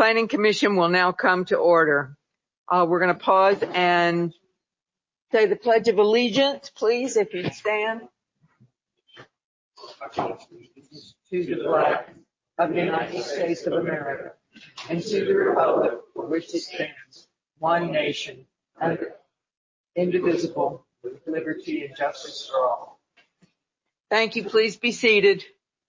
Planning Commission will now come to order. We're going to pause and say the Pledge of Allegiance, please, if you'd stand. To the flag of the United States of America and to the republic for which it stands, one nation, under, indivisible, with liberty and justice for all. Thank you. Please be seated.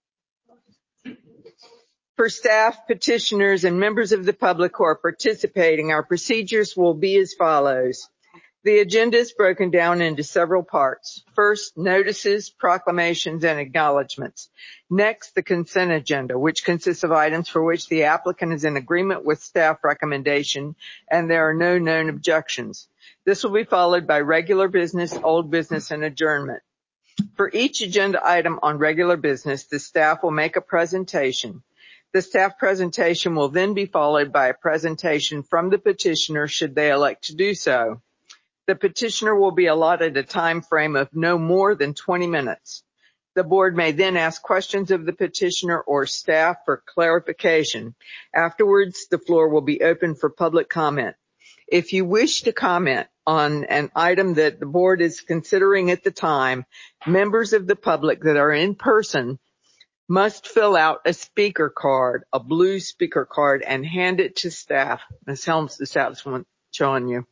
For staff, petitioners, and members of the public who are participating, our procedures will be as follows. The agenda is broken down into several parts. First, notices, proclamations, and acknowledgments. Next, the consent agenda, which consists of items for which the applicant is in agreement with staff recommendation and there are no known objections. This will be followed by regular business, old business, and adjournment. For each agenda item on regular business, the staff will make a presentation. The staff presentation will then be followed by a presentation from the petitioner should they elect to do so. The petitioner will be allotted a time frame of no more than 20 minutes. The board may then ask questions of the petitioner or staff for clarification. Afterwards, the floor will be open for public comment. If you wish to comment on an item that the board is considering at the time, members of the public that are in person must fill out a speaker card, a blue speaker card, and hand it to staff. Ms. Helms, the staff's showing you.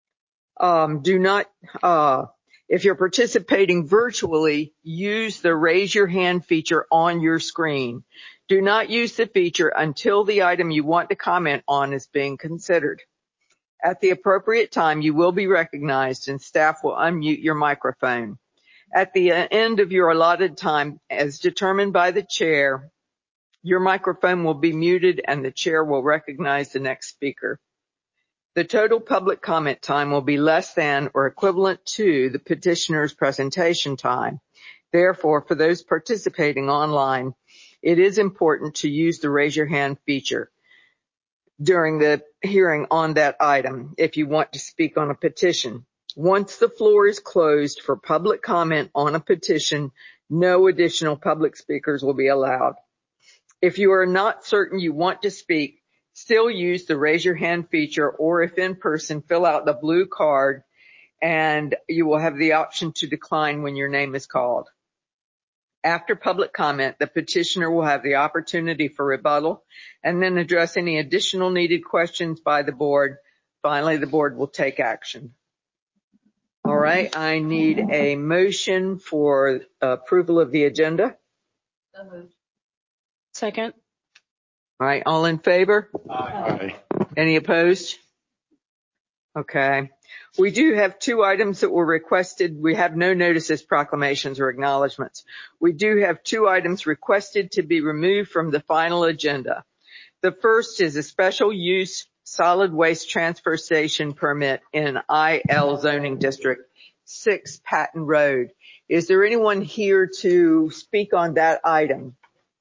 If you're participating virtually, use the raise your hand feature on your screen. Do not use the feature until the item you want to comment on is being considered. At the appropriate time, you will be recognized and staff will unmute your microphone. At the end of your allotted time, as determined by the chair, your microphone will be muted and the chair will recognize the next speaker. The total public comment time will be less than or equivalent to the petitioner's presentation time. Therefore, for those participating online, it is important to use the raise your hand feature during the hearing on that item if you want to speak on a petition. Once the floor is closed for public comment on a petition, no additional public speakers will be allowed. If you are not certain you want to speak, still use the raise your hand feature, or if in person, fill out the blue card and you will have the option to decline when your name is called. After public comment, the petitioner will have the opportunity for rebuttal and then address any additional needed questions by the board. Finally, the board will take action. All right, I need a motion for approval of the agenda. Second. All right, all in favor? Aye. Any opposed? Okay. We do have two items that were requested. We have no notices, proclamations, or acknowledgments. We do have two items requested to be removed from the final agenda. The first is a special use solid waste transfer station permit in IL zoning district, 6 Patton Road. Is there anyone here to speak on that item?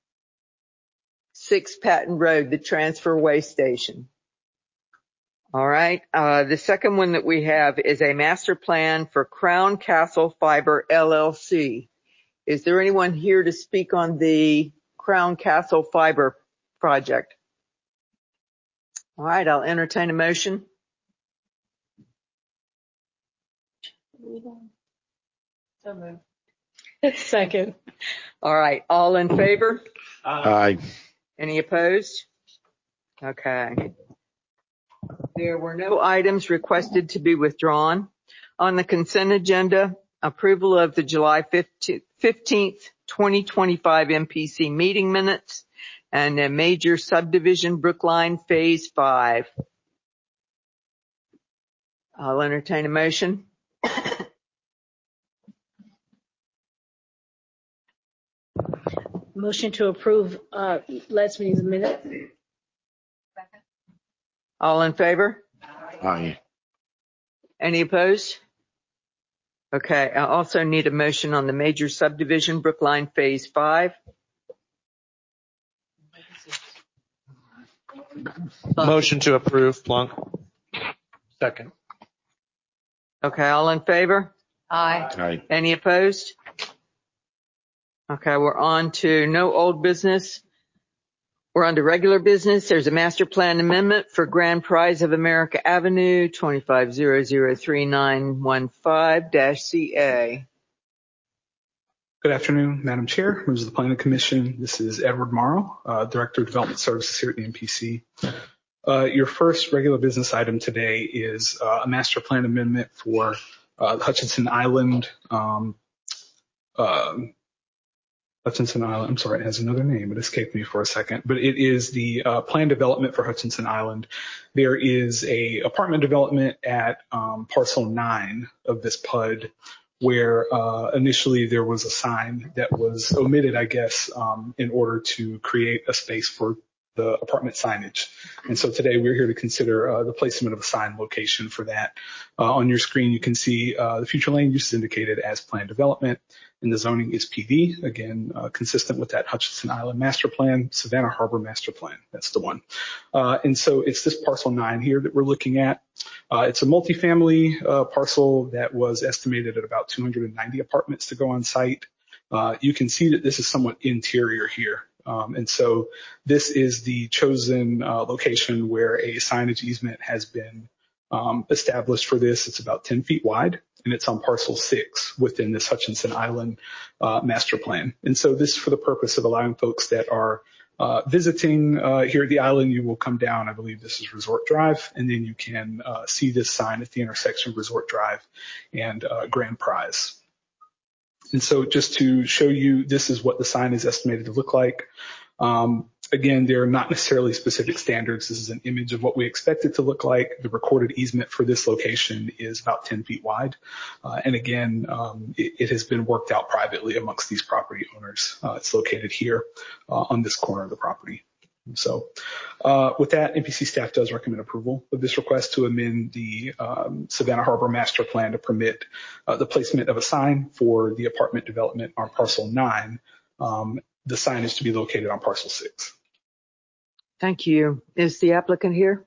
6 Patton Road, the transfer waste station. All right. The second one that we have is a master plan for Crown Castle Fiber LLC. Is there anyone here to speak on the Crown Castle Fiber project? All right, I'll entertain a motion. So moved. Second. All right, all in favor? Aye. Any opposed? Okay. There were no items requested to be withdrawn. On the consent agenda, approval of the July 15th, 2025 MPC meeting minutes and a major subdivision Brookline Phase 5. I'll entertain a motion. Motion to approve last meeting's minutes. All in favor? Aye. Any opposed? Okay, I also need a motion on the major subdivision Brookline Phase 5. Motion to approve, Plunk. Second. Okay, all in favor? Aye. Aye. Any opposed? Okay, we're on to no old business. We're on to regular business. There's a master plan amendment for Grand Prize of America Avenue, 25003915-CA. Good afternoon, Madam Chair, members of the Planning Commission. This is Edward Morrow, Director of Development Services here at the MPC. Your first regular business item today is a master plan amendment for Hutchinson Island. Hutchinson Island, I'm sorry, it has another name. It escaped me for a second, but it is the plan development for Hutchinson Island. There is a apartment development at parcel 9 of this PUD where initially there was a sign that was omitted, I guess, in order to create a space for the apartment signage. And so today we're here to consider the placement of a sign location for that. On your screen, you can see the future land use is indicated as planned development, and the zoning is PD, again, consistent with that Hutchinson Island master plan, Savannah Harbor master plan. That's the one. And so it's this parcel 9 here that we're looking at. It's a multifamily parcel that was estimated at about 290 apartments to go on site. You can see that this is somewhat interior here. And so this is the chosen location where a signage easement has been established for this. It's about 10 feet wide, and it's on parcel 6 within this Hutchinson Island master plan. And so this, for the purpose of allowing folks that are visiting here at the island, you will come down, I believe this is Resort Drive, and then you can see this sign at the intersection of Resort Drive and Grand Prize. And so just to show you, this is what the sign is estimated to look like. Again, there are not necessarily specific standards. This is an image of what we expect it to look like. The recorded easement for this location is about 10 feet wide. And again, it has been worked out privately amongst these property owners. It's located here on this corner of the property. So with that, MPC staff does recommend approval of this request to amend the Savannah Harbor master plan to permit the placement of a sign for the apartment development on parcel 9. The sign is to be located on parcel 6. Thank you. Is the applicant here?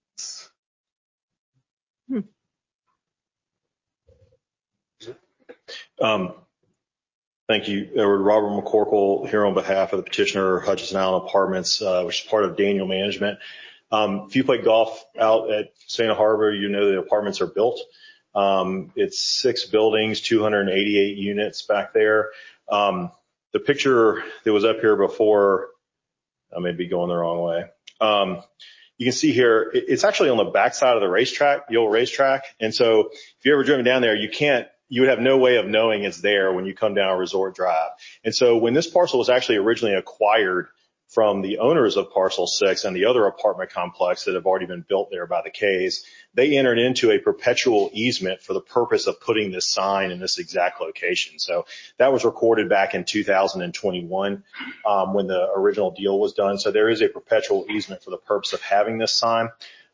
Thank you, Edward. Robert McCorkle here on behalf of the petitioner, Hutchinson Island Apartments, which is part of Daniel Management. If you play golf out at Savannah Harbor, you know the apartments are built. It's 6 buildings, 288 units back there. The picture that was up here before, I may be going the wrong way. You can see here, it's actually on the backside of the racetrack, the old racetrack. And so if you ever driven down there, you would have no way of knowing it's there when you come down Resort Drive. And so when this parcel was actually originally acquired from the owners of parcel 6 and the other apartment complex that have already been built there by the K's, they entered into a perpetual easement for the purpose of putting this sign in this exact location. So that was recorded back in 2021 when the original deal was done. So there is a perpetual easement for the purpose of having this sign.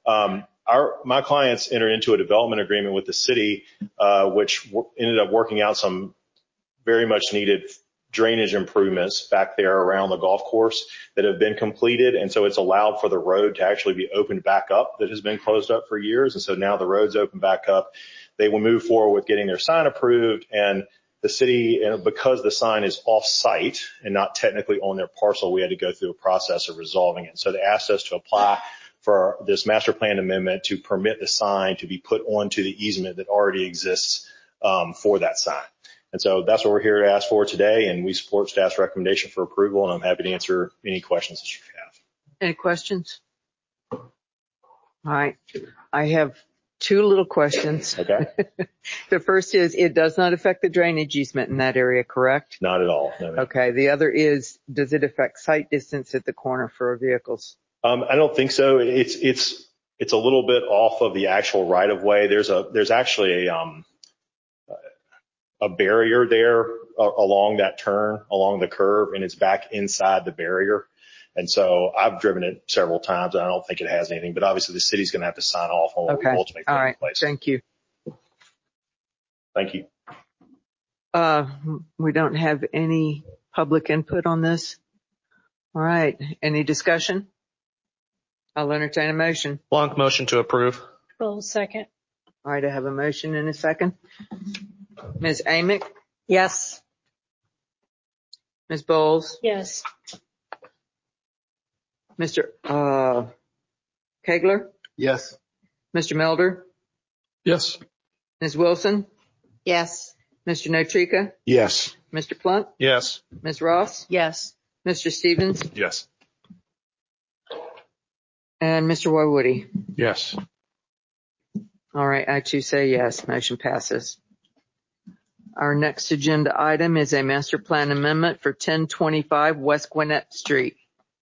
My clients entered into a development agreement with the city, which ended up working out some very much needed drainage improvements back there around the golf course that have been completed. And so it's allowed for the road to actually be opened back up that has been closed up for years. And so now the road's open back up. They will move forward with getting their sign approved, and the city, because the sign is off site and not technically on their parcel, we had to go through a process of resolving it. So they asked us to apply for this master plan amendment to permit the sign to be put onto the easement that already exists for that sign. And so that's what we're here to ask for today, and we support staff's recommendation for approval, and I'm happy to answer any questions that you have. Any questions? All right. I have 2 little questions. Okay. The first is, it does not affect the drainage easement in that area, correct? Not at all. No, okay. The other is, does it affect sight distance at the corner for vehicles? I don't think so. It's a little bit off of the actual right of way. There's actually a barrier there along that turn, along the curve, and it's back inside the barrier. And so I've driven it several times, and I don't think it has anything, but obviously the city's going to have to sign off on what we ultimately put in place. Thank you. Thank you. We don't have any public input on this. All right. Any discussion? I'll entertain a motion. Blanc motion to approve. Full second. All right. I have a motion and a second. Ms. Amick? Yes. Ms. Bowles? Yes. Mr. Kegler, Yes. Mr. Melder, Yes. Ms. Wilson, Yes. Mr. Notrika, Yes. Mr. Plunk, Yes. Ms. Ross, Yes. Mr. Stevens, Yes. and Mr. Woody. Yes. All right, I too say yes. Motion passes. Our next agenda item is a master plan amendment for 1025 West Gwinnett Street.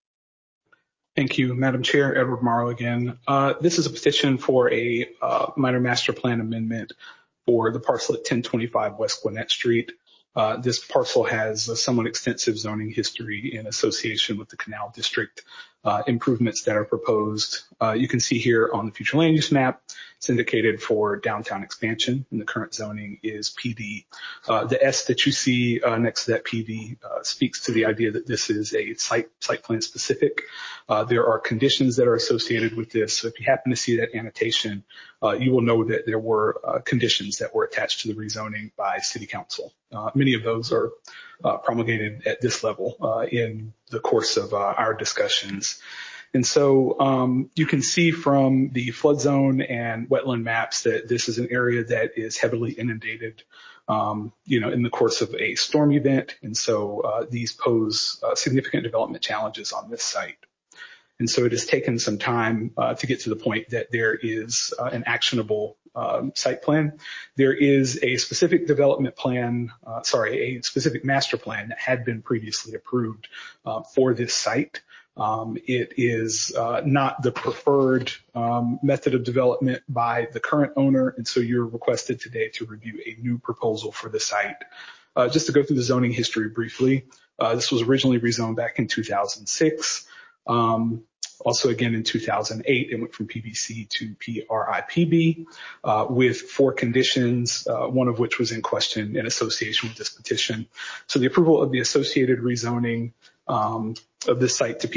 Thank you, Madam Chair. Edward Morrow again. This is a petition for a minor master plan amendment for the parcel at 1025 West Gwinnett Street. This parcel has a somewhat extensive zoning history in association with the Canal District improvements that are proposed. You can see here on the future land use map, it's indicated for downtown expansion, and the current zoning is PD. The S that you see next to that PD speaks to the idea that this is a site plan specific. There are conditions that are associated with this. So if you happen to see that annotation, you will know that there were conditions that were attached to the rezoning by City Council. Many of those are promulgated at this level in the course of our discussions. And so you can see from the flood zone and wetland maps that this is an area that is heavily inundated, in the course of a storm event. And so these pose significant development challenges on this site. And so it has taken some time to get to the point that there is an actionable site plan. There is a specific development plan, a specific master plan that had been previously approved for this site. It is not the preferred method of development by the current owner, and so you're requested today to review a new proposal for the site. Just to go through the zoning history briefly, this was originally rezoned back in 2006. Also, again, in 2008, it went from PBC to PRIPB with 4 conditions, one of which was in question in association with this petition. So the approval of the associated rezoning of this site to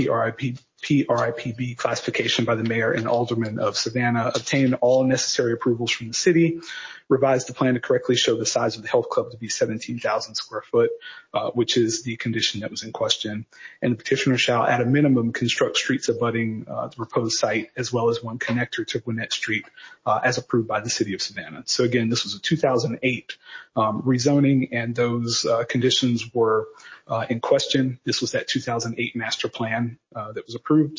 PRIPB classification by the mayor and aldermen of Savannah, obtained all necessary approvals from the city, revised the plan to correctly show the size of the health club to be 17,000 square foot, which is the condition that was in question. And the petitioner shall, at a minimum, construct streets abutting the proposed site, as well as one connector to Gwinnett Street, as approved by the city of Savannah. So again, this was a 2008 rezoning, and those conditions were in question. This was that 2008 master plan that was approved.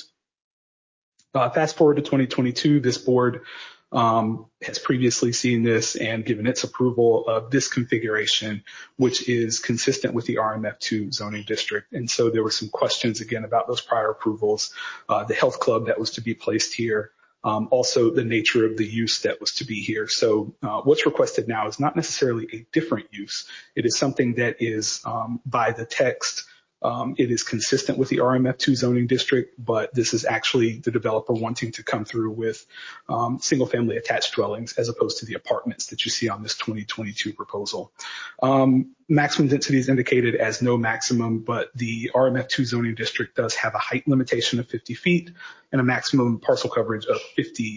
Fast forward to 2022, this board has previously seen this and given its approval of this configuration, which is consistent with the RMF2 zoning district. And so there were some questions again about those prior approvals, the health club that was to be placed here, also the nature of the use that was to be here. So what's requested now is not necessarily a different use. It is something that is by the text. It is consistent with the RMF2 zoning district, but this is actually the developer wanting to come through with single family attached dwellings as opposed to the apartments that you see on this 2022 proposal. Maximum density is indicated as no maximum, but the RMF2 zoning district does have a height limitation of 50 feet and a maximum parcel coverage of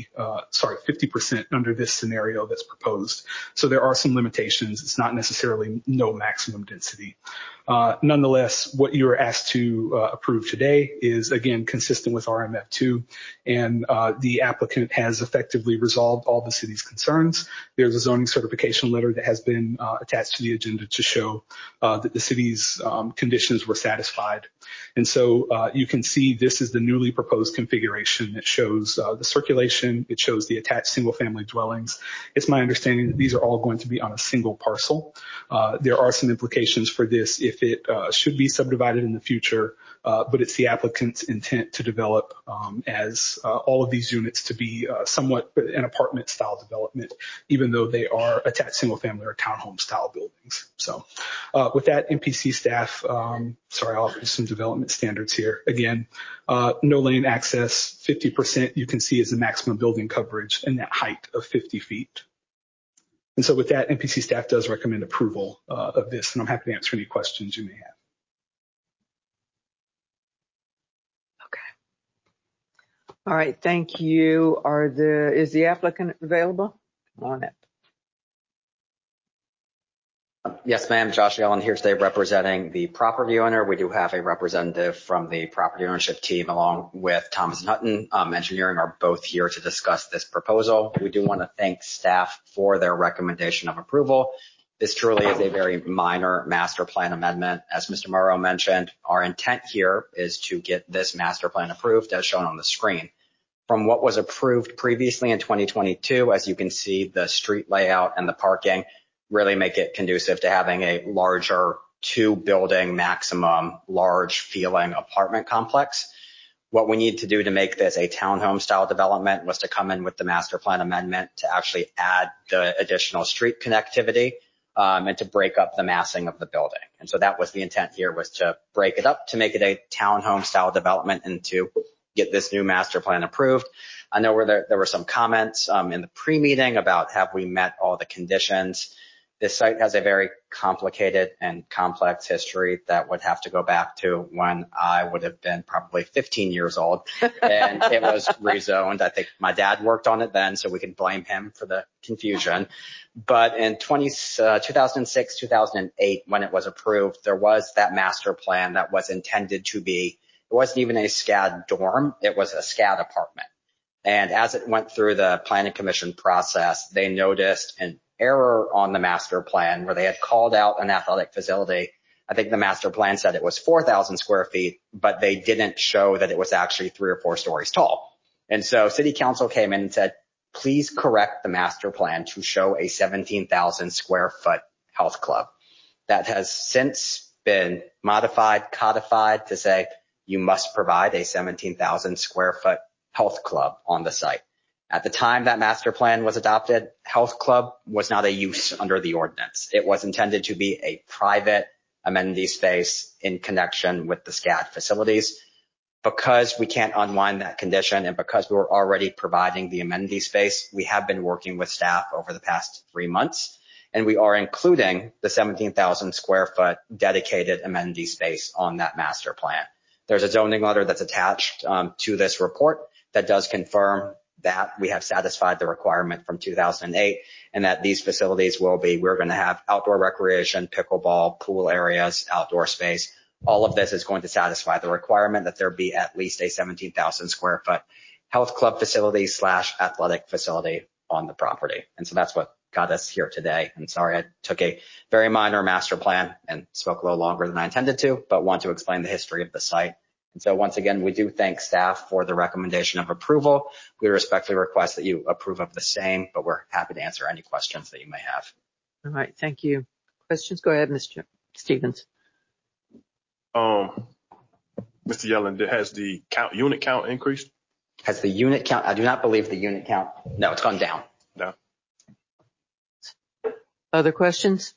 50% under this scenario that's proposed. So there are some limitations. It's not necessarily no maximum density. Nonetheless, what you are asked to approve today is, again, consistent with RMF2, and the applicant has effectively resolved all the city's concerns. There's a zoning certification letter that has been attached to the agenda to show that the city's conditions were satisfied. And so you can see this is the newly proposed configuration that shows the circulation. It shows the attached single family dwellings. It's my understanding that these are all going to be on a single parcel. There are some implications for this if it should be subdivided in the future, but it's the applicant's intent to develop as all of these units to be somewhat an apartment style development, even though they are attached single family or townhome style buildings. So with that, MPC staff, I'll offer some development standards here. Again, no lane access, 50% you can see is the maximum building coverage and that height of 50 feet. And so with that, MPC staff does recommend approval of this, and I'm happy to answer any questions you may have. Okay. All right. Thank you. Is the applicant available? Come on up. Yes, ma'am. Josh Allen here today representing the property owner. We do have a representative from the property ownership team along with Thomas and Hutton Engineering are both here to discuss this proposal. We do want to thank staff for their recommendation of approval. This truly is a very minor master plan amendment. As Mr. Morrow mentioned, our intent here is to get this master plan approved as shown on the screen. From what was approved previously in 2022, as you can see, the street layout and the parking really make it conducive to having a larger 2-building maximum large feeling apartment complex. What we need to do to make this a townhome style development was to come in with the master plan amendment to actually add the additional street connectivity and to break up the massing of the building. And so that was the intent here, was to break it up to make it a townhome style development and to get this new master plan approved. I know there were some comments in the pre-meeting about have we met all the conditions. This site has a very complicated and complex history that would have to go back to when I would have been probably 15 years old and it was rezoned. I think my dad worked on it then, so we can blame him for the confusion. But in 2006, 2008, when it was approved, there was that master plan that was intended to be, it wasn't even a SCAD dorm, it was a SCAD apartment. And as it went through the planning commission process, they noticed an error on the master plan where they had called out an athletic facility. I think the master plan said it was 4,000 square feet, but they didn't show that it was actually 3 or 4 stories tall. And so city council came in and said, please correct the master plan to show a 17,000 square foot health club. That has since been modified, codified to say you must provide a 17,000 square foot health club on the site. At the time that master plan was adopted, health club was not a use under the ordinance. It was intended to be a private amenity space in connection with the SCAD facilities. Because we can't unwind that condition and because we were already providing the amenity space, we have been working with staff over the past 3 months, and we are including the 17,000 square foot dedicated amenity space on that master plan. There's a zoning letter that's attached to this report that does confirm that we have satisfied the requirement from 2008 and that these facilities we're going to have outdoor recreation, pickleball, pool areas, outdoor space. All of this is going to satisfy the requirement that there be at least a 17,000 square foot health club facility / athletic facility on the property. And so that's what got us here today. And sorry, I took a very minor master plan and spoke a little longer than I intended to, but want to explain the history of the site. And so once again, we do thank staff for the recommendation of approval. We respectfully request that you approve of the same, but we're happy to answer any questions that you may have. All right. Thank you. Questions? Go ahead, Mr. Stevens. Mr. Yellen, has the unit count increased? Has the unit count? I do not believe the unit count. No, it's gone down. No. Other questions?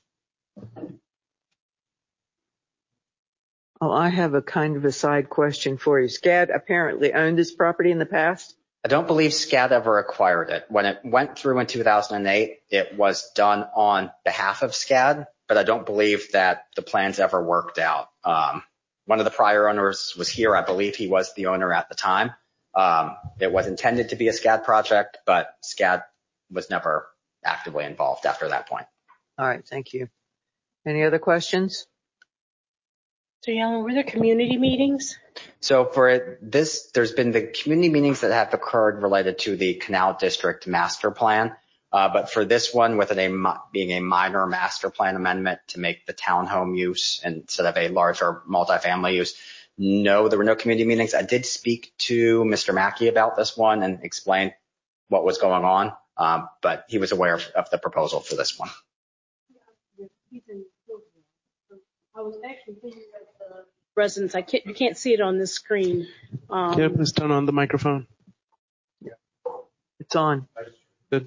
Oh, I have a kind of a side question for you. SCAD apparently owned this property in the past? I don't believe SCAD ever acquired it. When it went through in 2008, it was done on behalf of SCAD, but I don't believe that the plans ever worked out. One of the prior owners was here. I believe he was the owner at the time. It was intended to be a SCAD project, but SCAD was never actively involved after that point. All right. Thank you. Any other questions? So, Yellen, were there community meetings? So for this, there's been the community meetings that have occurred related to the Canal District Master Plan. But for this one, with it being a minor master plan amendment to make the townhome use instead of a larger multifamily use, no, there were no community meetings. I did speak to Mr. Mackey about this one and explain what was going on, but he was aware of the proposal for this one. I was actually thinking of the residents. You can't see it on this screen. Can you please turn on the microphone? Yeah. It's on. Good.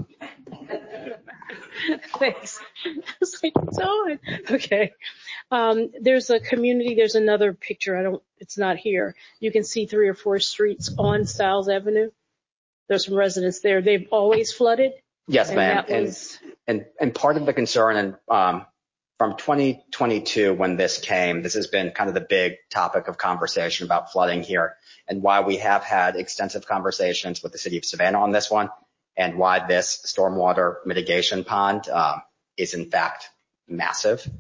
Thanks. I was like, it's on. Okay. There's a community. There's another picture. It's not here. You can see 3 or 4 streets on Stiles Avenue. There's some residents there. They've always flooded. Yes, ma'am. And part of the concern from 2022 when this came, this has been kind of the big topic of conversation about flooding here and why we have had extensive conversations with the city of Savannah on this one and why this stormwater mitigation pond is in fact massive.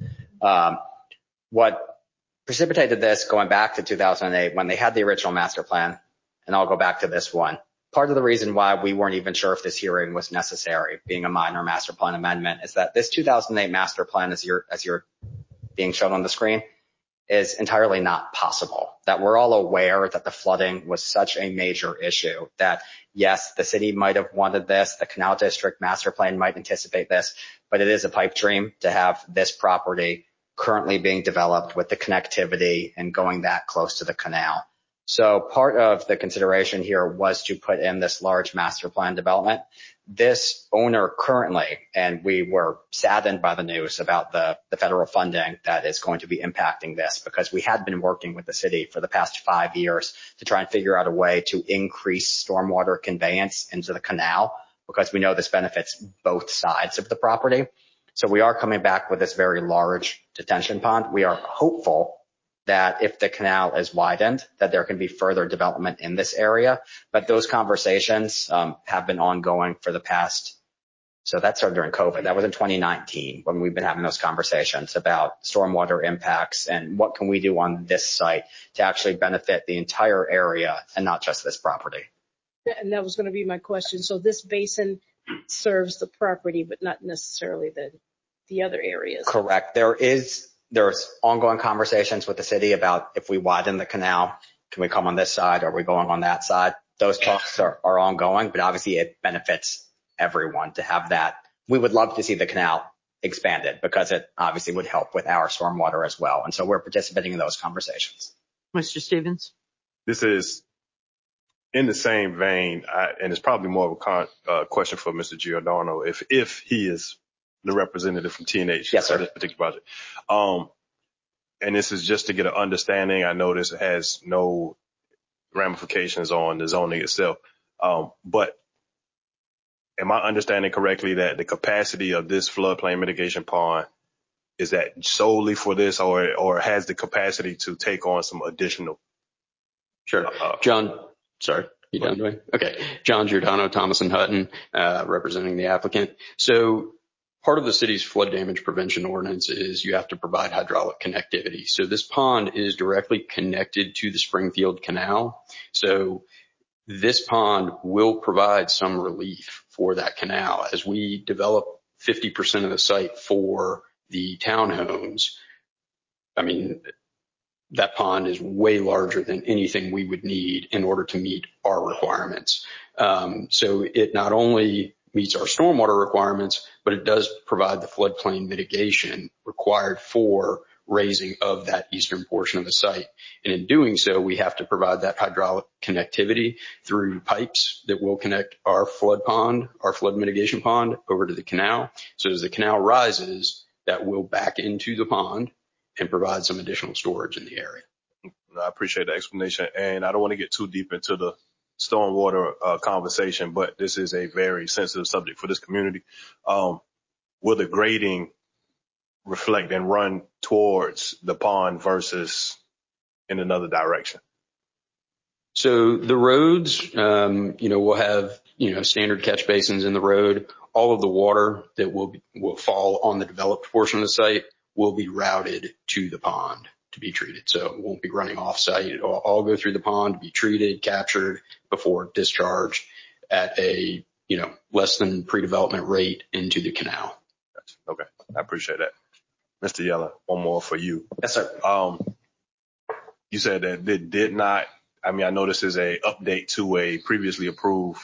What precipitated this, going back to 2008, when they had the original master plan, and I'll go back to this one, part of the reason why we weren't even sure if this hearing was necessary, being a minor master plan amendment, is that this 2008 master plan, as you're being shown on the screen, is entirely not possible. That we're all aware that the flooding was such a major issue that, yes, the city might have wanted this, the Canal District master plan might anticipate this, but it is a pipe dream to have this property currently being developed with the connectivity and going that close to the canal. So part of the consideration here was to put in this large master plan development. This owner currently, and we were saddened by the news about the federal funding that is going to be impacting this, because we had been working with the city for the past 5 years to try and figure out a way to increase stormwater conveyance into the canal, because we know this benefits both sides of the property. So we are coming back with this very large detention pond. We are hopeful that if the canal is widened, that there can be further development in this area. But those conversations have been ongoing for the past, so that started during COVID. That was in 2019 when we've been having those conversations about stormwater impacts and what can we do on this site to actually benefit the entire area and not just this property. And that was going to be my question. So this basin serves the property, but not necessarily the other areas. Correct. There's ongoing conversations with the city about if we widen the canal, can we come on this side? Or are we going on that side? Those talks are ongoing, but obviously it benefits everyone to have that. We would love to see the canal expanded because it obviously would help with our stormwater as well. And so we're participating in those conversations. Mr. Stevens? This is in the same vein, and it's probably more of a question for Mr. Giordano, if he is the representative from TNH. Yes, sir. For this particular project. And this is just to get an understanding. I know this has no ramifications on the zoning itself. But am I understanding correctly that the capacity of this floodplain mitigation pond is that solely for this, or has the capacity to take on some additional? Sure. John, sorry. You done doing? Okay. John Giordano, Thomas and Hutton, representing the applicant. So part of the city's flood damage prevention ordinance is you have to provide hydraulic connectivity. So this pond is directly connected to the Springfield Canal. So this pond will provide some relief for that canal as we develop 50% of the site for the townhomes. I mean, that pond is way larger than anything we would need in order to meet our requirements. So it not only meets our stormwater requirements, but it does provide the floodplain mitigation required for raising of that eastern portion of the site. And in doing so, we have to provide that hydraulic connectivity through pipes that will connect our flood mitigation pond over to the canal. So as the canal rises, that will back into the pond and provide some additional storage in the area. I appreciate the explanation, and I don't want to get too deep into the stormwater conversation, but this is a very sensitive subject for this community. Will the grading reflect and run towards the pond versus in another direction? So the roads, we'll have, standard catch basins in the road. All of the water that will fall on the developed portion of the site will be routed to the pond to be treated. So it won't be running off site. It'll all go through the pond to be treated, captured before discharged at a, less than pre-development rate into the canal. Okay. I appreciate that. Mr. Yeller, one more for you. Yes, sir. You said that they did not, I know this is a update to a previously approved,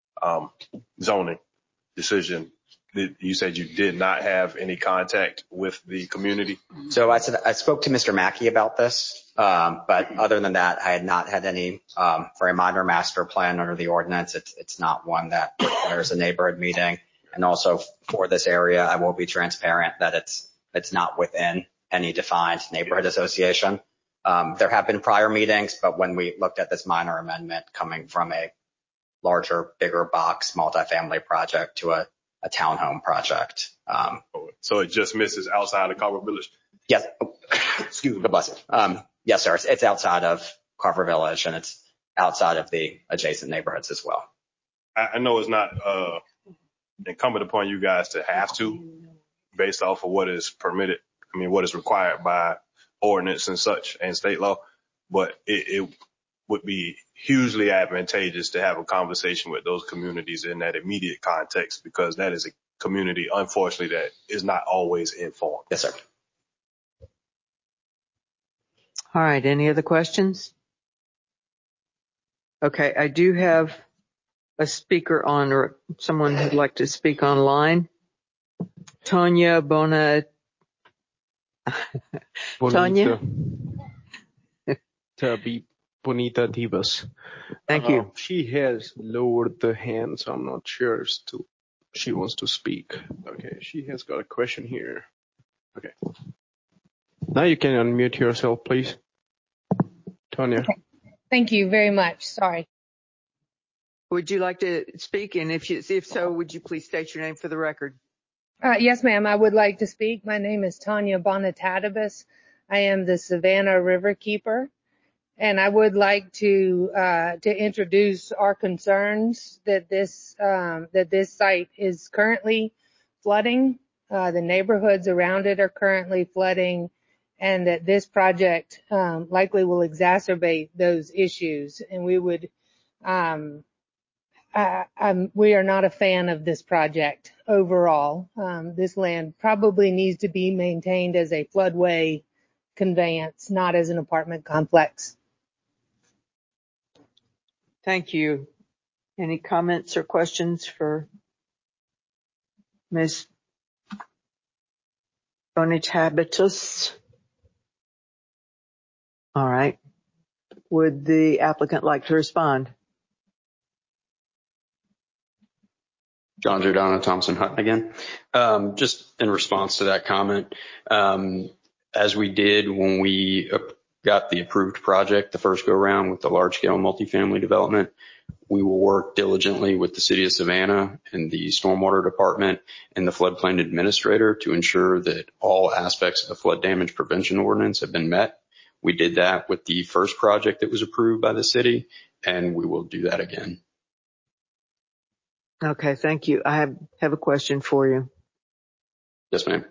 zoning decision. You said you did not have any contact with the community. So I spoke to Mr. Mackey about this, but other than that, I had not had any, for a minor master plan under the ordinance. It's not one that requires a neighborhood meeting. And also for this area, I will be transparent that it's not within any defined neighborhood association. There have been prior meetings, but when we looked at this minor amendment coming from a larger, bigger box multifamily project to a townhome project. So it just misses outside of Carver Village? Yes. Excuse me. God bless you. Yes, sir. It's outside of Carver Village and it's outside of the adjacent neighborhoods as well. I know it's not incumbent upon you guys to have to based off of what is permitted. I mean, what is required by ordinance and such and state law, but it would be hugely advantageous to have a conversation with those communities in that immediate context, because that is a community, unfortunately, that is not always informed. Yes, sir. All right. Any other questions? Okay. I do have a speaker on, or someone who'd like to speak online. Tanya Bonita. Tanya? Bonita Tibas. Thank you. She has lowered the hand, so I'm not sure she wants to speak. Okay, she has got a question here. Okay. Now you can unmute yourself, please. Tanya. Okay. Thank you very much. Sorry. Would you like to speak? And if so, would you please state your name for the record? Yes, ma'am. I would like to speak. My name is Tanya Bonitadibus. I am the Savannah Riverkeeper, and I would like to introduce our concerns that this site is currently flooding. The neighborhoods around it are currently flooding, and that this project likely will exacerbate those issues. And we would we are not a fan of this project overall. This land probably needs to be maintained as a floodway conveyance, not as an apartment complex. Thank you. Any comments or questions for Ms. Bonitabitus? All right. Would the applicant like to respond? John Giordano, Thompson Hutton again. Just in response to that comment, as we did when we got the approved project the first go around with the large scale multifamily development, we will work diligently with the city of Savannah and the stormwater department and the floodplain administrator to ensure that all aspects of the flood damage prevention ordinance have been met. We did that with the first project that was approved by the city, and we will do that again. Okay, thank you. I have a question for you. Yes, ma'am.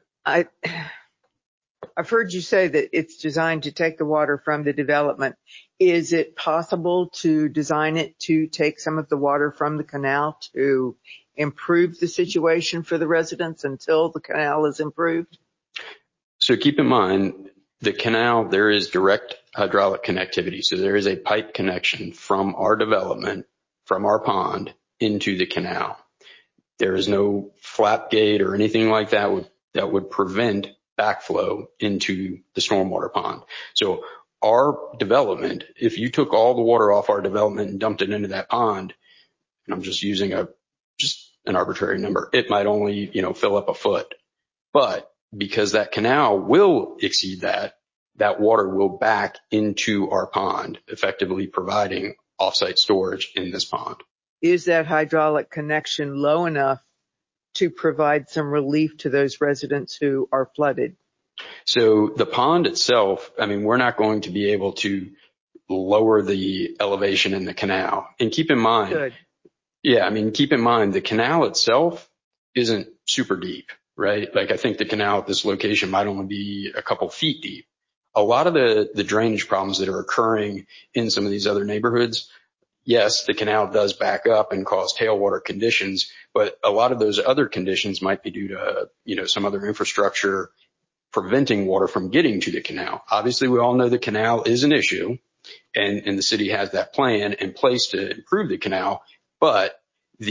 I've heard you say that it's designed to take the water from the development. Is it possible to design it to take some of the water from the canal to improve the situation for the residents until the canal is improved? So keep in mind, the canal, there is direct hydraulic connectivity. So there is a pipe connection from our development, from our pond, into the canal. There is no flap gate or anything like that that would prevent backflow into the stormwater pond. So our development, if you took all the water off our development and dumped it into that pond, and I'm just using just an arbitrary number, it might only, fill up a foot. But because that canal will exceed that water will back into our pond, effectively providing offsite storage in this pond. Is that hydraulic connection low enough to provide some relief to those residents who are flooded? So the pond itself, we're not going to be able to lower the elevation in the canal. And keep in mind, keep in mind the canal itself isn't super deep, right? Like I think the canal at this location might only be a couple feet deep. A lot of the drainage problems that are occurring in some of these other neighborhoods, yes, the canal does back up and cause tailwater conditions, but a lot of those other conditions might be due to, some other infrastructure preventing water from getting to the canal. Obviously, we all know the canal is an issue, and the city has that plan in place to improve the canal, but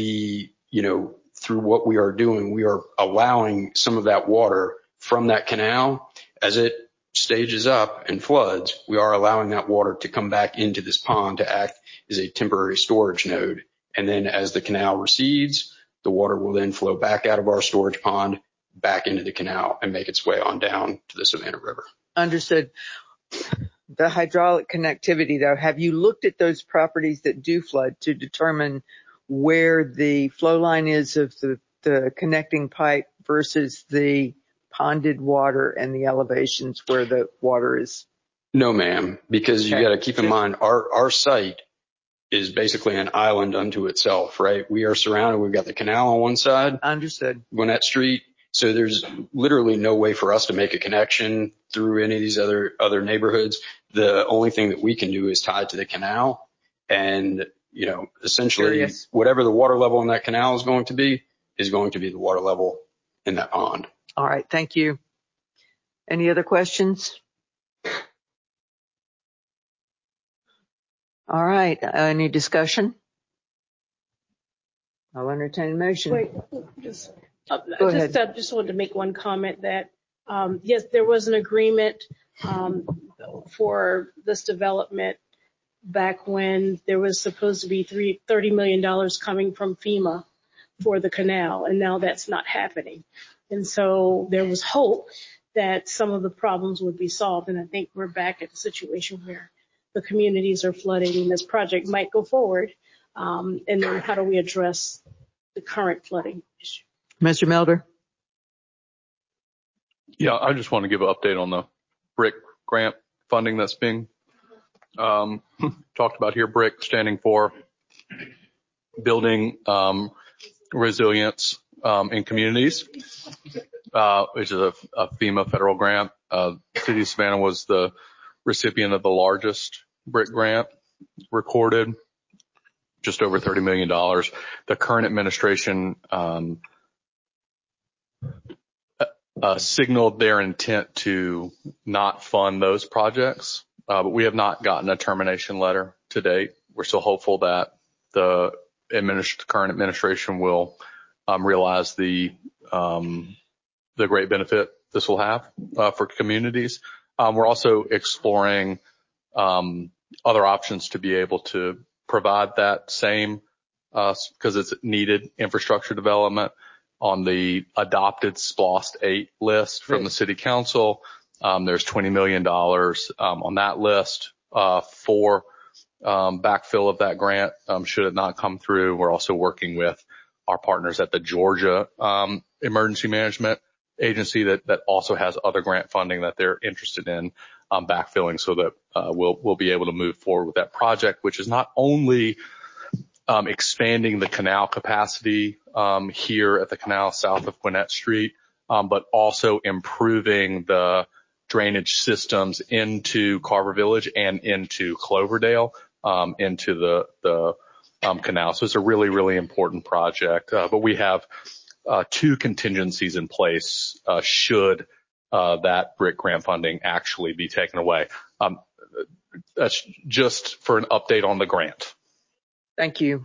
through what we are doing, we are allowing some of that water from that canal as it stages up and floods. We are allowing that water to come back into this pond to act as a temporary storage node. And then as the canal recedes, the water will then flow back out of our storage pond, back into the canal, and make its way on down to the Savannah River. Understood. The hydraulic connectivity, though, have you looked at those properties that do flood to determine where the flow line is of the connecting pipe versus the ponded water and the elevations where the water is? No, ma'am, because you got to keep in mind our site is basically an island unto itself, right? We are surrounded. We've got the canal on one side. Understood. Gwinnett Street. So there's literally no way for us to make a connection through any of these other neighborhoods. The only thing that we can do is tie it to the canal, and essentially whatever the water level in that canal is going to be the water level in that pond. All right. Thank you. Any other questions? All right. Any discussion? I'll entertain a motion. Wait, just wanted to make one comment that, yes, there was an agreement for this development back when there was supposed to be $30 million coming from FEMA for the canal, and now that's not happening. And so there was hope that some of the problems would be solved, and I think we're back at the situation where the communities are flooding and this project might go forward. And then how do we address the current flooding issue? Mr. Melder? Yeah, I just want to give an update on the BRIC grant funding that's being talked about here. BRIC standing for Building Resilience in Communities, which is a FEMA federal grant. City of Savannah was the recipient of the largest BRIC grant recorded, just over $30 million. The current administration signaled their intent to not fund those projects, but we have not gotten a termination letter to date. We're still hopeful that the current administration will realize the great benefit this will have for communities. We're also exploring other options to be able to provide that same, because it's needed infrastructure development on the adopted SPLOST 8 list from the City Council. There's $20 million on that list for backfill of that grant should it not come through. We're also working with our partners at the Georgia Emergency Management Agency that also has other grant funding that they're interested in backfilling, so that we'll be able to move forward with that project, which is not only expanding the canal capacity here at the canal south of Gwinnett Street, but also improving the drainage systems into Carver Village and into Cloverdale, into the canal. So it's a really, really important project. But we have two contingencies in place should that BRIC grant funding actually be taken away. That's just for an update on the grant. Thank you.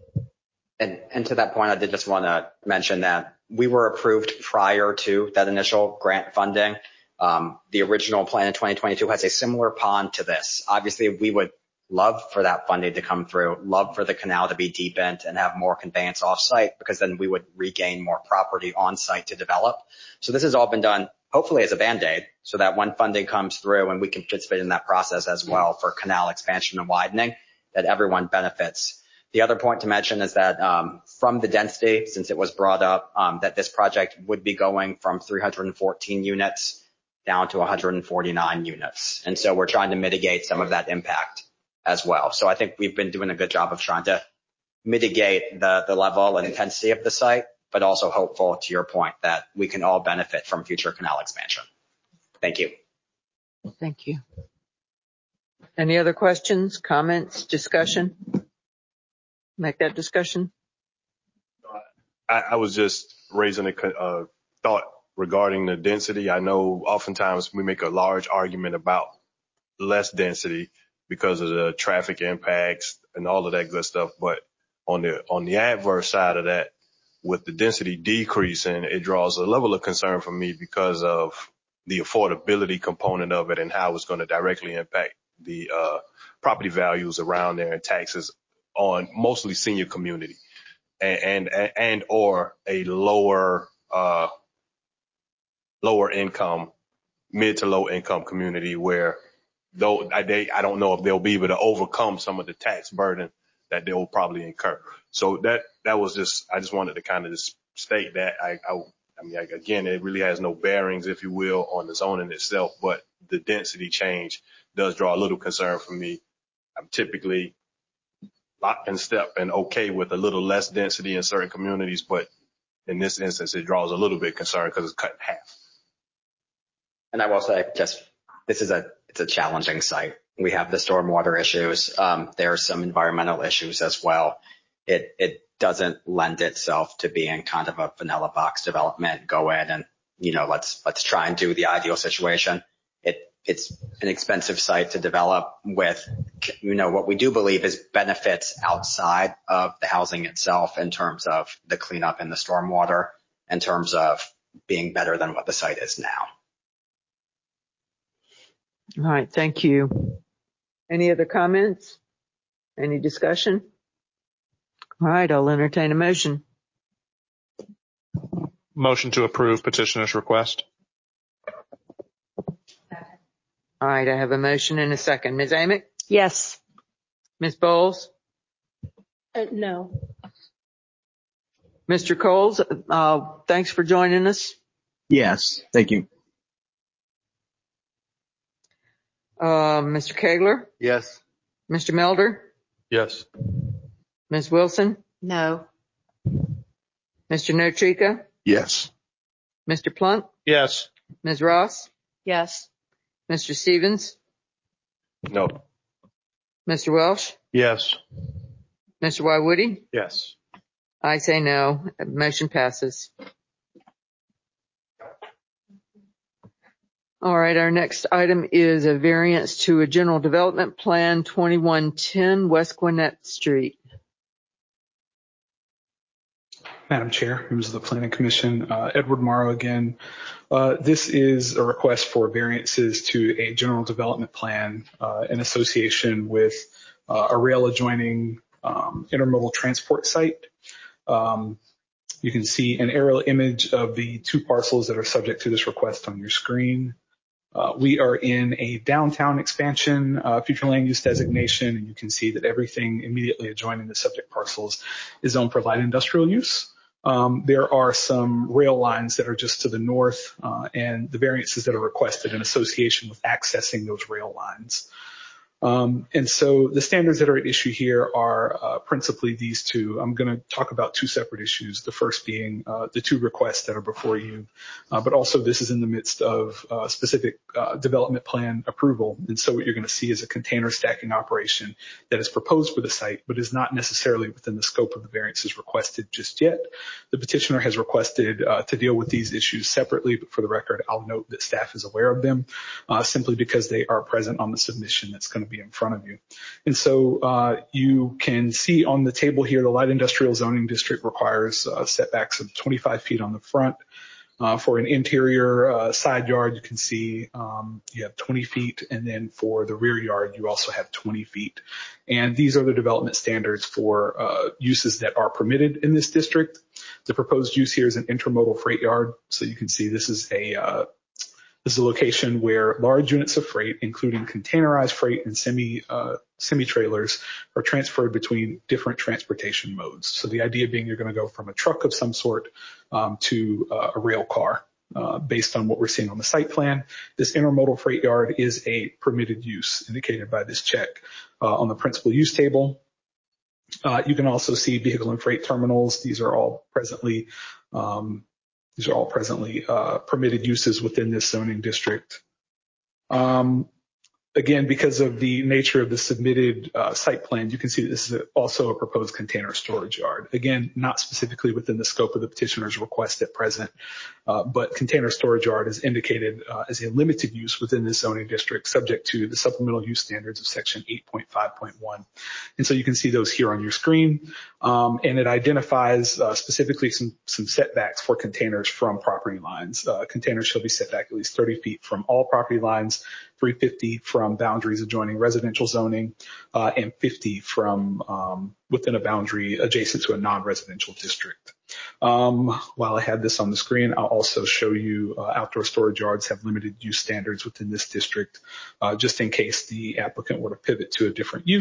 And to that point, I did just want to mention that we were approved prior to that initial grant funding. The original plan in 2022 has a similar pond to this. Obviously, we would love for that funding to come through, love for the canal to be deepened and have more conveyance off-site, because then we would regain more property on-site to develop. So this has all been done hopefully as a Band-Aid, so that when funding comes through and we can participate in that process as well for canal expansion and widening, that everyone benefits. The other point to mention is that from the density, since it was brought up, that this project would be going from 314 units down to 149 units. And so we're trying to mitigate some of that impact as well. So I think we've been doing a good job of trying to mitigate the level and intensity of the site, but also hopeful, to your point, that we can all benefit from future canal expansion. Thank you. Thank you. Any other questions, comments, discussion? Make that discussion. I was just raising a thought regarding the density. I know oftentimes we make a large argument about less density because of the traffic impacts and all of that good stuff. But on the adverse side of that, with the density decreasing, it draws a level of concern for me because of the affordability component of it and how it's going to directly impact the property values around there and taxes on mostly senior community and or a lower income, mid to low income community where though I don't know if they'll be able to overcome some of the tax burden that they'll probably incur. So that was just, I just wanted to kind of just state that. I mean, again, it really has no bearings, if you will, on the zoning itself, but the density change does draw a little concern for me. I'm typically locked in step and okay with a little less density in certain communities, but in this instance, it draws a little bit concern because it's cut in half. And I will say, just it's a challenging site. We have the stormwater issues. There are some environmental issues as well. It doesn't lend itself to being kind of a vanilla box development. Go in and let's try and do the ideal situation. It's an expensive site to develop with, what we do believe is benefits outside of the housing itself in terms of the cleanup and the stormwater, in terms of being better than what the site is now. All right. Thank you. Any other comments? Any discussion? All right. I'll entertain a motion. Motion to approve petitioner's request. All right. I have a motion and a second. Ms. Amick? Yes. Ms. Bowles? No. Mr. Coles, thanks for joining us. Yes. Thank you. Mr. Kegler? Yes. Mr. Melder? Yes. Ms. Wilson? No. Mr. Notrika? Yes. Mr. Plunk? Yes. Ms. Ross? Yes. Mr. Stevens? No. Mr. Welsh? Yes. Mr. Wywoody? Yes. I say no. Motion passes. All right. Our next item is a variance to a general development plan 2110 West Gwinnett Street. Madam Chair, members of the Planning Commission, Edward Morrow again. This is a request for variances to a general development plan in association with a rail adjoining intermodal transport site. You can see an aerial image of the two parcels that are subject to this request on your screen. We are in a downtown expansion future land use designation, and you can see that everything immediately adjoining the subject parcels is zoned for light industrial use. There are some rail lines that are just to the north, and the variances that are requested in association with accessing those rail lines. And so the standards that are at issue here are principally these two. I'm going to talk about two separate issues, the first being the two requests that are before you, but also this is in the midst of specific development plan approval. And so what you're going to see is a container stacking operation that is proposed for the site, but is not necessarily within the scope of the variances requested just yet. The petitioner has requested to deal with these issues separately, but for the record, I'll note that staff is aware of them simply because they are present on the submission that's going to be in front of you. And so you can see on the table here, the light industrial zoning district requires setbacks of 25 feet on the front. For an interior side yard, you can see you have 20 feet. And then for the rear yard, you also have 20 feet. And these are the development standards for uses that are permitted in this district. The proposed use here is an intermodal freight yard. So you can see this is a location where large units of freight, including containerized freight and semi-trailers, are transferred between different transportation modes. So the idea being you're going to go from a truck of some sort to a rail car based on what we're seeing on the site plan. This intermodal freight yard is a permitted use indicated by this check on the principal use table. You can also see vehicle and freight terminals. These are all presently permitted uses within this zoning district. Again, because of the nature of the submitted site plan, you can see that this is also a proposed container storage yard. Again, not specifically within the scope of the petitioner's request at present, but container storage yard is indicated as a limited use within this zoning district, subject to the supplemental use standards of section 8.5.1. And so you can see those here on your screen, and it identifies specifically some setbacks for containers from property lines. Containers shall be set back at least 30 feet from all property lines, 350 from boundaries adjoining residential zoning, and 50 from within a boundary adjacent to a non-residential district. While I had this on the screen, I'll also show you outdoor storage yards have limited use standards within this district, just in case the applicant were to pivot to a different use.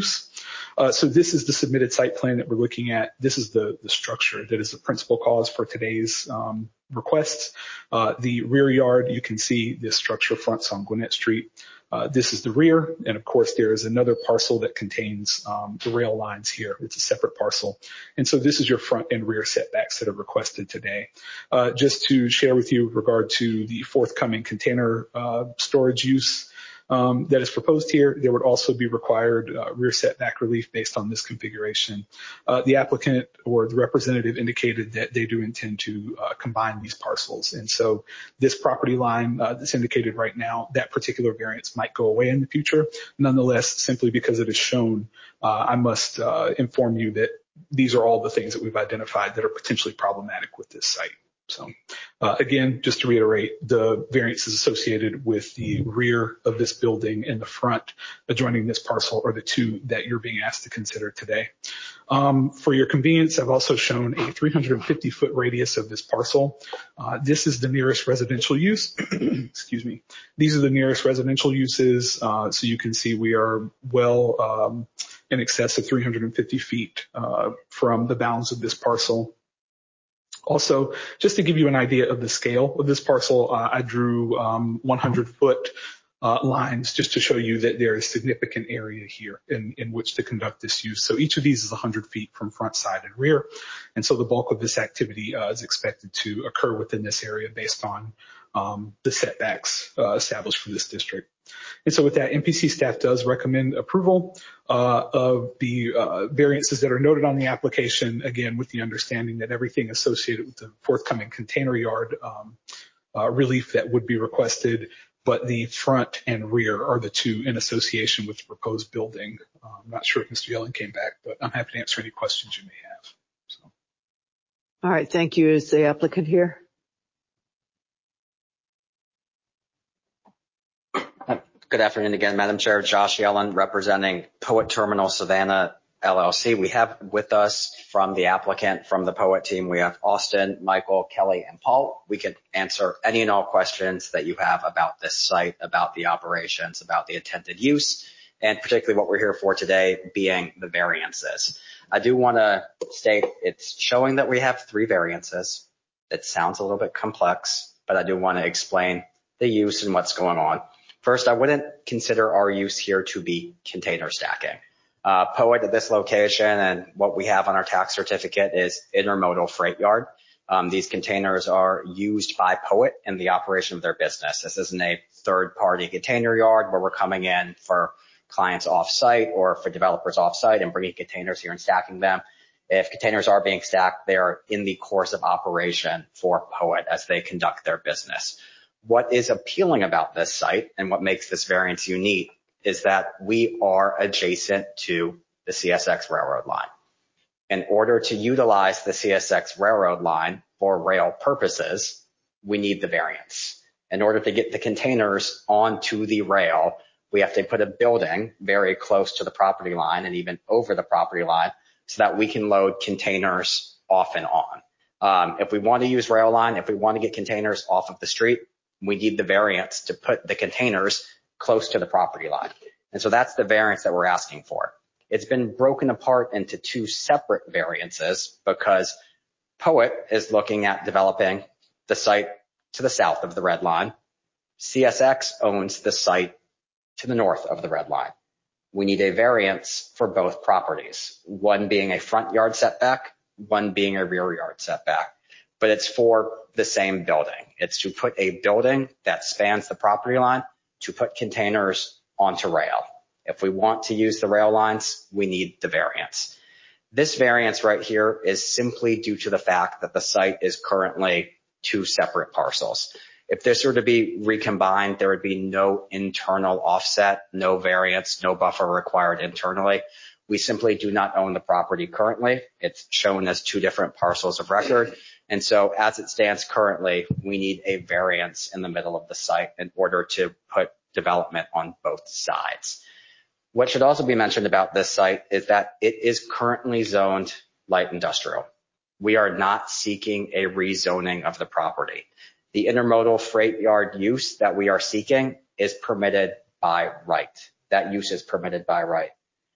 So this is the submitted site plan that we're looking at. This is the structure that is the principal cause for today's requests. The rear yard, you can see this structure fronts on Gwinnett Street. This is the rear, and of course there is another parcel that contains the rail lines here. It's a separate parcel. And so this is your front and rear setbacks that are requested today. Just to share with you with regard to the forthcoming container storage use that is proposed here, there would also be required rear setback relief based on this configuration. The applicant or the representative indicated that they do intend to combine these parcels. And so this property line that's indicated right now, that particular variance might go away in the future. Nonetheless, simply because it is shown, I must inform you that these are all the things that we've identified that are potentially problematic with this site. So again, just to reiterate, the variances associated with the rear of this building and the front adjoining this parcel are the two that you're being asked to consider today. For your convenience, I've also shown a 350-foot radius of this parcel. This is the nearest residential use. Excuse me. These are the nearest residential uses. So you can see we are well in excess of 350 feet from the bounds of this parcel. Also, just to give you an idea of the scale of this parcel, I drew 100-foot lines just to show you that there is significant area here in which to conduct this use. So each of these is 100 feet from front, side, and rear. And so the bulk of this activity is expected to occur within this area based on the setbacks established for this district. And so with that, MPC staff does recommend approval of the variances that are noted on the application, again, with the understanding that everything associated with the forthcoming container yard relief that would be requested, but the front and rear are the two in association with the proposed building. I'm not sure if Mr. Yellen came back, but I'm happy to answer any questions you may have. So. All right, thank you. Is the applicant here? Good afternoon again, Madam Chair. Josh Yellen, representing Poet Terminal Savannah LLC. We have with us from the applicant, from the Poet team, we have Austin, Michael, Kelly, and Paul. We can answer any and all questions that you have about this site, about the operations, about the intended use, and particularly what we're here for today being the variances. I do want to state it's showing that we have 3 variances. It sounds a little bit complex, but I do want to explain the use and what's going on. First, I wouldn't consider our use here to be container stacking. Poet at this location and what we have on our tax certificate is intermodal freight yard. These containers are used by Poet in the operation of their business. This isn't a third-party container yard where we're coming in for clients off-site or for developers off-site and bringing containers here and stacking them. If containers are being stacked, they are in the course of operation for Poet as they conduct their business. What is appealing about this site and what makes this variance unique is that we are adjacent to the CSX railroad line. In order to utilize the CSX railroad line for rail purposes, we need the variance. In order to get the containers onto the rail, we have to put a building very close to the property line and even over the property line so that we can load containers off and on. If we want to use rail line, if we want to get containers off of the street, we need the variance to put the containers close to the property line. And so that's the variance that we're asking for. It's been broken apart into 2 separate variances because Poet is looking at developing the site to the south of the red line. CSX owns the site to the north of the red line. We need a variance for both properties, one being a front yard setback, one being a rear yard setback. But it's for the same building. It's to put a building that spans the property line to put containers onto rail. If we want to use the rail lines, we need the variance. This variance right here is simply due to the fact that the site is currently 2 separate parcels. If this were to be recombined, there would be no internal offset, no variance, no buffer required internally. We simply do not own the property currently. It's shown as 2 different parcels of record. And so as it stands currently, we need a variance in the middle of the site in order to put development on both sides. What should also be mentioned about this site is that it is currently zoned light industrial. We are not seeking a rezoning of the property. The intermodal freight yard use that we are seeking is permitted by right. That use is permitted by right.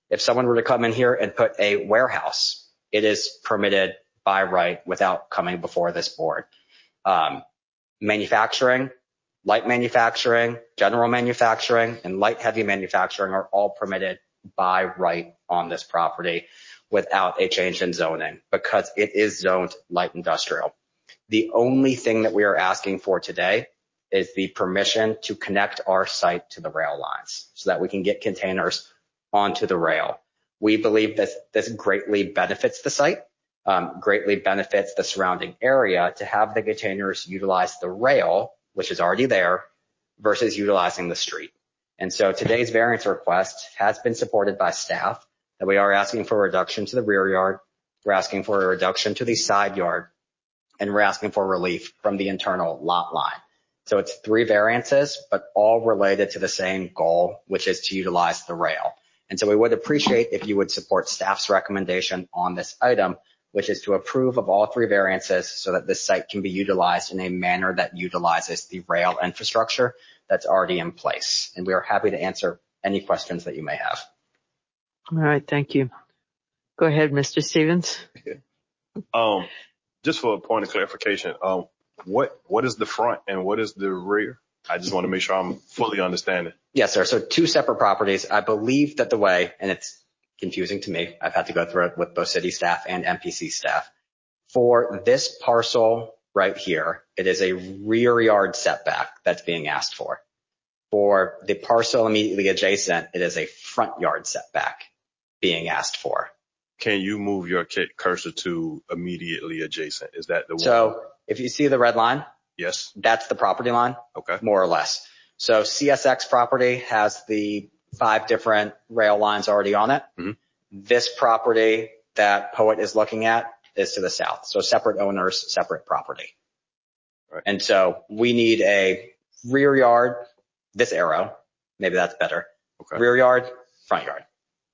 If someone were to come in here and put a warehouse, it is permitted by right without coming before this board. Manufacturing, light manufacturing, general manufacturing, and light heavy manufacturing are all permitted by right on this property without a change in zoning because it is zoned light industrial. The only thing that we are asking for today is the permission to connect our site to the rail lines so that we can get containers onto the rail. We believe that this greatly benefits the site, greatly benefits the surrounding area to have the containers utilize the rail, which is already there, versus utilizing the street. And so today's variance request has been supported by staff that we are asking for a reduction to the rear yard. We're asking for a reduction to the side yard, and we're asking for relief from the internal lot line. So it's 3 variances, but all related to the same goal, which is to utilize the rail. And so we would appreciate if you would support staff's recommendation on this item, which is to approve of all 3 variances so that this site can be utilized in a manner that utilizes the rail infrastructure that's already in place. And we are happy to answer any questions that you may have. All right, thank you. Go ahead, Mr. Stevens. Just for a point of clarification, what is the front and what is the rear? I just want to make sure I'm fully understanding. Yes, sir. So 2 separate properties. I believe that the way, and it's confusing to me, I've had to go through it with both city staff and MPC staff. For this parcel right here, it is a rear yard setback that's being asked for. For the parcel immediately adjacent, it is a front yard setback being asked for. Can you move your cursor to immediately adjacent? Is that the one? So if you see the red line, yes, that's the property line. Okay. More or less. So CSX property has the 5 different rail lines already on it. Mm-hmm. This property that Poet is looking at is to the south. So separate owners, separate property. Right. And so we need a rear yard, this arrow, maybe that's better. Okay. Rear yard, front yard.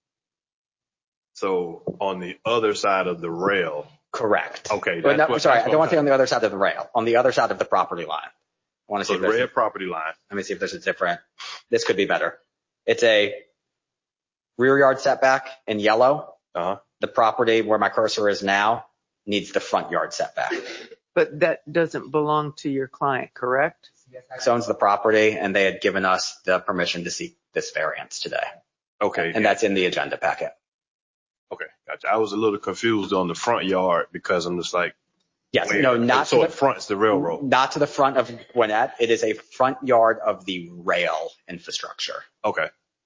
So on the other side of the rail. Correct. Okay. Sorry, I don't want to say on the other side of the rail, on the other side of the property line. I want to see the red property line. Let me see if there's a different, this could be better. It's a rear yard setback in yellow. The property where my cursor is now needs the front yard setback. But that doesn't belong to your client, correct? CSX owns the property and they had given us the permission to seek this variance today. Okay. And that's in the agenda packet. Okay, gotcha. I was a little confused on the front yard because I'm just like, yes, no, not so it fronts the railroad. Not to the front of Gwinnett. It is a front yard of the rail infrastructure. Okay.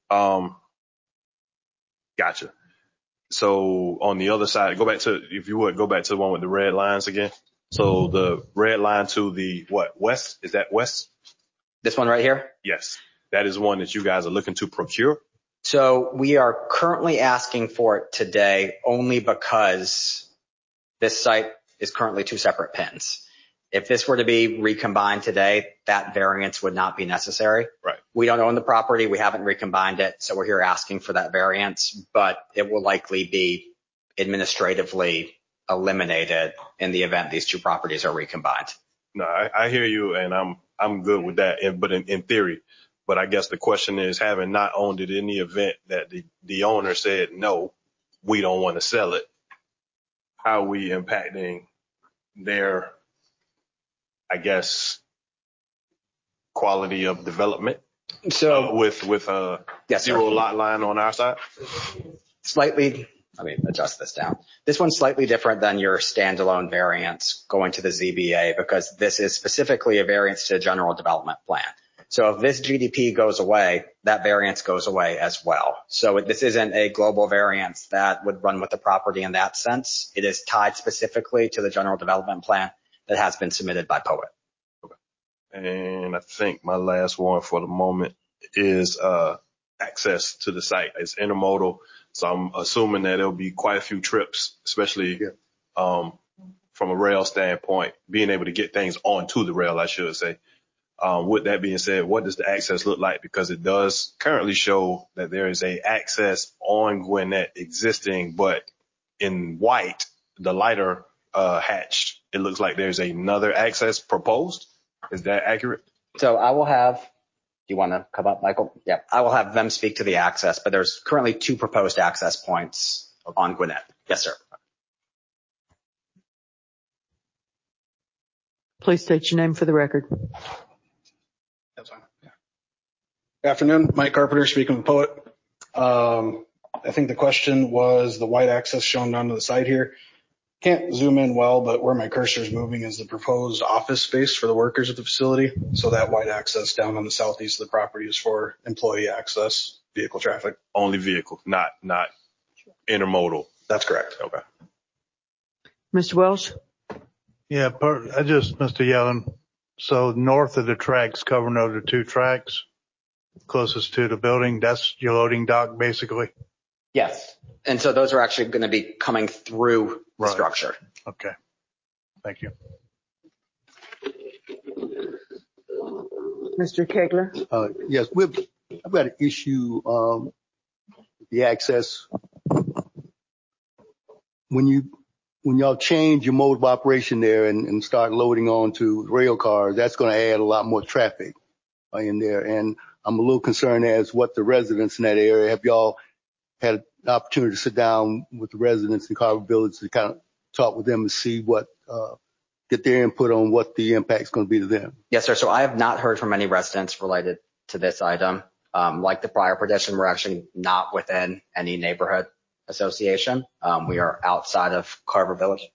Gotcha. So on the other side, if you would, go back to the one with the red lines again. So the red line to the west? Is that west? This one right here? Yes. That is one that you guys are looking to procure? So we are currently asking for it today only because this site is currently 2 separate pins. If this were to be recombined today, that variance would not be necessary. Right. We don't own the property. We haven't recombined it. So we're here asking for that variance, but it will likely be administratively eliminated in the event these 2 properties are recombined. No, I hear you, and I'm good with that. But in theory, but I guess the question is, having not owned it in the event that the owner said, no, we don't want to sell it, how are we impacting their, I guess, quality of development? So with yes, zero lot line on our side? Slightly, let me adjust this down. This one's slightly different than your standalone variance going to the ZBA because this is specifically a variance to a general development plan. So if this GDP goes away, that variance goes away as well. So this isn't a global variance that would run with the property in that sense. It is tied specifically to the general development plan that has been submitted by Poet. Okay. And I think my last one for the moment is access to the site. It's intermodal, so I'm assuming that there'll be quite a few trips, especially from a rail standpoint, being able to get things onto the rail, I should say. With that being said, what does the access look like? Because it does currently show that there is a access on Gwinnett existing, but in white, the lighter hatched, it looks like there's another access proposed. Is that accurate? So I will have you want to come up, Michael? Yeah, I will have them speak to the access, but there's currently 2 proposed access points on Gwinnett. Yes, sir. Please state your name for the record. That's fine. Yeah. Good afternoon, Mike Carpenter speaking with Poet. I think the question was the white access shown down to the side here. Can't zoom in well, but where my cursor is moving is the proposed office space for the workers at the facility. So that white access down on the southeast of the property is for employee access, vehicle traffic. Only vehicle, not intermodal. That's correct. Okay. Mr. Welsh? Yeah, Mr. Yellen. So north of the tracks, covering over 2 tracks, closest to the building, that's your loading dock, basically? Yes. And so those are actually going to be coming through the structure. Okay. Thank you. Mr. Kegler? Yes, I've got an issue with the access. When y'all change your mode of operation there and start loading onto rail cars, that's going to add a lot more traffic in there. And I'm a little concerned as what the residents in that area, have y'all had an opportunity to sit down with the residents in Carver Village to kind of talk with them and see what, get their input on what the impact is going to be to them? Yes, sir. So I have not heard from any residents related to this item. Like the prior petition, we're actually not within any neighborhood association. We are outside of Carver Village.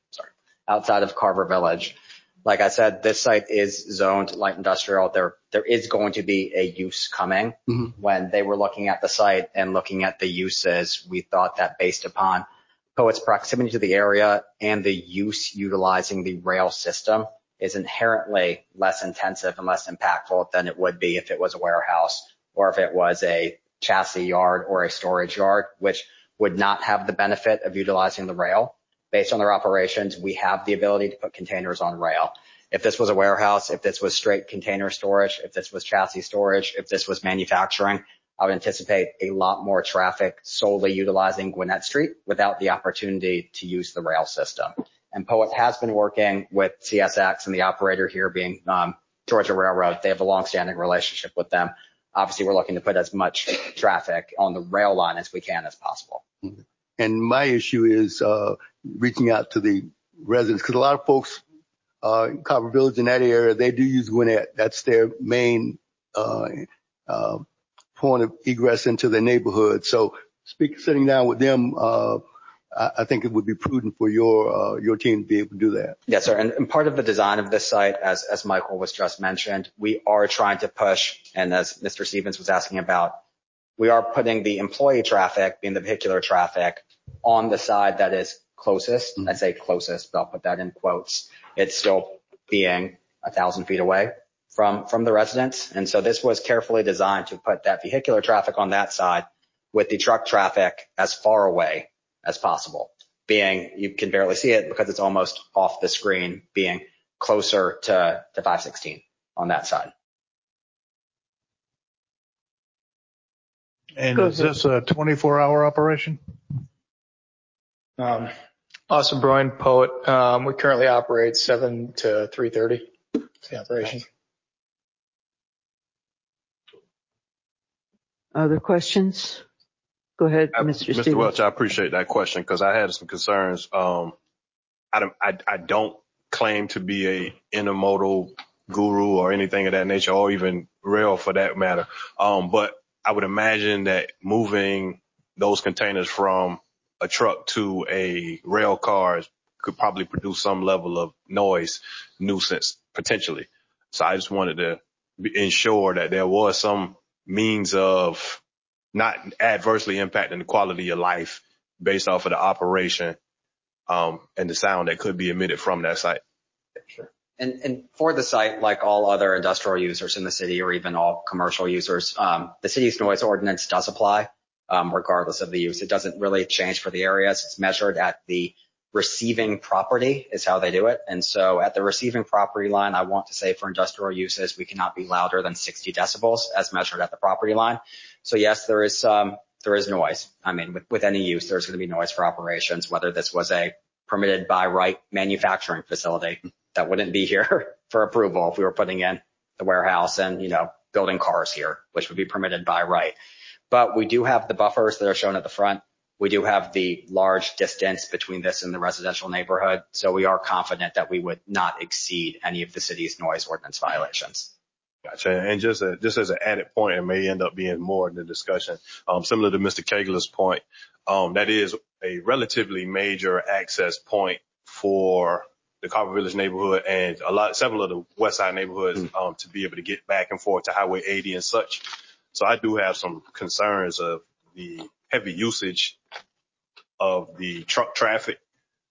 Like I said, this site is zoned light industrial. There is going to be a use coming. Mm-hmm. When they were looking at the site and looking at the uses, we thought that based upon Poet's proximity to the area and the use utilizing the rail system is inherently less intensive and less impactful than it would be if it was a warehouse or if it was a chassis yard or a storage yard, which would not have the benefit of utilizing the rail. Based on their operations, we have the ability to put containers on rail. If this was a warehouse, if this was straight container storage, if this was chassis storage, if this was manufacturing, I would anticipate a lot more traffic solely utilizing Gwinnett Street without the opportunity to use the rail system. And Poet has been working with CSX and the operator here being Georgia Railroad. They have a long-standing relationship with them. Obviously, we're looking to put as much traffic on the rail line as we can as possible. And my issue is reaching out to the residents, because a lot of folks in Carver Village in that area, they do use Gwinnett. That's their main point of egress into their neighborhood. So sitting down with them, I think it would be prudent for your team to be able to do that. Yes, sir. And part of the design of this site, as Michael was just mentioned, we are trying to push, and as Mr. Stevens was asking about, we are putting the employee traffic, being the vehicular traffic, on the side that is closest. Mm-hmm. I say closest, but I'll put that in quotes. It's still being 1,000 feet away from the residents. And so this was carefully designed to put that vehicular traffic on that side with the truck traffic as far away as possible, being you can barely see it because it's almost off the screen, being closer to 516 on that side. And is this a 24-hour operation? Austin Bryan, Poet. We currently operate 7 to 3:30. It's the operation. Other questions? Go ahead, Mr. Stevens. Mr. Welch, I appreciate that question because I had some concerns. I don't claim to be a intermodal guru or anything of that nature, or even rail for that matter. But I would imagine that moving those containers from a truck to a rail car could probably produce some level of noise nuisance potentially. So I just wanted to ensure that there was some means of not adversely impacting the quality of life based off of the operation and the sound that could be emitted from that site. Sure. And for the site, like all other industrial users in the city or even all commercial users, the city's noise ordinance does apply regardless of the use. It doesn't really change for the areas. It's measured at the receiving property is how they do it. And so at the receiving property line, I want to say for industrial uses, we cannot be louder than 60 decibels as measured at the property line. So yes, there is noise. I mean, with any use, there's going to be noise for operations, whether this was a permitted by right manufacturing facility that wouldn't be here for approval if we were putting in the warehouse and, building cars here, which would be permitted by right. But we do have the buffers that are shown at the front. We do have the large distance between this and the residential neighborhood. So we are confident that we would not exceed any of the city's noise ordinance violations. Gotcha. And just as an added point, it may end up being more in the discussion, similar to Mr. Kegler's point, that is a relatively major access point for the Carver Village neighborhood and several of the West Side neighborhoods, to be able to get back and forth to Highway 80 and such. So I do have some concerns of the heavy usage of the truck traffic,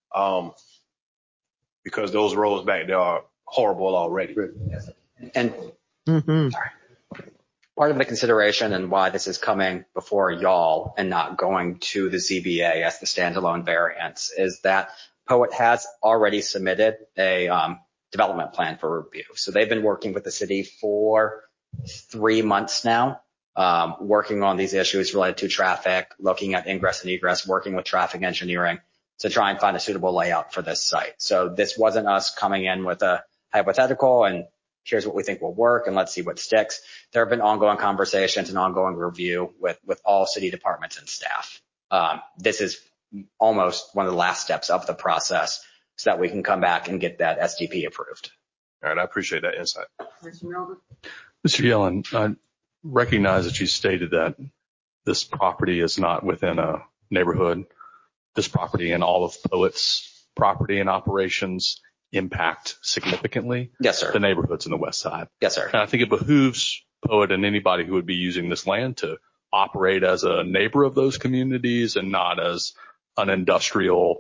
because those roads back there are horrible already. And sorry, part of the consideration and why this is coming before y'all and not going to the ZBA as the standalone variance is that Poet has already submitted a development plan for review. So they've been working with the city for 3 months now, working on these issues related to traffic, looking at ingress and egress, working with traffic engineering to try and find a suitable layout for this site. So this wasn't us coming in with a hypothetical and here's what we think will work and let's see what sticks. There have been ongoing conversations and ongoing review with all city departments and staff. This is almost one of the last steps of the process so that we can come back and get that SDP approved. All right. I appreciate that insight. Mr. Yellen, I recognize that you stated that this property is not within a neighborhood. This property and all of Poet's property and operations impact significantly. Yes, sir. The neighborhoods in the West Side. Yes, sir. And I think it behooves Poet and anybody who would be using this land to operate as a neighbor of those communities and not as an industrial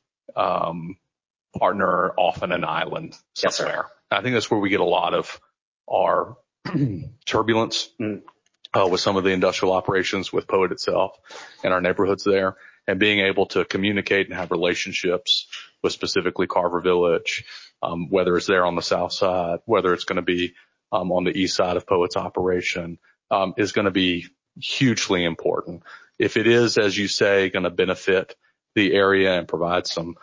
partner off on an island somewhere. Yes, sir. I think that's where we get a lot of our turbulence with some of the industrial operations with Poet itself and our neighborhoods there, and being able to communicate and have relationships with specifically Carver Village, whether it's there on the south side, whether it's going to be on the east side of Poet's operation, is going to be hugely important. If it is, as you say, going to benefit the area and provide some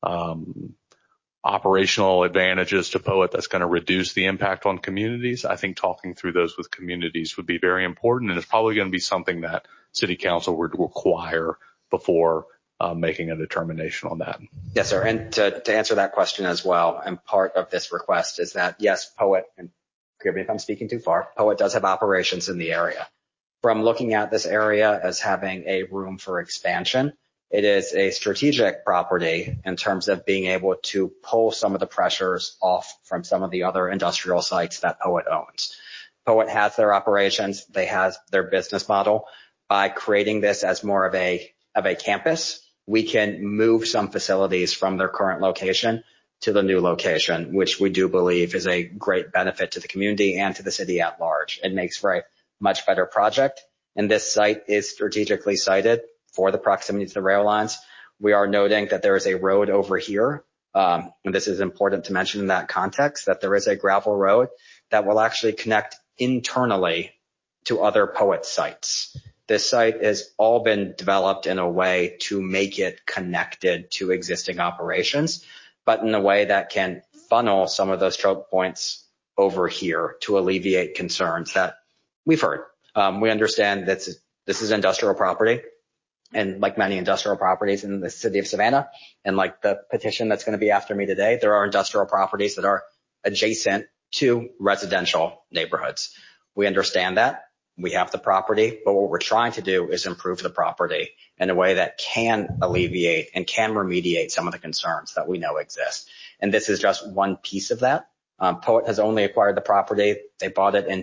operational advantages to Poet that's going to reduce the impact on communities, I think talking through those with communities would be very important, and it's probably going to be something that City Council would require before making a determination on that. Yes, sir. And to answer that question as well, and part of this request is that, yes, Poet, and forgive me if I'm speaking too far, Poet does have operations in the area. From looking at this area as having a room for expansion, it is a strategic property in terms of being able to pull some of the pressures off from some of the other industrial sites that Poet owns. Poet has their operations. They have their business model. By creating this as more of a campus, we can move some facilities from their current location to the new location, which we do believe is a great benefit to the community and to the city at large. It makes for a much better project. And this site is strategically sited for the proximity to the rail lines. We are noting that there is a road over here. And this is important to mention in that context, that there is a gravel road that will actually connect internally to other Poet sites. This site has all been developed in a way to make it connected to existing operations, but in a way that can funnel some of those choke points over here to alleviate concerns that we've heard. We understand that this is industrial property, and like many industrial properties in the city of Savannah, and like the petition that's going to be after me today, there are industrial properties that are adjacent to residential neighborhoods. We understand that. We have the property, but what we're trying to do is improve the property in a way that can alleviate and can remediate some of the concerns that we know exist. And this is just one piece of that. Poet has only acquired the property. They bought it in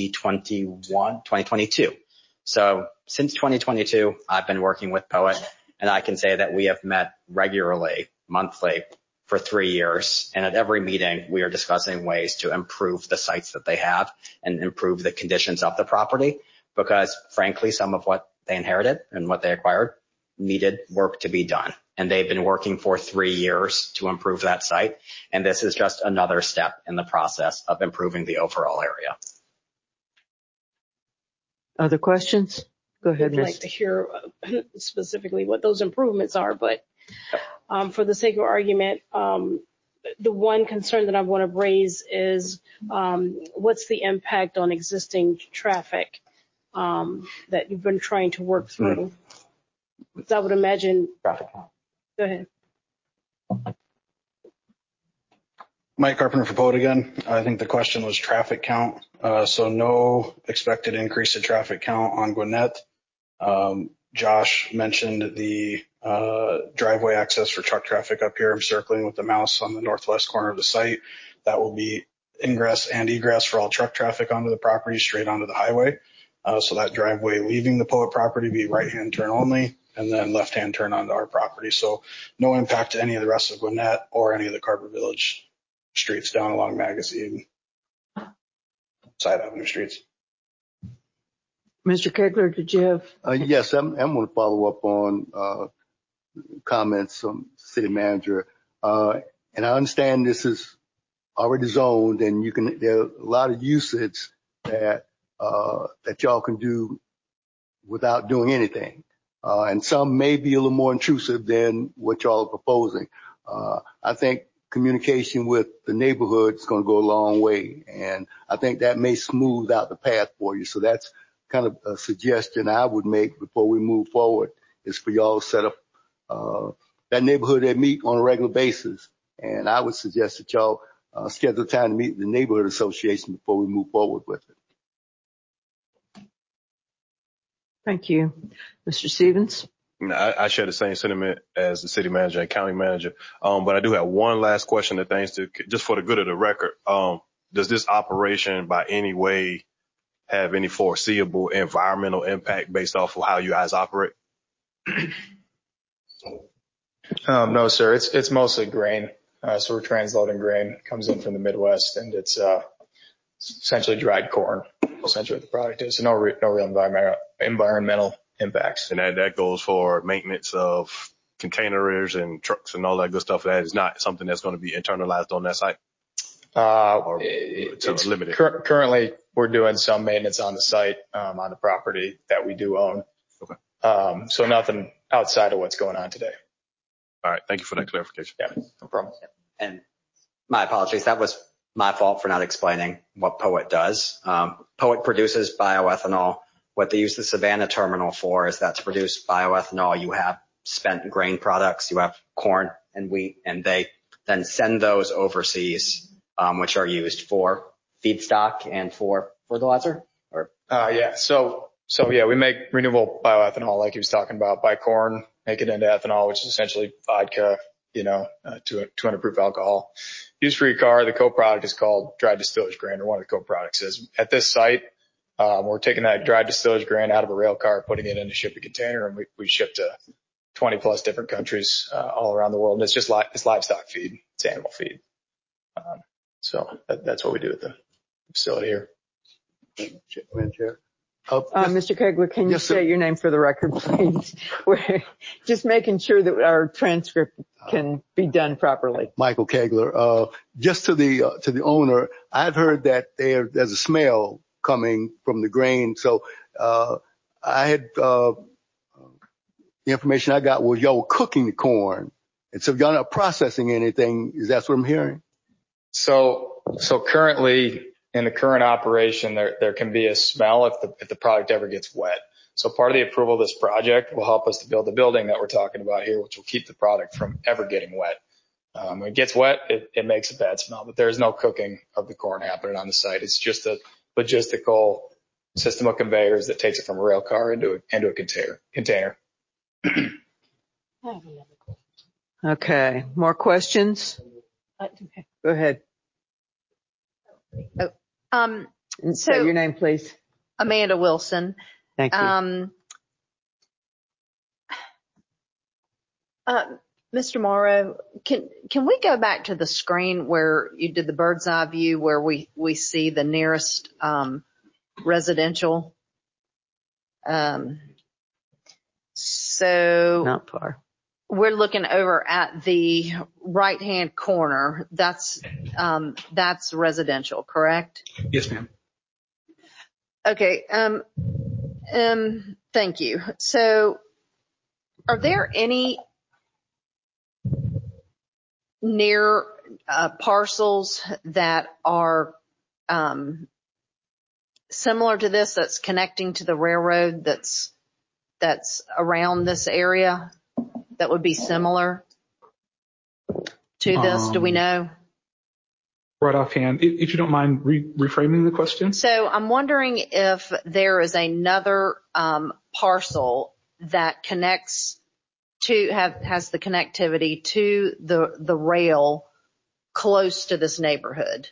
2022. So since 2022, I've been working with Poet, and I can say that we have met regularly, monthly, for 3 years. And at every meeting, we are discussing ways to improve the sites that they have and improve the conditions of the property, because frankly, some of what they inherited and what they acquired needed work to be done. And they've been working for 3 years to improve that site. And this is just another step in the process of improving the overall area. Other questions? Go ahead, I'd like to hear specifically what those improvements are, but for the sake of argument, the one concern that I want to raise is what's the impact on existing traffic that you've been trying to work through? Because I would imagine. Traffic. Go ahead. Mike Carpenter for Poet again. I think the question was traffic count. So no expected increase in traffic count on Gwinnett. Josh mentioned the driveway access for truck traffic up here. I'm circling with the mouse on the northwest corner of the site. That will be ingress and egress for all truck traffic onto the property straight onto the highway. So that driveway leaving the Poet property be right-hand turn only, and then left-hand turn onto our property. So no impact to any of the rest of Gwinnett or any of the Carver Village streets down along Magazine side avenue streets. Mr. Kegler, did you have? Yes, I'm going to follow up on comments from city manager. And I understand this is already zoned, and there are a lot of usage that y'all can do without doing anything. And some may be a little more intrusive than what y'all are proposing. I think communication with the neighborhood is going to go a long way, and I think that may smooth out the path for you. So that's kind of a suggestion I would make before we move forward, is for y'all to set up that neighborhood that meet on a regular basis. And I would suggest that y'all schedule time to meet with the neighborhood association before we move forward with it. Thank you. Mr. Stevens? I share the same sentiment as the city manager and county manager. But I do have one last question that thanks to, just for the good of the record. Does this operation by any way have any foreseeable environmental impact based off of how you guys operate? No, sir. It's mostly grain. So we're transloading grain. It comes in from the Midwest, and it's essentially dried corn, essentially what the product is. So no real environmental impacts. And that goes for maintenance of containers and trucks and all that good stuff. That is not something that's going to be internalized on that site? It's limited. Currently, we're doing some maintenance on the site, on the property that we do own. Okay. So nothing outside of what's going on today. All right. Thank you for that clarification. Yeah, no problem. And my apologies. That was my fault for not explaining what Poet does. Poet produces bioethanol. What they use the Savannah terminal for is that to produce bioethanol, you have spent grain products, you have corn and wheat, and they then send those overseas, which are used for feedstock and for fertilizer. Yeah. So yeah, we make renewable bioethanol, like he was talking about, by corn, make it into ethanol, which is essentially vodka, 200 proof alcohol. Used for your car. The co-product is called dried distillers grain, or one of the co-products is. At this site, we're taking that dried distillers grain out of a rail car, putting it in a shipping container, and we ship to 20 plus different countries all around the world. And it's just it's livestock feed. It's animal feed. So that's what we do at the facility here. Mr. Kegler, can you say your name for the record, please? We're just making sure that our transcript can be done properly. Michael Kegler. Just to the owner, I've heard that there's a smell coming from the grain. So I had the information I got was y'all were cooking the corn, and so y'all not processing anything. Is that what I'm hearing? So currently, in the current operation, there can be a smell if the product ever gets wet. So part of the approval of this project will help us to build the building that we're talking about here, which will keep the product from ever getting wet. When it gets wet, it makes a bad smell, but there's no cooking of the corn happening on the site. It's just a logistical system of conveyors that takes it from a rail car into a container. Okay. More questions? Okay. Go ahead. Say your name, please. Amanda Wilson. Thank you. Mr. Morrow, can we go back to the screen where you did the bird's eye view, where we see the nearest residential? So not far. We're looking over at the right-hand corner. That's residential, correct? Yes, ma'am. Okay. Thank you. So, are there any near parcels that are similar to this, that's connecting to the railroad, that's around this area, that would be similar to this? Do we know? Right offhand, if you don't mind reframing the question. So I'm wondering if there is another parcel that connects to has the connectivity to the rail close to this neighborhood.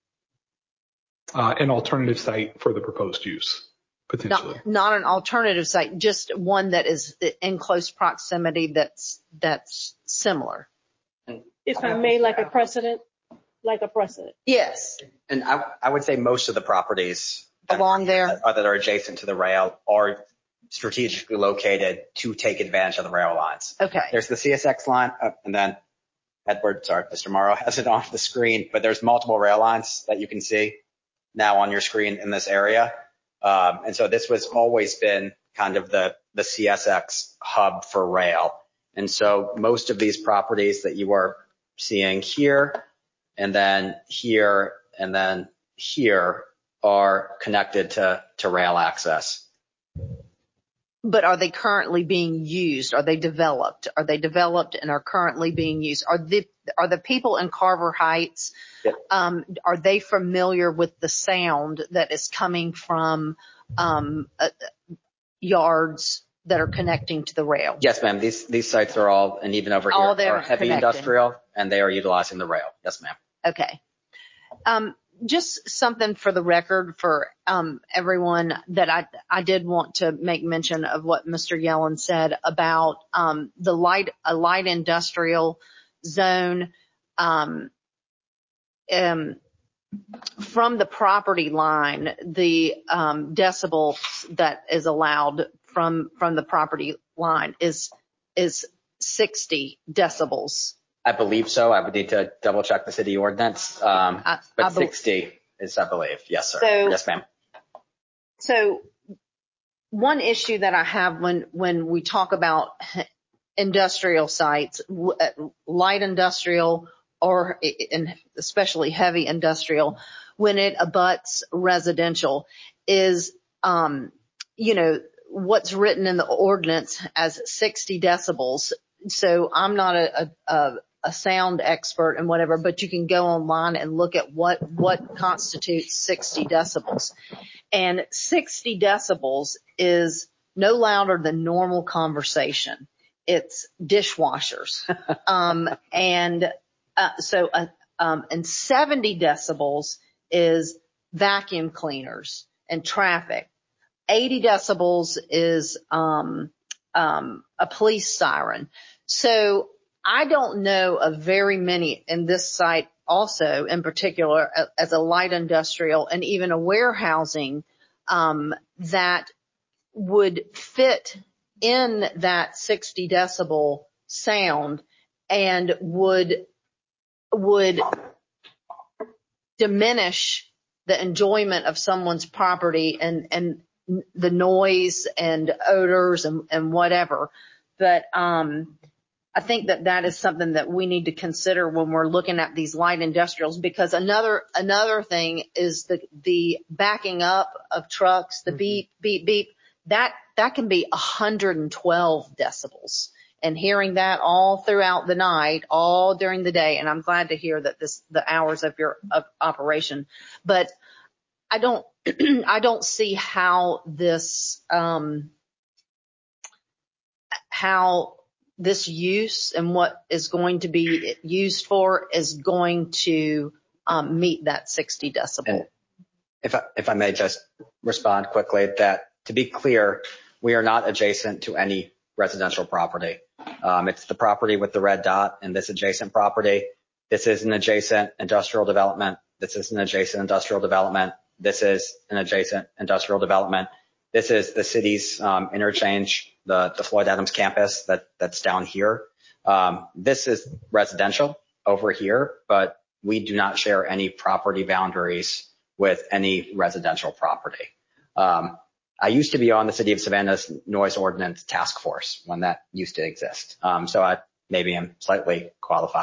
An alternative site for the proposed use, potentially. Not an alternative site, just one that is in close proximity that's similar. If I may, like a precedent. Yes. And I would say most of the properties along there that are adjacent to the rail are strategically located to take advantage of the rail lines. Okay. There's the CSX line, and then Mr. Morrow has it on the screen, but there's multiple rail lines that you can see now on your screen in this area. And so this was always been kind of the CSX hub for rail. And so most of these properties that you are seeing here, and then here, and then here are connected to rail access. But are they currently being used? Are they developed? Are they developed and are currently being used? Are the people in Carver Heights, are they familiar with the sound that is coming from yards that are connecting to the rail? Yes, ma'am. These sites are all, and even over here, are heavy industrial, and they are utilizing the rail. Yes, ma'am. Okay. Just something for the record for everyone that I did want to make mention of what Mr. Yellen said about a light industrial zone from the property line. The decibel that is allowed from the property line is 60 decibels. I believe so. I would need to double check the city ordinance. But 60 is, I believe. Yes, sir. Yes, ma'am. So one issue that I have when we talk about industrial sites, light industrial or especially heavy industrial, when it abuts residential is, what's written in the ordinance as 60 decibels. So I'm not a sound expert and whatever, but you can go online and look at what constitutes 60 decibels. And 60 decibels is no louder than normal conversation. It's dishwashers. And 70 decibels is vacuum cleaners and traffic. 80 decibels is a police siren. So I don't know of very many in this site also in particular as a light industrial and even a warehousing that would fit in that 60 decibel sound and would diminish the enjoyment of someone's property and the noise and odors and whatever. But I think that is something that we need to consider when we're looking at these light industrials, because another thing is the backing up of trucks, the beep, beep, beep, that can be 112 decibels. And hearing that all throughout the night, all during the day, and I'm glad to hear that the hours of your operation, but I don't see how this use and what is going to be used for is going to meet that 60 decibel. And if I may just respond quickly, that to be clear, we are not adjacent to any residential property. It's the property with the red dot and this adjacent property. This is an adjacent industrial development. This is an adjacent industrial development. This is an adjacent industrial development. This is the city's interchange, the Floyd Adams campus that's down here. This is residential over here, but we do not share any property boundaries with any residential property. I used to be on the City of Savannah's noise ordinance task force when that used to exist. So I maybe am slightly qualified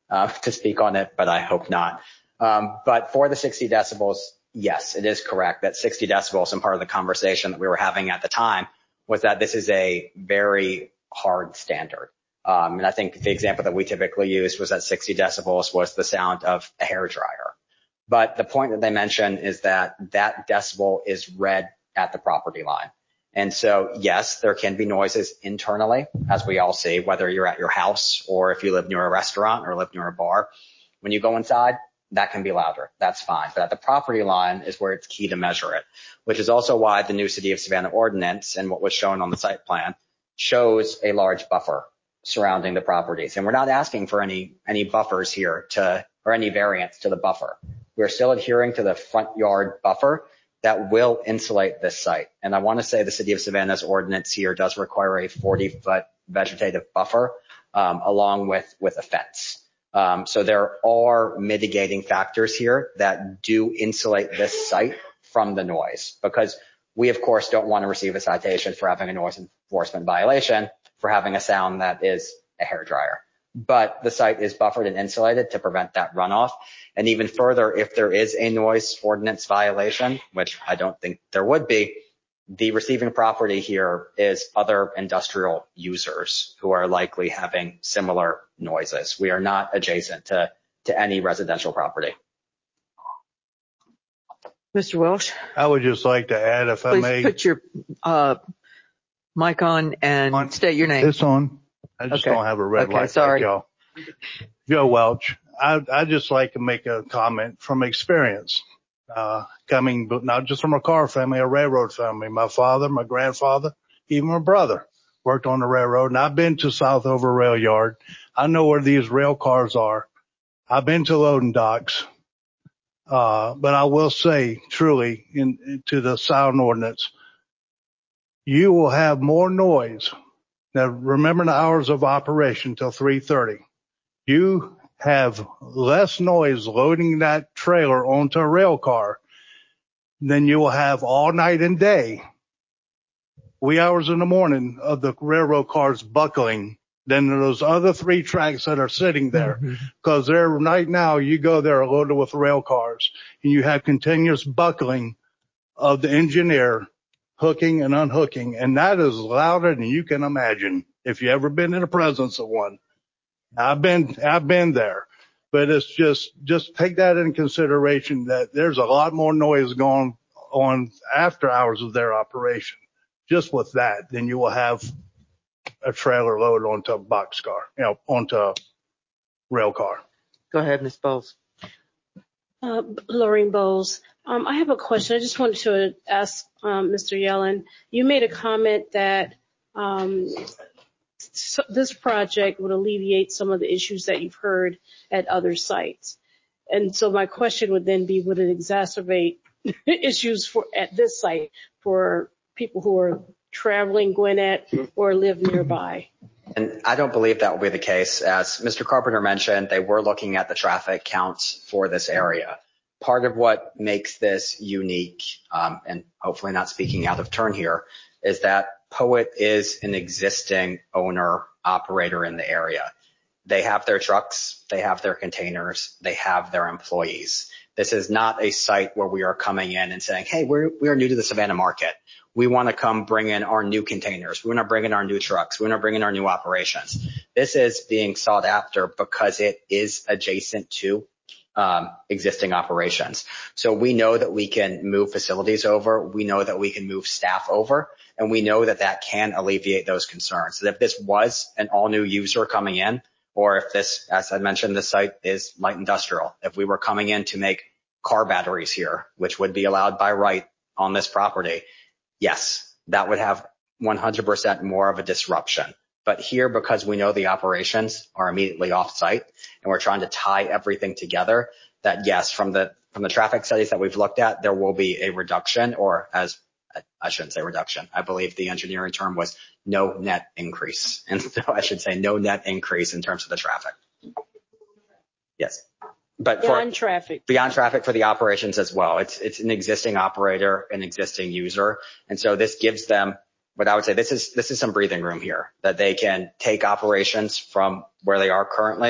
to speak on it, but I hope not. But for the 60 decibels, yes, it is correct that 60 decibels, and part of the conversation that we were having at the time was that this is a very hard standard. And I think the example that we typically used was that 60 decibels was the sound of a hairdryer. But the point that they mentioned is that that decibel is read at the property line. And so, yes, there can be noises internally, as we all see, whether you're at your house or if you live near a restaurant or live near a bar. When you go inside, that can be louder. That's fine. But at the property line is where it's key to measure it, which is also why the new City of Savannah ordinance and what was shown on the site plan shows a large buffer surrounding the properties. And we're not asking for any buffers here or any variance to the buffer. We're still adhering to the front yard buffer that will insulate this site. And I want to say the City of Savannah's ordinance here does require a 40-foot vegetative buffer along with a fence. So there are mitigating factors here that do insulate this site from the noise, because we, of course, don't want to receive a citation for having a noise enforcement violation for having a sound that is a hairdryer. But the site is buffered and insulated to prevent that runoff. And even further, if there is a noise ordinance violation, which I don't think there would be, the receiving property here is other industrial users who are likely having similar noises. We are not adjacent to any residential property. Mr. Welsh? I would just like to add, if I may. Please put your mic on and state your name. It's on. I just don't have a red light sorry. like y'all. Joe Welch. I'd just like to make a comment from experience, coming but not just from a car family, a railroad family. My father, my grandfather, even my brother worked on the railroad, and I've been to South Over Rail Yard. I know where these rail cars are. I've been to loading docks. But I will say, truly, to the sound ordinance, you will have more noise. Now, remember the hours of operation till 3:30. You have less noise loading that trailer onto a rail car than you will have all night and day, wee hours in the morning, of the railroad cars buckling than those other 3 tracks that are sitting there. Because they're right now, you go there loaded with rail cars, and you have continuous buckling of the engineer hooking and unhooking, and that is louder than you can imagine if you've ever been in the presence of one. I've been there, but it's just take that into consideration, that there's a lot more noise going on after hours of their operation, just with that, than you will have a trailer loaded onto a boxcar, onto a rail car. Go ahead, Ms. Bowles. Lorraine Bowles. I have a question. I just wanted to ask Mr. Yellen. You made a comment that this project would alleviate some of the issues that you've heard at other sites. And so my question would then be, would it exacerbate issues at this site for people who are traveling Gwinnett or live nearby? And I don't believe that will be the case. As Mr. Carpenter mentioned, they were looking at the traffic counts for this area. Part of what makes this unique, and hopefully not speaking out of turn here, is that Poet is an existing owner operator in the area. They have their trucks, they have their containers, they have their employees. This is not a site where we are coming in and saying, hey, we are new to the Savannah market. We want to come bring in our new containers. We want to bring in our new trucks. We want to bring in our new operations. This is being sought after because it is adjacent to existing operations. So we know that we can move facilities over. We know that we can move staff over, and we know that that can alleviate those concerns. So if this was an all new user coming in, or if this, as I mentioned, this site is light industrial, if we were coming in to make car batteries here, which would be allowed by right on this property, yes, that would have 100% more of a disruption. But here, because we know the operations are immediately off site and we're trying to tie everything together, that yes, from the traffic studies that we've looked at, there will be a reduction, or as I shouldn't say reduction. I believe the engineering term was no net increase. And so I should say no net increase in terms of the traffic. Yes. But beyond traffic for the operations as well. It's an existing operator, an existing user. And so this gives them what I would say, this is some breathing room here, that they can take operations from where they are currently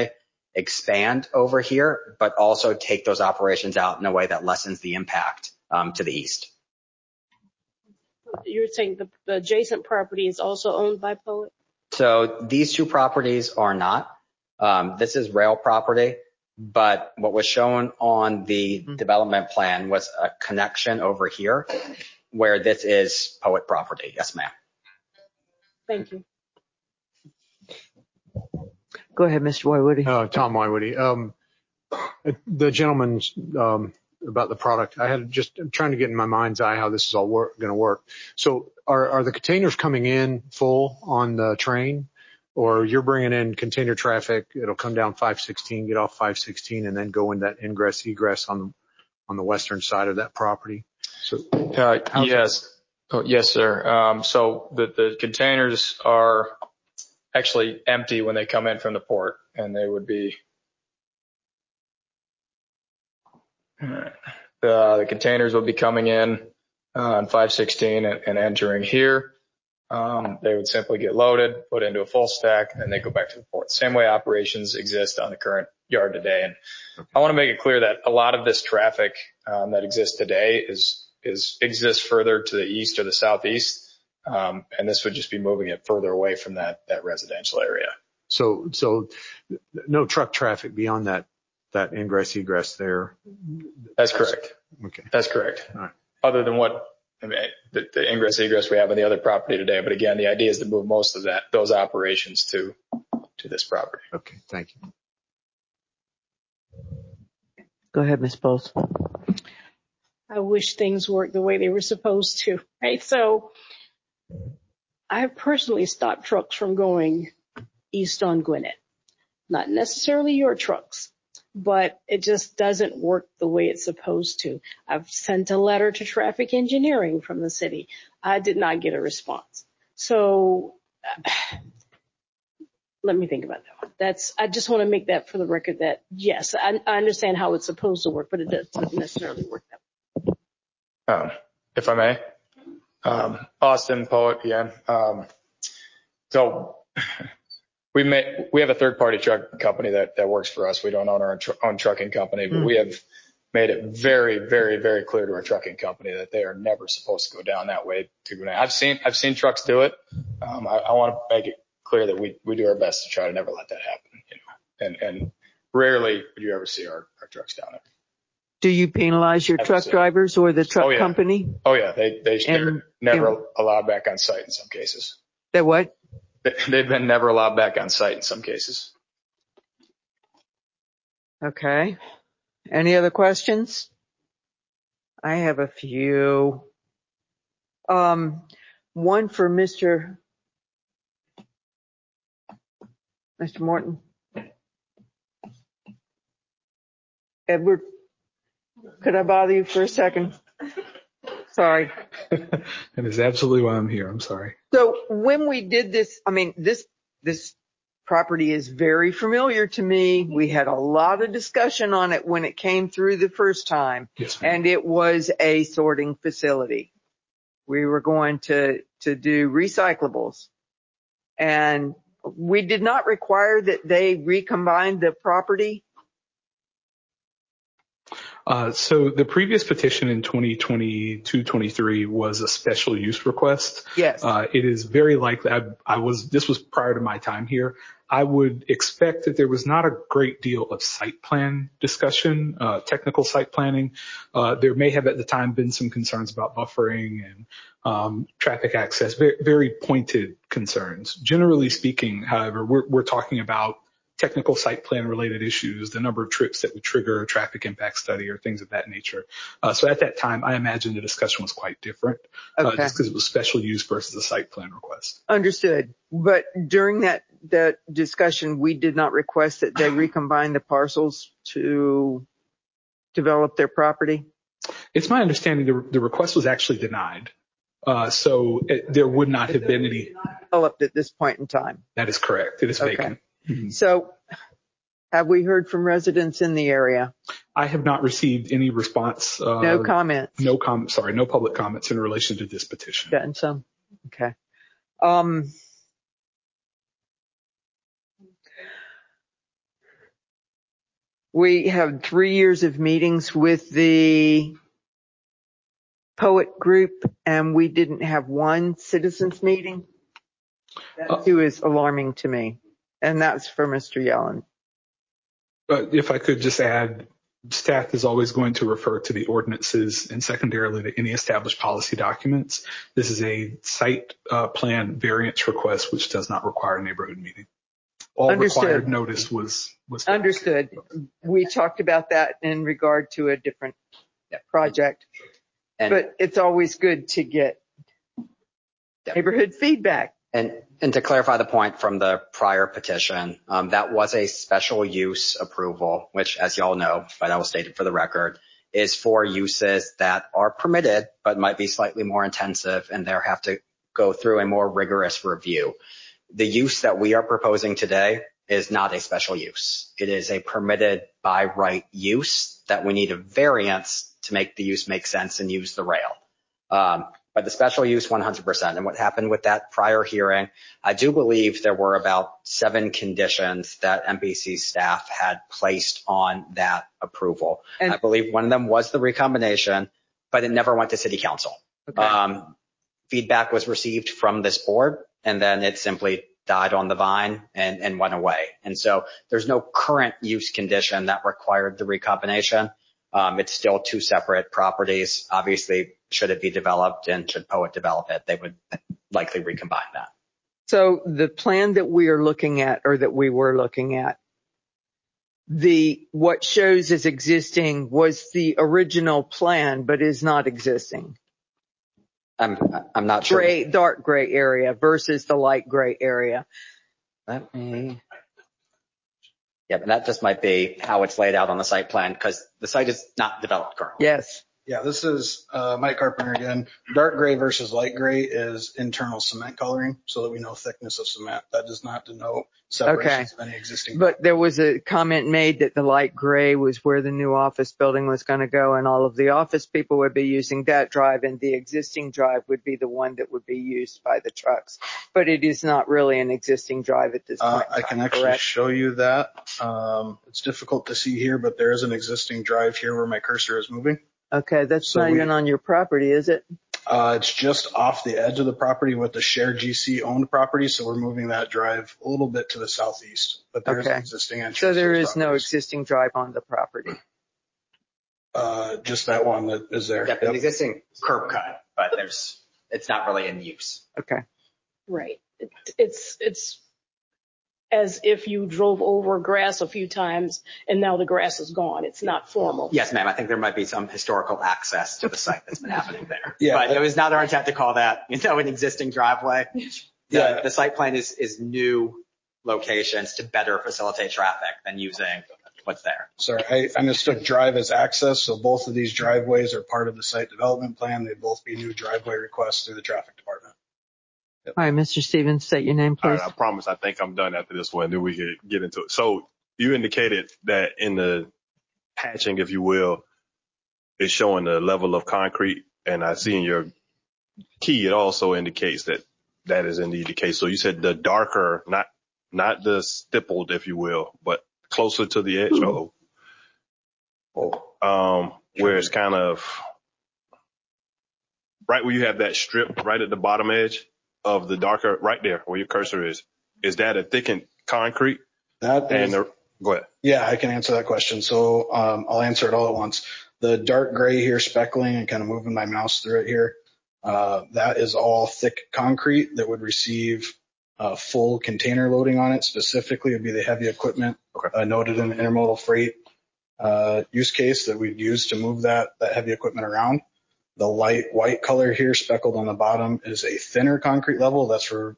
expand over here, but also take those operations out in a way that lessens the impact to the east. You're saying the adjacent property is also owned by Poet? So these two properties are not. This is rail property, but what was shown on the development plan was a connection over here where this is Poet property. Yes, ma'am. Thank you. Go ahead, Mr. Wywoody. Tom Wywoody. The gentleman's about the product. I'm trying to get in my mind's eye how this is all going to work. So are the containers coming in full on the train, or you're bringing in container traffic? It'll come down 516, get off 516, and then go in that ingress egress on the western side of that property. So yes. Oh, yes, sir. So the containers are actually empty when they come in from the port, and they would be the containers will be coming in on 516 and entering here. They would simply get loaded, put into a full stack, and they go back to the port. Same way operations exist on the current yard today. And I want to make it clear that a lot of this traffic that exists today exists further to the east or the southeast. And this would just be moving it further away from that residential area. So no truck traffic beyond that ingress egress there. That's correct. Okay. That's correct. All right. Other than the ingress egress we have on the other property today. But again, the idea is to move most of those operations to this property. Okay. Thank you. Go ahead, Ms. Bowles. I wish things worked the way they were supposed to, right? So I have personally stopped trucks from going east on Gwinnett. Not necessarily your trucks, but it just doesn't work the way it's supposed to. I've sent a letter to traffic engineering from the city. I did not get a response. So let me think about that one. I just want to make that for the record that, yes, I understand how it's supposed to work, but it doesn't necessarily work that way. If I may, Austin Poet again. So we have a third-party truck company that works for us. We don't own our own trucking company, but we have made it very, very, very clear to our trucking company that they are never supposed to go down that way to Gwinnett. I've seen trucks do it. I want to make it clear that we do our best to try to never let that happen. And rarely would you ever see our trucks down there. Do you penalize your truck drivers or the truck company? Oh yeah, they're never allowed back on site in some cases. They what? They've been never allowed back on site in some cases. Okay. Any other questions? I have a few. One for Mr. Morton. Edward, could I bother you for a second? Sorry. That is absolutely why I'm here. I'm sorry. So when we did this, this property is very familiar to me. We had a lot of discussion on it when it came through the first time. Yes, ma'am. And it was a sorting facility. We were going to do recyclables. And we did not require that they recombine the property. So the previous petition in 2022-23 was a special use request. Yes. It is very likely this was prior to my time here. I would expect that there was not a great deal of site plan discussion, technical site planning. There may have at the time been some concerns about buffering and traffic access, very, very pointed concerns. Generally speaking, however, we're talking about technical site plan related issues, the number of trips that would trigger a traffic impact study or things of that nature. So at that time, I imagine the discussion was quite different, just because it was special use versus a site plan request. Understood. But during that discussion, we did not request that they recombine the parcels to develop their property. It's my understanding the request was actually denied. So there would not have been any developed at this point in time. That is correct. It is vacant. So have we heard from residents in the area? I have not received any response. No comments. No public comments in relation to this petition. Gotten some. Okay. We have 3 years of meetings with the Poet group, and we didn't have one citizens meeting. That too is alarming to me. And that's for Mr. Yellen. But if I could just add, staff is always going to refer to the ordinances and secondarily to any established policy documents. This is a site plan variance request, which does not require a neighborhood meeting. All Understood. required notice was Understood. We talked about that in regard to a different project, but it's always good to get neighborhood feedback. And to clarify the point from the prior petition, that was a special use approval, which, as y'all know, but I will state it for the record, is for uses that are permitted but might be slightly more intensive and there have to go through a more rigorous review. The use that we are proposing today is not a special use. It is a permitted by right use that we need a variance to make the use make sense and use the rail. But the special use 100%. And what happened with that prior hearing, I do believe there were about 7 conditions that MPC staff had placed on that approval. And I believe one of them was the recombination, but it never went to city council. Okay. Feedback was received from this board, and then it simply died on the vine and went away. And so there's no current use condition that required the recombination. It's still 2 separate properties. Obviously, should it be developed and should Poet develop it, they would likely recombine that. So the plan that we are looking at, or that we were looking at, what shows as existing was the original plan, but is not existing. I'm not sure. Dark gray area versus the light gray area. Yeah, but that just might be how it's laid out on the site plan because the site is not developed currently. Yes. Yeah, this is Mike Carpenter again. Dark gray versus light gray is internal cement coloring so that we know thickness of cement. That does not denote separations of any existing. But there was a comment made that the light gray was where the new office building was going to go and all of the office people would be using that drive and the existing drive would be the one that would be used by the trucks. But it is not really an existing drive at this point. I can actually show you that. It's difficult to see here, but there is an existing drive here where my cursor is moving. Okay, that's not even on your property, is it? It's just off the edge of the property with the shared GC owned property, so we're moving that drive a little bit to the southeast. But there's an existing entrance. So there is no existing drive on the property. Just that one that is there. Yeah, an existing curb cut, but it's not really in use. Okay. Right. It's as if you drove over grass a few times and now the grass is gone. It's not formal. Yes, ma'am. I think there might be some historical access to the site that's been happening there. Yeah, but it was not our intent to call that, an existing driveway. The site plan is new locations to better facilitate traffic than using what's there. Sorry, I mistook drive as access. So both of these driveways are part of the site development plan. They'd both be new driveway requests through the traffic department. Yep. All right, Mr. Stevens, state your name, please. All right, I promise I think I'm done after this one, then we can get into it. So you indicated that in the hatching, if you will, it's showing the level of concrete, and I see in your key it also indicates that is indeed the case. So you said the darker, not the stippled, if you will, but closer to the edge. Where it's kind of right where you have that strip right at the bottom edge of the darker, right there where your cursor is that a thickened concrete? Go ahead. Yeah, I can answer that question. So I'll answer it all at once. The dark gray here, speckling and kind of moving my mouse through it here, that is all thick concrete that would receive full container loading on it. Specifically, it would be the heavy equipment noted in the intermodal freight use case that we'd use to move that heavy equipment around. The light white color here, speckled on the bottom, is a thinner concrete level. That's for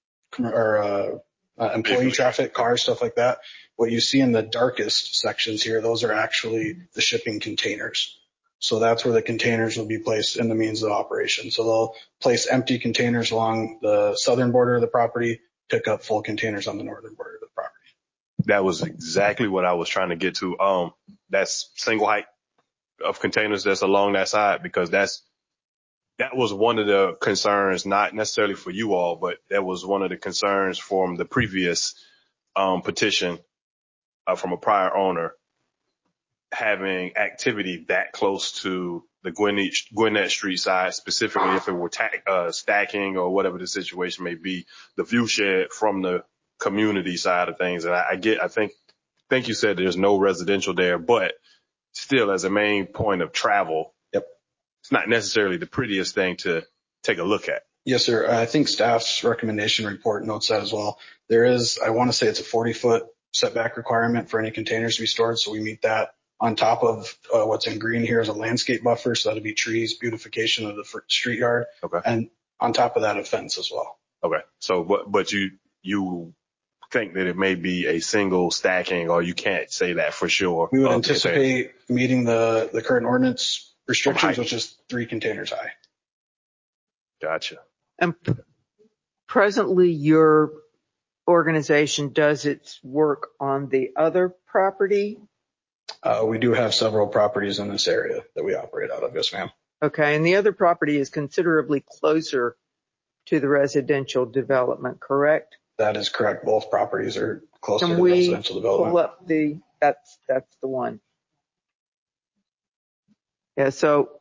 employee traffic, cars, stuff like that. What you see in the darkest sections here, those are actually the shipping containers. So that's where the containers will be placed in the means of operation. So they'll place empty containers along the southern border of the property, pick up full containers on the northern border of the property. That was exactly what I was trying to get to. That's single height of containers that's along that side, because that was one of the concerns, not necessarily for you all, but that was one of the concerns from the previous petition from a prior owner, having activity that close to the Gwinnett Street side, specifically if it were stacking or whatever the situation may be, the view shed from the community side of things. And I think you said there's no residential there, but still as a main point of travel, it's not necessarily the prettiest thing to take a look at. Yes, sir. I think staff's recommendation report notes that as well. There is, I want to say it's a 40-foot setback requirement for any containers to be stored. So we meet that. On top of what's in green here is a landscape buffer. So that'll be trees, beautification of the street yard. Okay. And on top of that, a fence as well. Okay. So, but you think that it may be a single stacking, or you can't say that for sure? We would anticipate meeting the current ordinance restrictions, which is 3 containers high. Gotcha. And presently your organization does its work on the other property? We do have several properties in this area that we operate out of. Yes, ma'am. Okay. And the other property is considerably closer to the residential development, correct? That is correct. Both properties are closer Can to we residential development. pull up that's the one. Yeah. So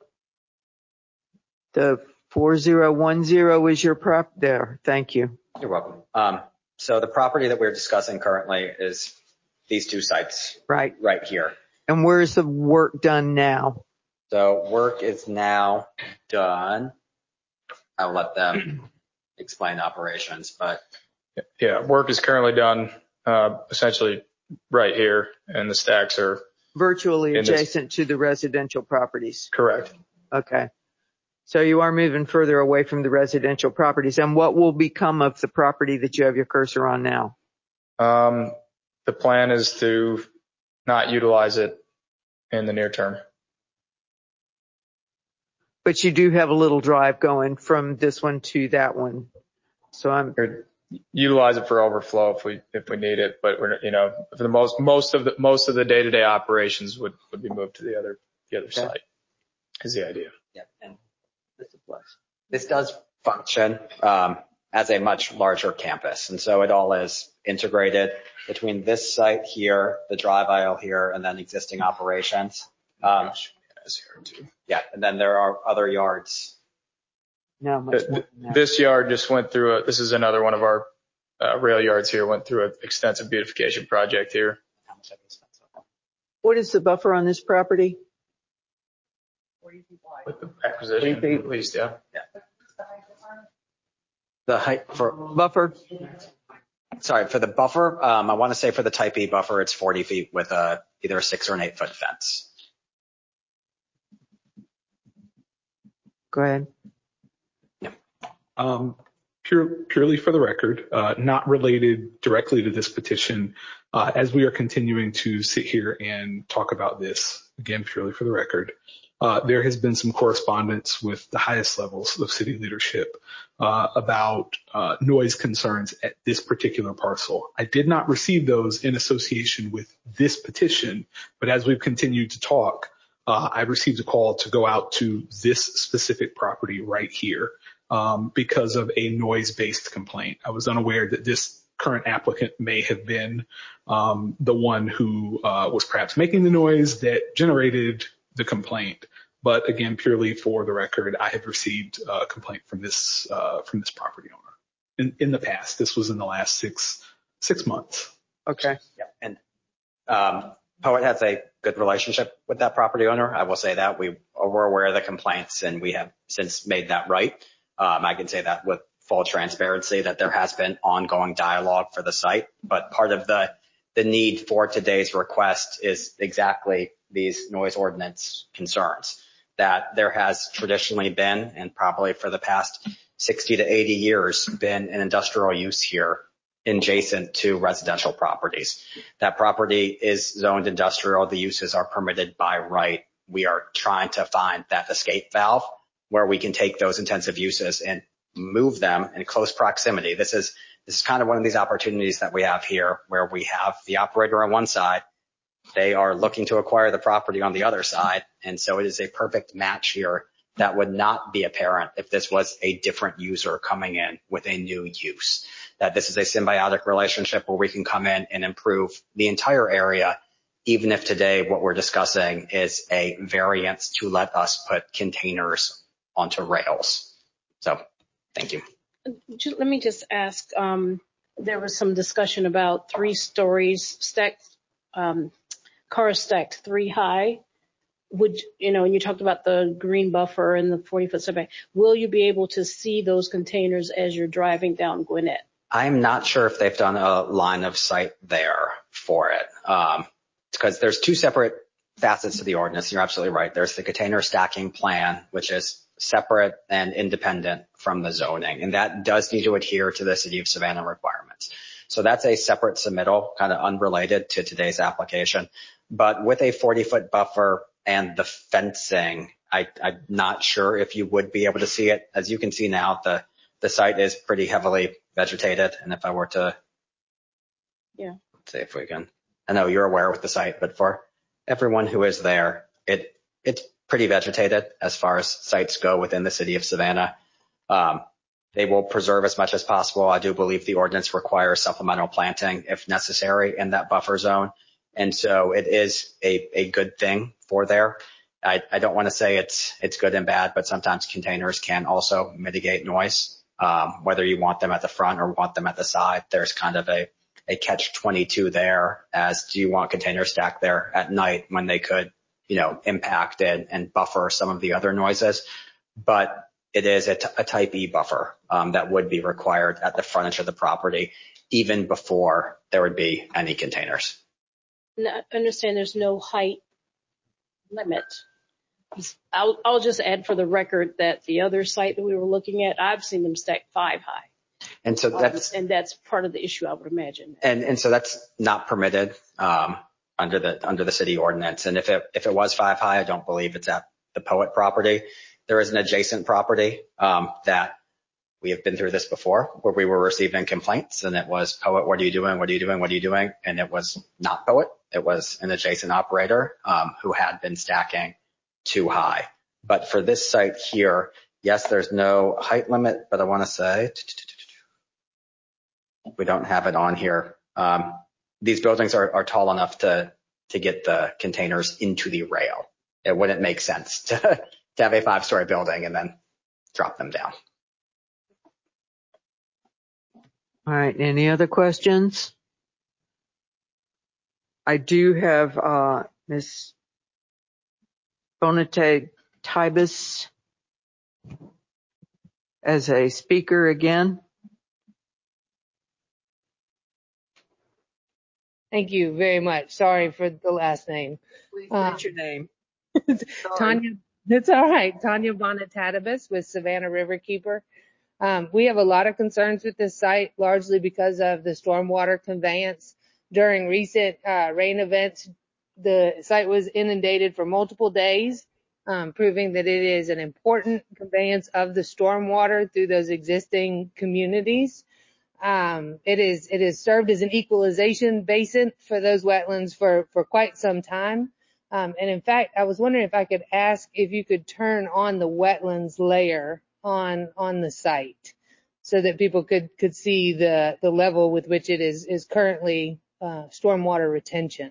the 4010 is your prop there. Thank you. You're welcome. So the property that we're discussing currently is these 2 sites. Right here. And where's the work done now? So work is now done. I'll let them explain operations, but. Yeah, work is currently done essentially right here, and the stacks are virtually adjacent to the residential properties. Correct. Okay. So you are moving further away from the residential properties. And what will become of the property that you have your cursor on now? The plan is to not utilize it in the near term. But you do have a little drive going from this one to that one. So I'm utilize it for overflow if we need it, but we're, for the most of the day-to-day operations would be moved to the other site is the idea. Yeah. And this does function as a much larger campus. And so it all is integrated between this site here, the drive aisle here, and then existing operations. Yeah. And then there are other yards. No, much more than that. This yard just went through this is another one of our rail yards here, went through an extensive beautification project here. What is the buffer on this property? 40 feet wide. With the acquisition, at least, yeah. The height for buffer? Sorry, for the buffer, I want to say for the type E buffer, it's 40 feet with either a 6 or an 8 foot fence. Go ahead. Purely for the record, not related directly to this petition, as we are continuing to sit here and talk about this, again, purely for the record, there has been some correspondence with the highest levels of city leadership about noise concerns at this particular parcel. I did not receive those in association with this petition, but as we've continued to talk, I received a call to go out to this specific property right here. Because of a noise-based complaint. I was unaware that this current applicant may have been the one who was perhaps making the noise that generated the complaint. But again, purely for the record, I have received a complaint from this property owner in the past. This was in the last six months. Okay. Yeah. And Poet has a good relationship with that property owner. I will say that we're aware of the complaints, and we have since made that right. I can say that with full transparency that there has been ongoing dialogue for the site, but part of the need for today's request is exactly these noise ordinance concerns that there has traditionally been, and probably for the past 60 to 80 years, been an industrial use here adjacent to residential properties. That property is zoned industrial. The uses are permitted by right. We are trying to find that escape valve where we can take those intensive uses and move them in close proximity. This is kind of one of these opportunities that we have here where we have the operator on one side. They are looking to acquire the property on the other side. And so it is a perfect match here that would not be apparent if this was a different user coming in with a new use. That this is a symbiotic relationship where we can come in and improve the entire area, even if today what we're discussing is a variance to let us put containers onto rails. So thank you. Let me just ask, there was some discussion about 3 stories stacked, cars stacked 3 high. Would, and you talked about the green buffer and the 40-foot setback. Will you be able to see those containers as you're driving down Gwinnett? I'm not sure if they've done a line of sight there for it. Because there's 2 separate facets to the ordinance. You're absolutely right. There's the container stacking plan, which is separate and independent from the zoning. And that does need to adhere to the City of Savannah requirements. So that's a separate submittal, kind of unrelated to today's application. But with a 40-foot buffer and the fencing, I'm not sure if you would be able to see it. As you can see now, the site is pretty heavily vegetated. And if I were to, see if we can, I know you're aware with the site, but for everyone who is there, it's pretty vegetated as far as sites go within the City of Savannah. They will preserve as much as possible. I do believe the ordinance requires supplemental planting if necessary in that buffer zone. And so it is a good thing for there. I don't want to say it's good and bad, but sometimes containers can also mitigate noise, whether you want them at the front or want them at the side. There's kind of a catch-22 there, as do you want containers stacked there at night when they could, impact and buffer some of the other noises. But it is a type E buffer that would be required at the frontage of the property, even before there would be any containers. I understand there's no height limit. I'll just add for the record that the other site that we were looking at, I've seen them stacked 5 high. And so that's part of the issue, I would imagine. And so that's not permitted under the city ordinance. And if it was 5 high, I don't believe it's at the Poet property. There is an adjacent property that we have been through this before, where we were receiving complaints, and it was, Poet, what are you doing? What are you doing? What are you doing? And it was not Poet. It was an adjacent operator who had been stacking too high. But for this site here, yes, there's no height limit, but I want to say we don't have it on here. These buildings are tall enough to get the containers into the rail. It wouldn't make sense to have a 5-story building and then drop them down. All right. Any other questions? I do have Ms. Bonate-Tybus as a speaker again. Thank you very much. Sorry for the last name. Please state your name. Tanya, that's all right. Tanya Bonate-Tybus with Savannah Riverkeeper. We have a lot of concerns with this site, largely because of the stormwater conveyance. During recent rain events, the site was inundated for multiple days, proving that it is an important conveyance of the stormwater through those existing communities. It is served as an equalization basin for those wetlands for quite some time. And in fact, I was wondering if I could ask if you could turn on the wetlands layer on the site so that people could see the level with which it is currently stormwater retention.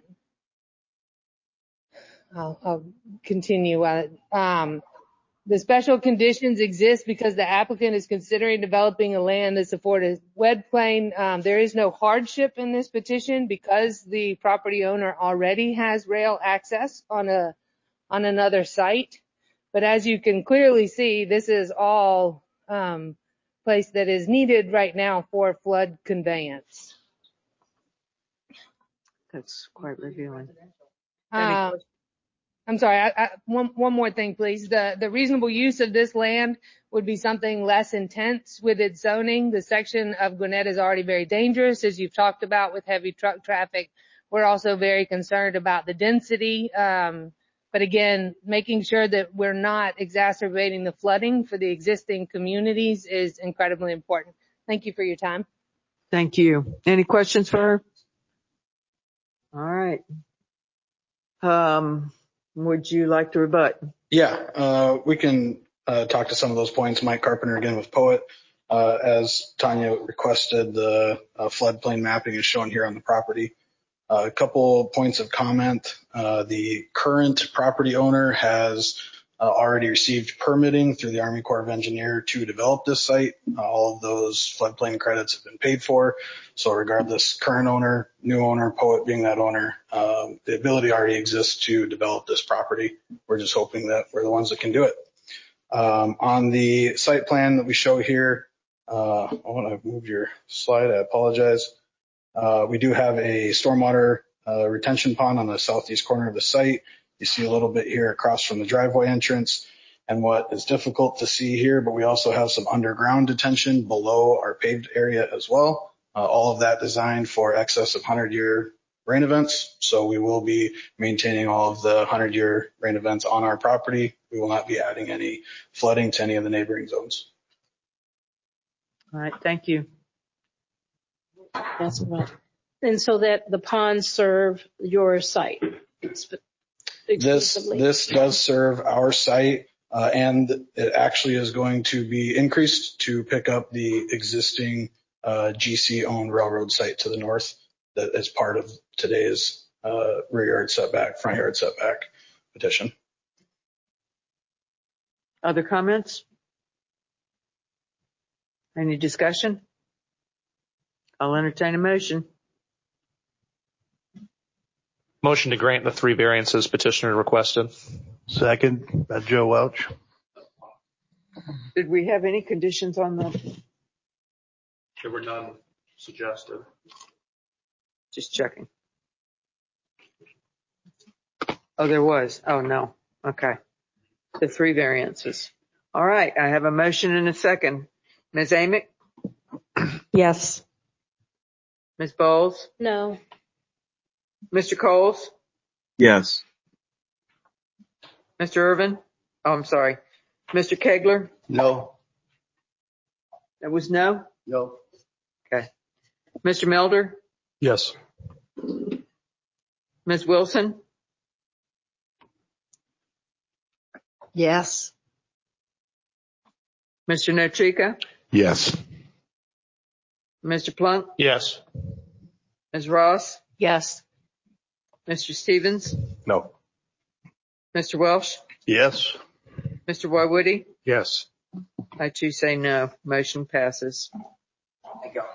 I'll continue. The special conditions exist because the applicant is considering developing a land that's afforded floodplain. There is no hardship in this petition because the property owner already has rail access on another site. But as you can clearly see, this is all place that is needed right now for flood conveyance. That's quite revealing. I'm sorry, one more thing, please. The reasonable use of this land would be something less intense with its zoning. The section of Gwinnett is already very dangerous, as you've talked about, with heavy truck traffic. We're also very concerned about the density. But again, making sure that we're not exacerbating the flooding for the existing communities is incredibly important. Thank you for your time. Thank you. Any questions for her? All right. Would you like to rebut? Yeah, we can talk to some of those points. Mike Carpenter again with Poet. As Tanya requested, the floodplain mapping is shown here on the property. A couple points of comment. The current property owner has already received permitting through the Army Corps of Engineers to develop this site. All of those floodplain credits have been paid for. So regardless, current owner, new owner, Poet being that owner, the ability already exists to develop this property. We're just hoping that we're the ones that can do it. On the site plan that we show here, I want to move your slide. I apologize. We do have a stormwater retention pond on the southeast corner of the site. You see a little bit here across from the driveway entrance. And what is difficult to see here, but we also have some underground detention below our paved area as well. All of that designed for excess of 100-year rain events. So we will be maintaining all of the 100-year rain events on our property. We will not be adding any flooding to any of the neighboring zones. All right, thank you. That's right. And so that the ponds serve your site exclusively? This does serve our site, and it actually is going to be increased to pick up the existing GC-owned railroad site to the north that is part of today's rear yard setback, front yard setback petition. Other comments? Any discussion? I'll entertain a motion. Motion to grant the 3 variances petitioner requested. Second by Joe Welch. Did we have any conditions on the? There were none suggested. Just checking. Oh, there was. Oh, no. Okay. The 3 variances. All right. I have a motion and a second. Ms. Amick? Yes. Ms. Bowles? No. Mr. Coles? Yes. Mr. Irvin? Oh, I'm sorry. Mr. Kegler? No. That was no? No. Okay. Mr. Melder? Yes. Ms. Wilson? Yes. Mr. Notrika? Yes. Mr. Plunk? Yes. Ms. Ross? Yes. Mr. Stevens? No. Mr. Welsh? Yes. Mr. Wywoody? Yes. I too say no. Motion passes. Thank you.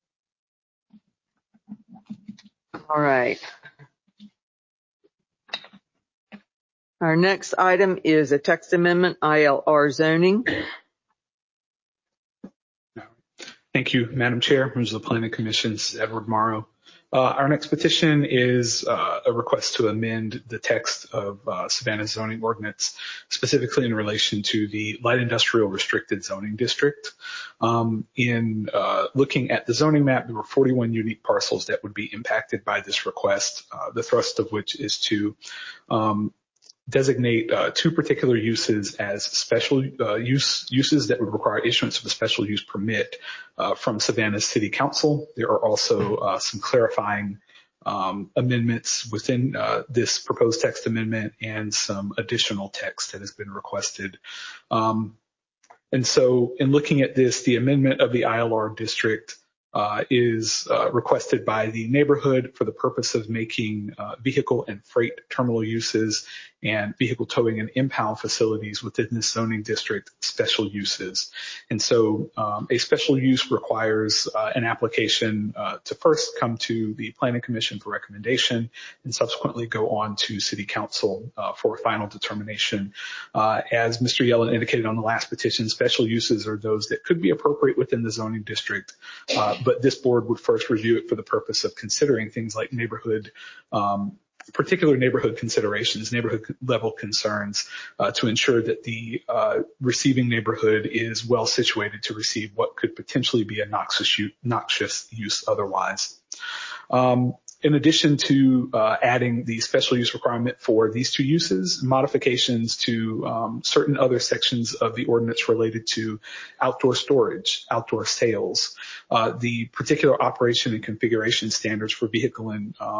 All right. Our next item is a text amendment, ILR zoning. Thank you, Madam Chair, members of the Planning Commission. This is Edward Morrow. Our next petition is a request to amend the text of Savannah's zoning ordinance, specifically in relation to the light industrial restricted zoning district. In looking at the zoning map, there were 41 unique parcels that would be impacted by this request, the thrust of which is to designate 2 particular uses as special uses that would require issuance of a special use permit from Savannah City Council. There are also some clarifying amendments within this proposed text amendment and some additional text that has been requested. And so in looking at this, the amendment of the ILR district is requested by the neighborhood for the purpose of making vehicle and freight terminal uses and vehicle towing and impound facilities within this zoning district special uses. And so a special use requires an application to first come to the Planning Commission for recommendation and subsequently go on to City Council for a final determination. As Mr. Yellen indicated on the last petition, special uses are those that could be appropriate within the zoning district, but this board would first review it for the purpose of considering things like neighborhood, particular neighborhood considerations, neighborhood level concerns, to ensure that the receiving neighborhood is well situated to receive what could potentially be a noxious use otherwise. In addition to adding the special use requirement for these 2 uses, modifications to certain other sections of the ordinance related to outdoor storage, outdoor sales, the particular operation and configuration standards for vehicle and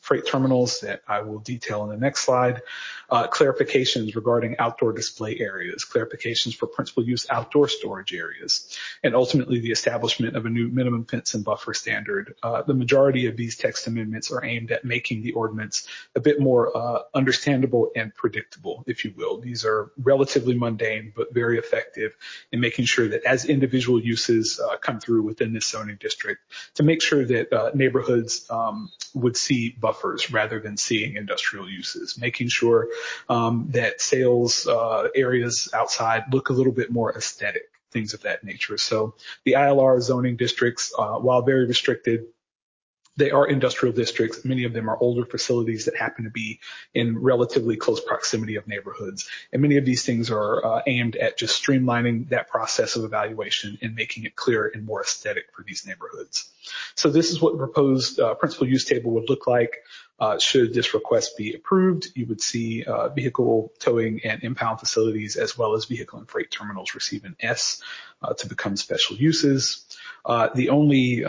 freight terminals that I will detail in the next slide, clarifications regarding outdoor display areas, clarifications for principal use outdoor storage areas, and ultimately the establishment of a new minimum fence and buffer standard. The majority of these text amendments are aimed at making the ordinance a bit more understandable and predictable, if you will. These are relatively mundane, but very effective in making sure that as individual uses come through within this zoning district, to make sure that neighborhoods would see buffers rather than seeing industrial uses, making sure that sales areas outside look a little bit more aesthetic, things of that nature. So the ILR zoning districts, while very restricted, they are industrial districts. Many of them are older facilities that happen to be in relatively close proximity of neighborhoods. And many of these things are aimed at just streamlining that process of evaluation and making it clearer and more aesthetic for these neighborhoods. So this is what the proposed principal use table would look like. Should this request be approved, you would see vehicle towing and impound facilities as well as vehicle and freight terminals receive an S to become special uses. The only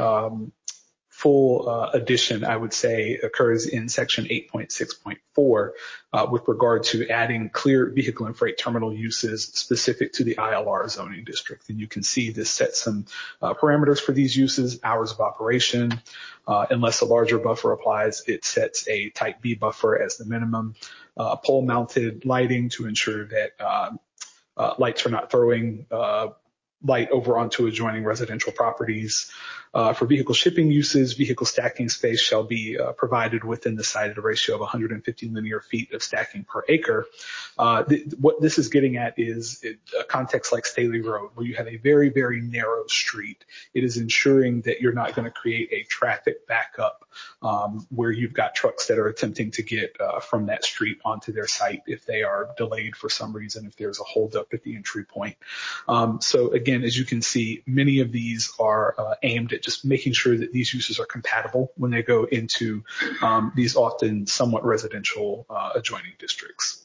full addition, I would say, occurs in section 8.6.4 with regard to adding clear vehicle and freight terminal uses specific to the ILR zoning district. And you can see this sets some parameters for these uses, hours of operation. Unless a larger buffer applies, it sets a type B buffer as the minimum. Pole mounted lighting to ensure that lights are not throwing light over onto adjoining residential properties. For vehicle shipping uses, vehicle stacking space shall be provided within the sited ratio of 150 linear feet of stacking per acre. What this is getting at is a context like Staley Road, where you have a very, very narrow street. It is ensuring that you're not going to create a traffic backup where you've got trucks that are attempting to get from that street onto their site if they are delayed for some reason, if there's a holdup at the entry point. So again, as you can see, many of these are aimed at just making sure that these uses are compatible when they go into these often somewhat residential adjoining districts.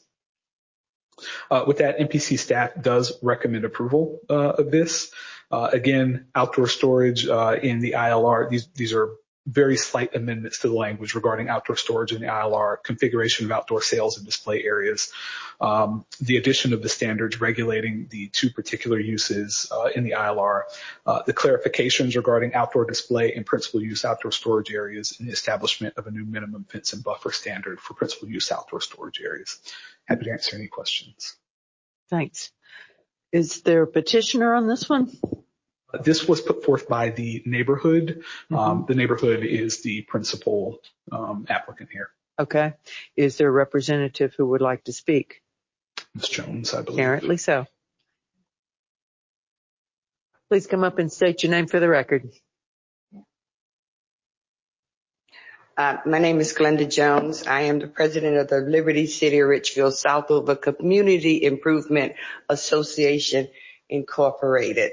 With that, MPC staff does recommend approval of this. Again, outdoor storage in the ILR, these are very slight amendments to the language regarding outdoor storage in the ILR, configuration of outdoor sales and display areas, the addition of the standards regulating the two particular uses in the ILR, the clarifications regarding outdoor display and principal use outdoor storage areas, and the establishment of a new minimum fence and buffer standard for principal use outdoor storage areas. Happy to answer any questions. Thanks. Is there a petitioner on this one? This was put forth by the neighborhood. The neighborhood is the principal applicant here. Okay. Is there a representative who would like to speak? Ms. Jones, I believe. Apparently so. Please come up and state your name for the record. My name is Glenda Jones. I am the president of the Liberty City of Richfield Southover Community Improvement Association, Incorporated.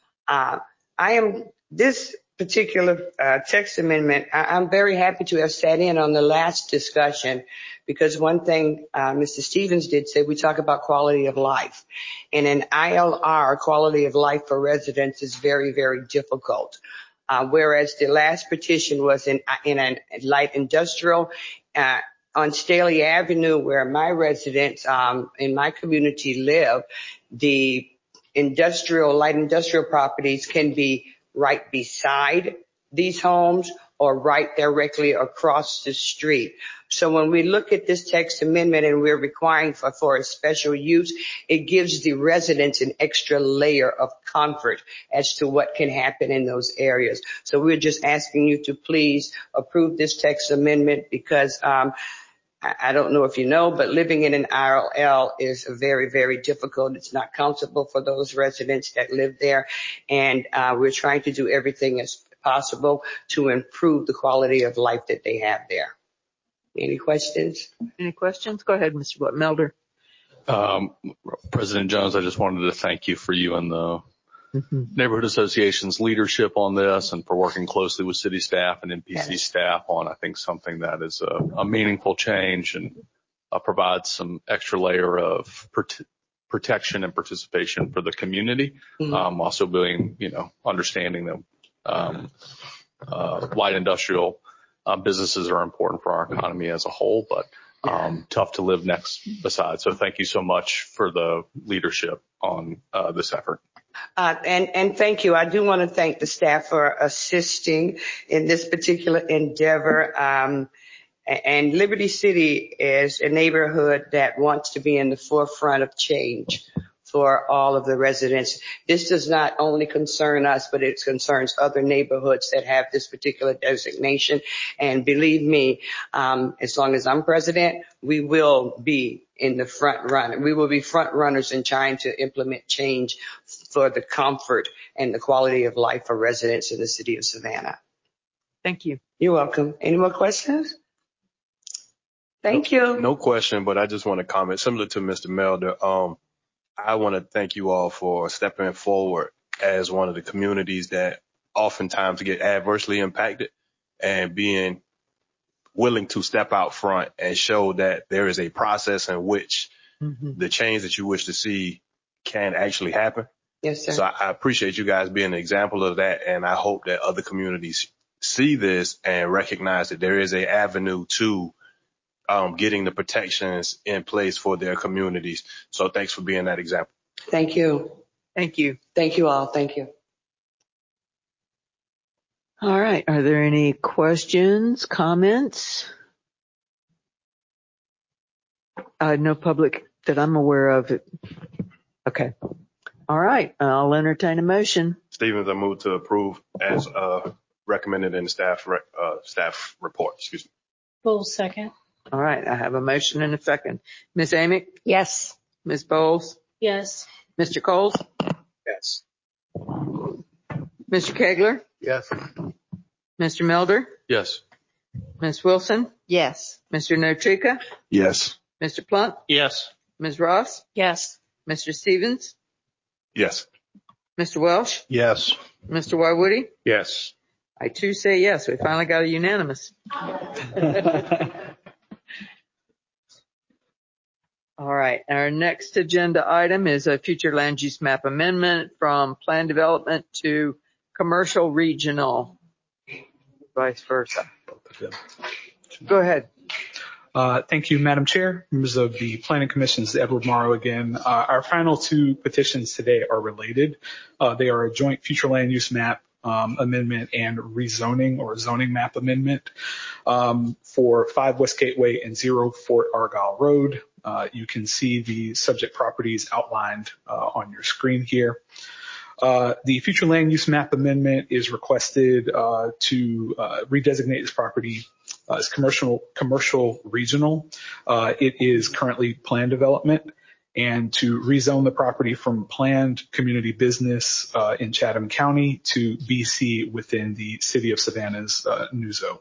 This particular text amendment, I'm very happy to have sat in on the last discussion, because one thing Mr. Stevens did say, we talk about quality of life. And in ILR, quality of life for residents is very, very difficult. Whereas the last petition was in a light industrial on Staley Avenue, where my residents in my community live, the light industrial properties can be right beside these homes or right directly across the street. So when we look at this text amendment and we're requiring for a special use, it gives the residents an extra layer of comfort as to what can happen in those areas. So we're just asking you to please approve this text amendment, because I don't know if you know, but living in an IRL is very, very difficult. It's not comfortable for those residents that live there. And we're trying to do everything as possible to improve the quality of life that they have there. Any questions? Any questions? Go ahead, Mr. Melder. President Jones, I just wanted to thank you for you and the Neighborhood Association's leadership on this, and for working closely with city staff and MPC staff on, I think, something that is a meaningful change and provides some extra layer of protection and participation for the community. Also being, understanding that light industrial Businesses are important for our economy as a whole, but tough to live next beside. So thank you so much for the leadership on this effort. And thank you. I do want to thank the staff for assisting in this particular endeavor. And Liberty City is a neighborhood that wants to be in the forefront of change for all of the residents. This does not only concern us, but it concerns other neighborhoods that have this particular designation. And believe me, as long as I'm president, we will be in the front run. We will be front runners in trying to implement change for the comfort and the quality of life for residents in the city of Savannah. Thank you. You're welcome. Any more questions? Thank you. No question, but I just want to comment similar to Mr. Melder. I want to thank you all for stepping forward as one of the communities that oftentimes get adversely impacted and being willing to step out front and show that there is a process in which the change that you wish to see can actually happen. Yes, sir. So I appreciate you guys being an example of that. And I hope that other communities see this and recognize that there is an avenue to getting the protections in place for their communities. So thanks for being that example. Thank you. Thank you. Thank you all. Thank you. All right. Are there any questions, comments? No public that I'm aware of. Okay. All right. I'll entertain a motion. Stevens, I move to approve as recommended in the staff report. Excuse me. Bowles, second. All right. I have a motion and a second. Ms. Amick? Yes. Ms. Bowles? Yes. Mr. Coles? Yes. Mr. Kegler? Yes. Mr. Melder? Yes. Ms. Wilson? Yes. Mr. Notrika? Yes. Mr. Plunk? Yes. Ms. Ross? Yes. Mr. Stevens? Yes. Mr. Welsh? Yes. Mr. Wywoody? Yes. I too say yes. We finally got a unanimous. All right. Our next agenda item is a future land use map amendment from plan development to commercial regional, vice versa. Go ahead. Thank you, Madam Chair, members of the Planning Commission. This is Edward Morrow again. Our final two petitions today are related. They are a joint future land use map amendment and rezoning or zoning map amendment for 5 West Gateway and 0 Fort Argyle Road. You can see the subject properties outlined on your screen here. The future land use map amendment is requested to redesignate this property as commercial regional. It is currently planned development, and to rezone the property from planned community business in Chatham County to BC within the city of Savannah's new zone.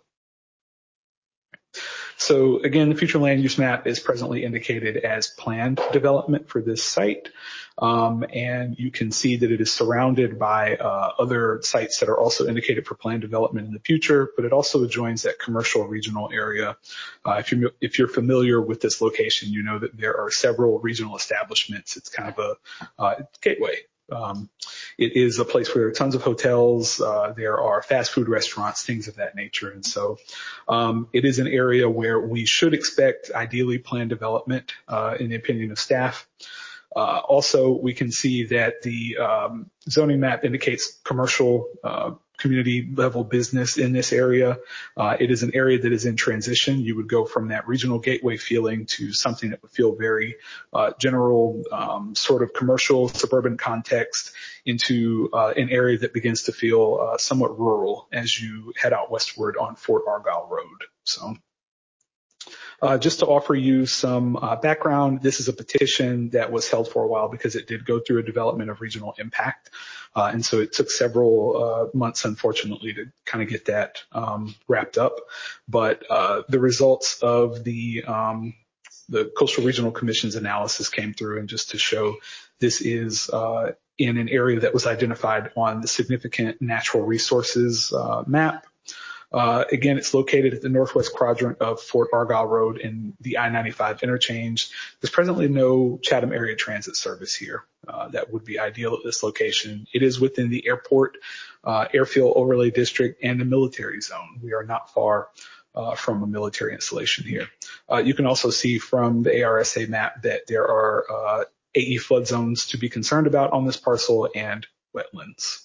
So again, the future land use map is presently indicated as planned development for this site. And you can see that it is surrounded by other sites that are also indicated for planned development in the future, but it also adjoins that commercial regional area. If you're familiar with this location, you know that there are several regional establishments. It's kind of a gateway. It is a place where there are tons of hotels, there are fast food restaurants, things of that nature. And so it is an area where we should expect ideally planned development in the opinion of staff. Also, we can see that the zoning map indicates commercial community level business in this area. It is an area that is in transition. You would go from that regional gateway feeling to something that would feel very general, sort of commercial suburban context into an area that begins to feel somewhat rural as you head out westward on Fort Argyle Road. So just to offer you some background, this is a petition that was held for a while because it did go through a development of regional impact. And so it took several months, unfortunately, to kind of get that wrapped up. But the results of the Coastal Regional Commission's analysis came through, and just to show this is in an area that was identified on the significant natural resources map. Again, it's located at the northwest quadrant of Fort Argyle Road in the I-95 interchange. There's presently no Chatham area transit service here. That would be ideal at this location. It is within the airport, airfield overlay district, and the military zone. We are not far from a military installation here. You can also see from the ARSA map that there are AE flood zones to be concerned about on this parcel and wetlands.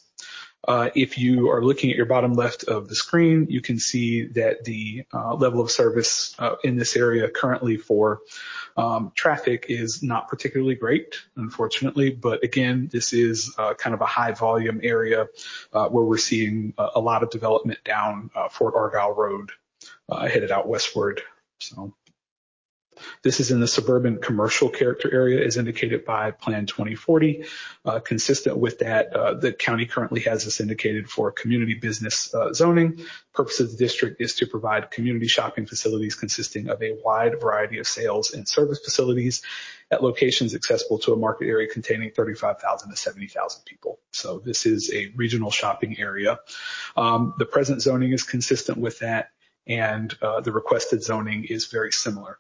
If you are looking at your bottom left of the screen, you can see that the level of service in this area currently for traffic is not particularly great, unfortunately. But again, this is kind of a high volume area where we're seeing a lot of development down Fort Argyle Road headed out westward. So this is in the suburban commercial character area as indicated by Plan 2040. Consistent with that, the county currently has this indicated for community business zoning. Purpose of the district is to provide community shopping facilities consisting of a wide variety of sales and service facilities at locations accessible to a market area containing 35,000 to 70,000 people. So this is a regional shopping area. The present zoning is consistent with that, and the requested zoning is very similar.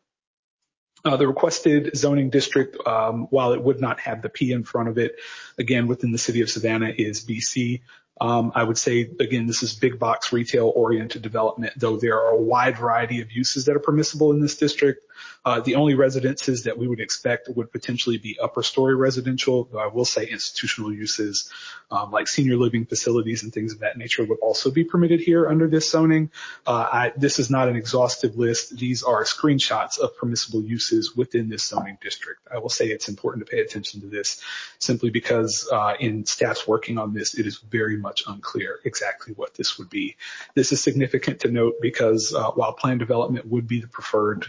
The requested zoning district, while it would not have the P in front of it, again, within the city of Savannah is BC. I would say, again, this is big box retail oriented development, though there are a wide variety of uses that are permissible in this district. The only residences that we would expect would potentially be upper story residential, though I will say institutional uses like senior living facilities and things of that nature would also be permitted here under this zoning. This is not an exhaustive list. These are screenshots of permissible uses within this zoning district. I will say it's important to pay attention to this simply because in staff's working on this, it is very much unclear exactly what this would be. This is significant to note because while planned development would be the preferred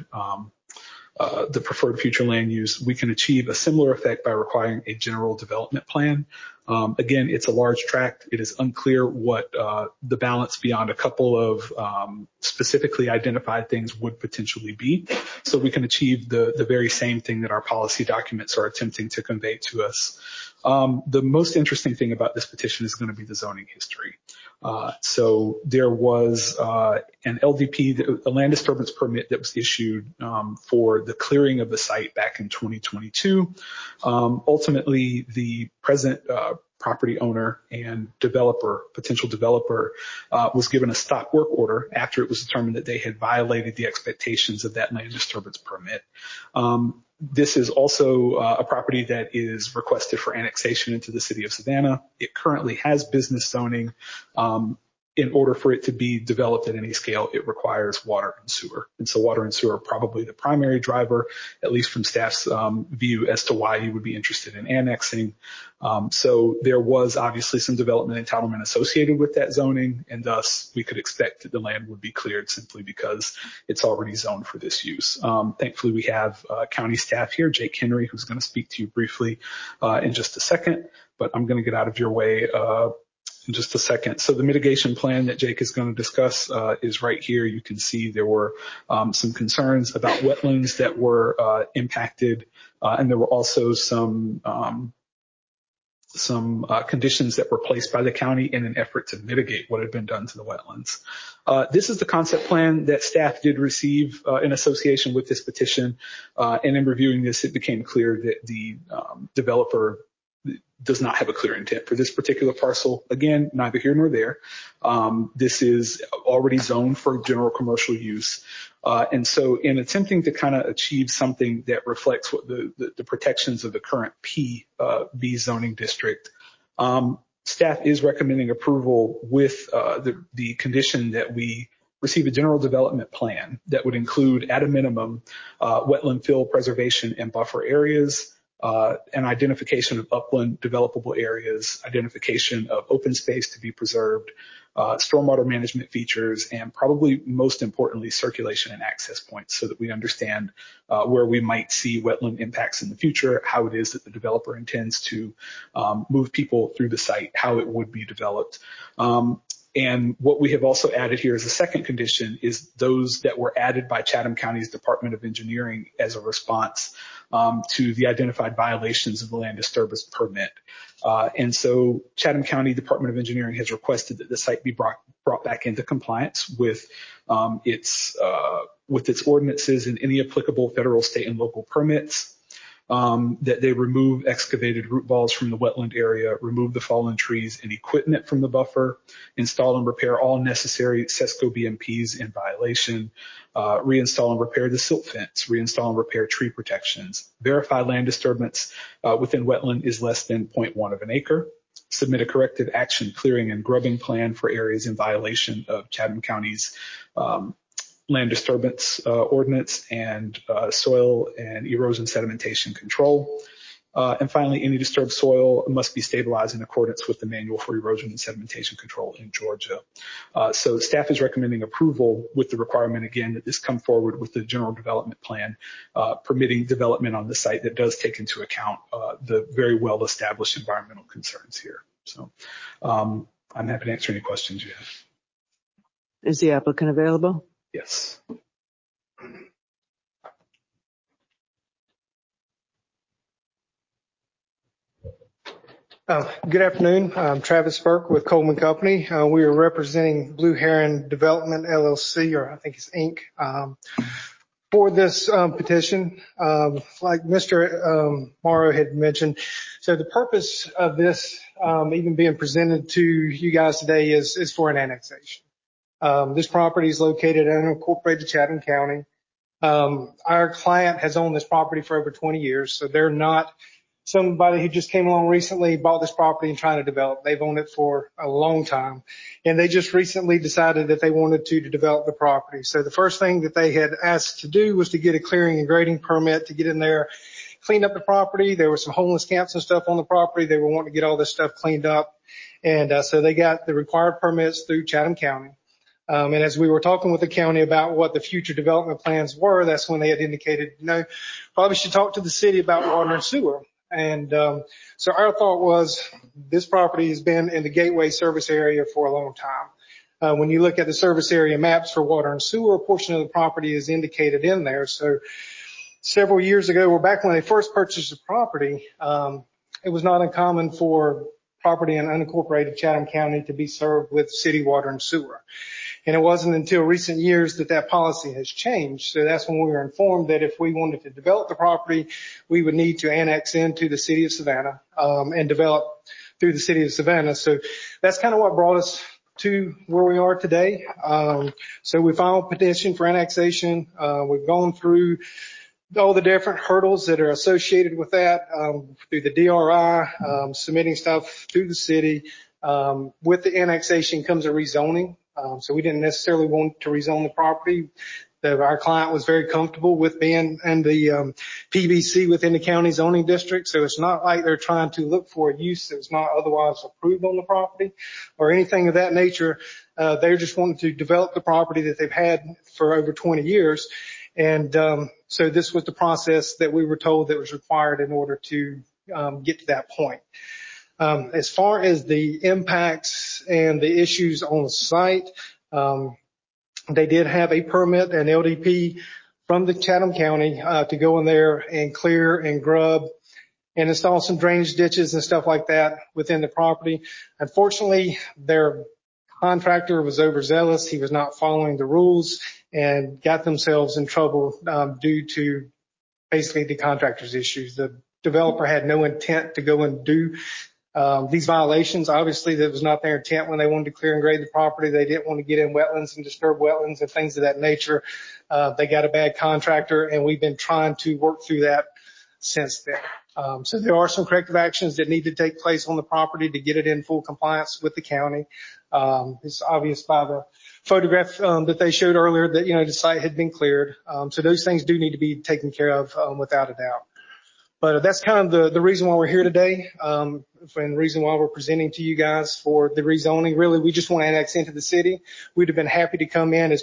future land use, we can achieve a similar effect by requiring a general development plan. Again, it's a large tract. It is unclear what the balance beyond a couple of specifically identified things would potentially be. So we can achieve the very same thing that our policy documents are attempting to convey to us. The most interesting thing about this petition is going to be the zoning history. So there was an LDP, a land disturbance permit that was issued for the clearing of the site back in 2022. Ultimately, the present property owner and potential developer, was given a stop work order after it was determined that they had violated the expectations of that land disturbance permit. This is also a property that is requested for annexation into the city of Savannah. It currently has business zoning. In order for it to be developed at any scale, it requires water and sewer. And so water and sewer are probably the primary driver, at least from staff's view, as to why you would be interested in annexing. So there was obviously some development entitlement associated with that zoning, and thus we could expect that the land would be cleared simply because it's already zoned for this use. Thankfully, we have county staff here, Jake Henry, who's going to speak to you briefly in just a second, but I'm going to get out of your way in just a second. So the mitigation plan that Jake is going to discuss is right here. You can see there were some concerns about wetlands that were impacted, and there were also some conditions that were placed by the county in an effort to mitigate what had been done to the wetlands. This is the concept plan that staff did receive in association with this petition, and in reviewing this, it became clear that the developer does not have a clear intent for this particular parcel. Again, neither here nor there. This is already zoned for general commercial use. And so in attempting to kind of achieve something that reflects what the protections of the current B zoning district, staff is recommending approval with the condition that we receive a general development plan that would include, at a minimum, wetland fill preservation and buffer areas, an identification of upland developable areas, identification of open space to be preserved, stormwater management features, and probably most importantly, circulation and access points so that we understand where we might see wetland impacts in the future, how it is that the developer intends to move people through the site, how it would be developed. And what we have also added here as a second condition is those that were added by Chatham County's Department of Engineering as a response to the identified violations of the land disturbance permit. And so Chatham County Department of Engineering has requested that the site be brought back into compliance with its ordinances and any applicable federal, state, and local permits. That they remove excavated root balls from the wetland area, remove the fallen trees and equipment from the buffer, install and repair all necessary SESCO BMPs in violation, reinstall and repair the silt fence, reinstall and repair tree protections, verify land disturbance within wetland is less than 0.1 of an acre, submit a corrective action clearing and grubbing plan for areas in violation of Chatham County's land disturbance ordinance and soil and erosion sedimentation control. And finally, any disturbed soil must be stabilized in accordance with the Manual for Erosion and Sedimentation Control in Georgia. So staff is recommending approval with the requirement, again, that this come forward with the general development plan, permitting development on the site that does take into account the very well-established environmental concerns here. So I'm happy to answer any questions you have. Is the applicant available? Yes. Good afternoon. I'm Travis Burke with Coleman Company. We are representing Blue Heron Development LLC, or I think it's Inc. For this petition, like Mr. Morrow had mentioned. So the purpose of this even being presented to you guys today is for an annexation. This property is located in unincorporated Chatham County. Our client has owned this property for over 20 years, so they're not somebody who just came along recently, bought this property and trying to develop. They've owned it for a long time, and they just recently decided that they wanted to develop the property. So the first thing that they had asked to do was to get a clearing and grading permit to get in there, clean up the property. There were some homeless camps and stuff on the property. They were wanting to get all this stuff cleaned up, and so they got the required permits through Chatham County. And as we were talking with the county about what the future development plans were, that's when they had indicated, probably should talk to the city about water and sewer. And so our thought was this property has been in the Gateway service area for a long time. When you look at the service area maps for water and sewer, a portion of the property is indicated in there. So several years ago, or back when they first purchased the property, it was not uncommon for property in unincorporated Chatham County to be served with city water and sewer. And it wasn't until recent years that that policy has changed. So that's when we were informed that if we wanted to develop the property, we would need to annex into the city of Savannah and develop through the city of Savannah. So that's kind of what brought us to where we are today. So we filed a petition for annexation. We've gone through all the different hurdles that are associated with that through the DRI, submitting stuff through the city. With the annexation comes a rezoning. So we didn't necessarily want to rezone the property. Our client was very comfortable with being in the PBC within the county zoning district. So it's not like they're trying to look for a use that was not otherwise approved on the property or anything of that nature. They're just wanting to develop the property that they've had for over 20 years. And so this was the process that we were told that was required in order to get to that point. As far as the impacts and the issues on the site, they did have a permit, an LDP from the Chatham County to go in there and clear and grub and install some drainage ditches and stuff like that within the property. Unfortunately, their contractor was overzealous. He was not following the rules and got themselves in trouble due to basically the contractor's issues. The developer had no intent to go and do these violations. Obviously, that was not their intent when they wanted to clear and grade the property. They didn't want to get in wetlands and disturb wetlands and things of that nature. They got a bad contractor, and we've been trying to work through that since then. So there are some corrective actions that need to take place on the property to get it in full compliance with the county. It's obvious by the photograph that they showed earlier that, the site had been cleared. So those things do need to be taken care of without a doubt. But that's kind of the reason why we're here today, and the reason why we're presenting to you guys for the rezoning. Really, we just want to annex into the city. We'd have been happy to come in as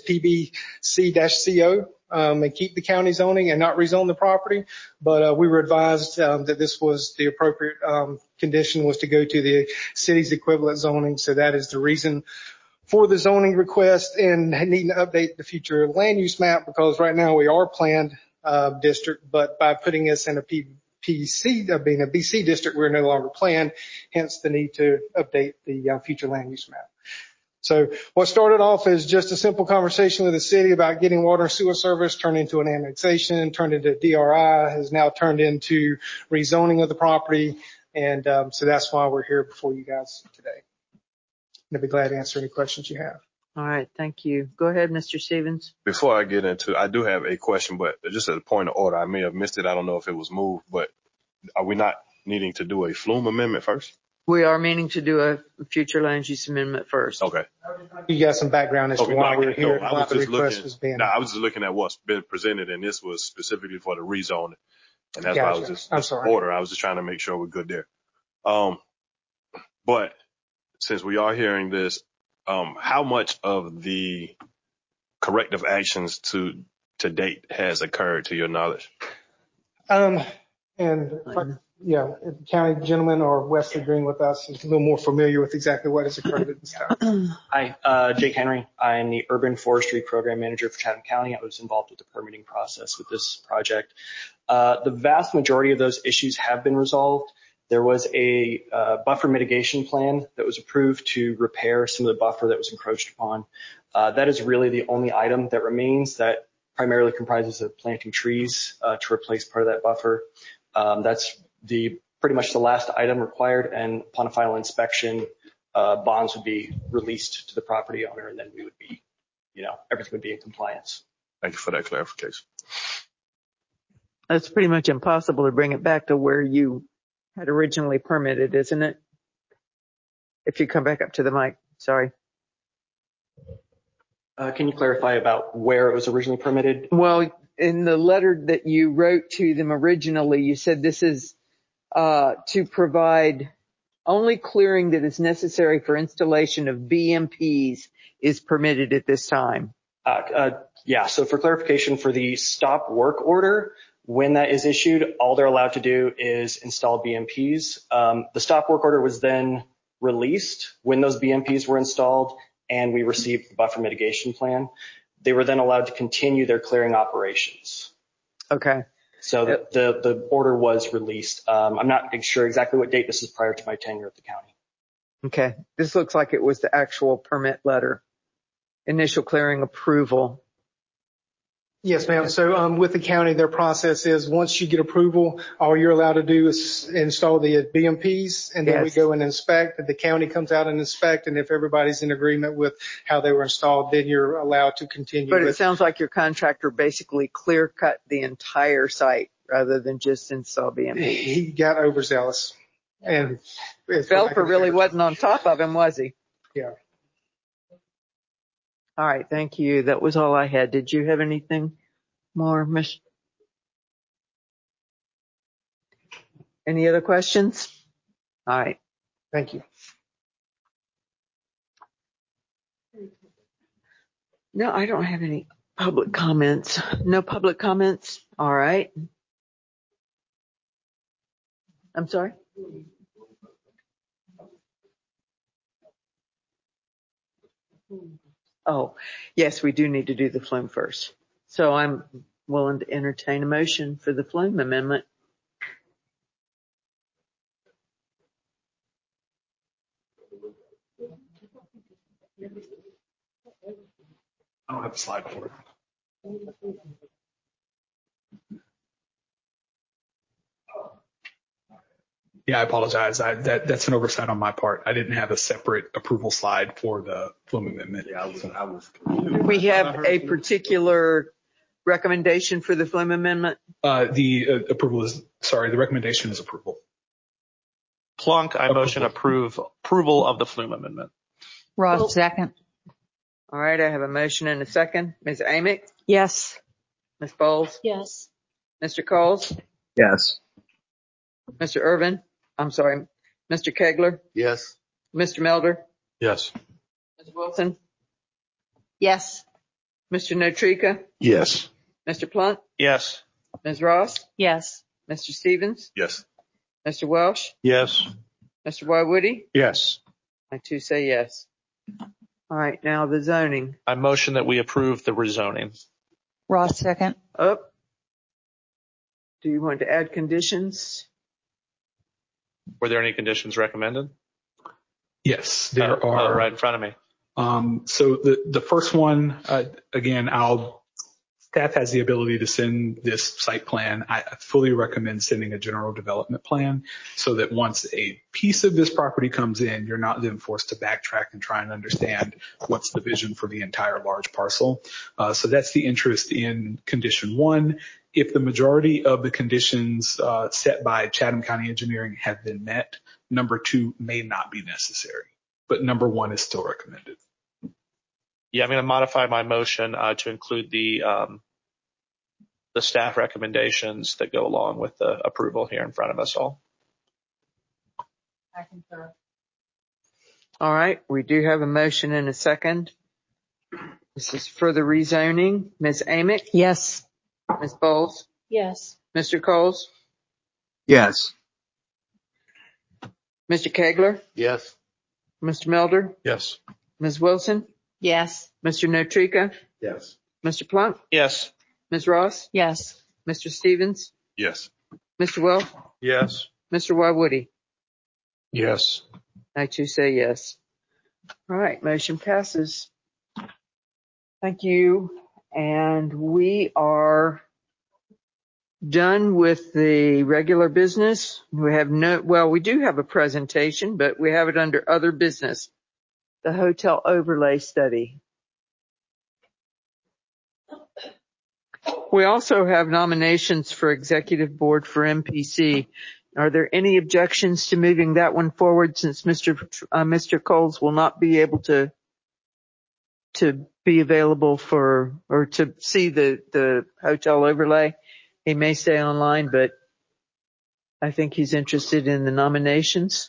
PBC-CO and keep the county zoning and not rezone the property. But we were advised that this was the appropriate condition was to go to the city's equivalent zoning. So that is the reason for the zoning request and needing to update the future land use map, because right now we are planned district, but by putting us in a PPC, being a BC district, we're no longer planned, hence the need to update the future land use map. So what started off as just a simple conversation with the city about getting water and sewer service turned into an annexation, turned into DRI, has now turned into rezoning of the property. And so that's why we're here before you guys today. And I'd be glad to answer any questions you have. All right. Thank you. Go ahead, Mr. Stevens. Before I get into, I do have a question, but just as a point of order, I may have missed it. I don't know if it was moved, but are we not needing to do a Flume amendment first? We are meaning to do a future land use amendment first. Okay. You got some background as to why we're here. I was just looking at what's been presented, and this was specifically for the rezoning. And that's why I was just order. I was just trying to make sure we're good there. But since we are hearing this, how much of the corrective actions to date has occurred to your knowledge? If the county gentleman or Wesley agreeing with us is a little more familiar with exactly what has occurred at this time. Hi, Jake Henry. I am the Urban Forestry Program Manager for Chatham County. I was involved with the permitting process with this project. The vast majority of those issues have been resolved. There was a buffer mitigation plan that was approved to repair some of the buffer that was encroached upon. That is really the only item that remains, that primarily comprises of planting trees to replace part of that buffer. That's pretty much the last item required, and upon a final inspection, bonds would be released to the property owner, and then we would be, everything would be in compliance. Thank you for that clarification. It's pretty much impossible to bring it back to where you had originally permitted, isn't it? If you come back up to the mic, sorry. Can you clarify about where it was originally permitted? Well, in the letter that you wrote to them originally, you said this is to provide only clearing that is necessary for installation of BMPs is permitted at this time. So for clarification, for the stop work order, when that is issued, all they're allowed to do is install BMPs. The stop work order was then released when those BMPs were installed and we received the buffer mitigation plan. They were then allowed to continue their clearing operations. Okay. So the order was released. I'm not sure exactly what date. This is prior to my tenure at the county. Okay. This looks like it was the actual permit letter. Initial clearing approval. Yes, ma'am. So with the county, their process is once you get approval, all you're allowed to do is install the BMPs, and then we go and inspect. And the county comes out and inspect, and if everybody's in agreement with how they were installed, then you're allowed to continue. But it sounds like your contractor basically clear cut the entire site rather than just install BMPs. He got overzealous, and developer really wasn't on top of him, was he? Yeah. All right, thank you. That was all I had. Did you have anything more, Miss? Any other questions? All right. Thank you. No, I don't have any public comments. No public comments? All right. I'm sorry? Oh, yes, we do need to do the Flume first. So I'm willing to entertain a motion for the Flume amendment. I don't have a slide for it. Yeah, I apologize. That's an oversight on my part. I didn't have a separate approval slide for the Flume amendment. Yeah, I was. Do we have a particular recommendation for the Flume amendment? The recommendation is approval. Plunk, I motion approval of the Flume amendment. Ross, second. All right, I have a motion and a second. Ms. Amick? Yes. Ms. Bowles? Yes. Mr. Coles? Yes. Mr. Irvin? I'm sorry, Mr. Kegler? Yes. Mr. Melder? Yes. Ms. Wilson? Yes. Mr. Notrika? Yes. Mr. Plunk? Yes. Ms. Ross? Yes. Mr. Stevens? Yes. Mr. Welsh? Yes. Mr. Woody? Yes. I too say yes. All right, now the zoning. I motion that we approve the rezoning. Ross, second. Up. Do you want to add conditions? Were there any conditions recommended? Yes, there are. Right in front of me. So the first one, again, staff has the ability to send this site plan. I fully recommend sending a general development plan so that once a piece of this property comes in, you're not then forced to backtrack and try and understand what's the vision for the entire large parcel. So that's the interest in condition 1. If the majority of the conditions set by Chatham County Engineering have been met, number 2 may not be necessary, but number 1 is still recommended. Yeah, I'm going to modify my motion to include the staff recommendations that go along with the approval here in front of us all. I concur. All right, we do have a motion and a second. This is for the rezoning. Ms. Amick? Yes. Ms. Bowles? Yes. Mr. Coles? Yes. Mr. Kegler? Yes. Mr. Melder? Yes. Ms. Wilson? Yes. Mr. Notrika? Yes. Mr. Plunk? Yes. Ms. Ross? Yes. Mr. Stevens? Yes. Mr. Welch? Yes. Mr. Wywoody? Yes. I too say yes. All right, motion passes. Thank you. And we are done with the regular business. We have we do have a presentation, but we have it under other business. The hotel overlay study. We also have nominations for executive board for MPC. Are there any objections to moving that one forward since Mr. Coles will not be able to be available or to see the hotel overlay? He may stay online, but I think he's interested in the nominations.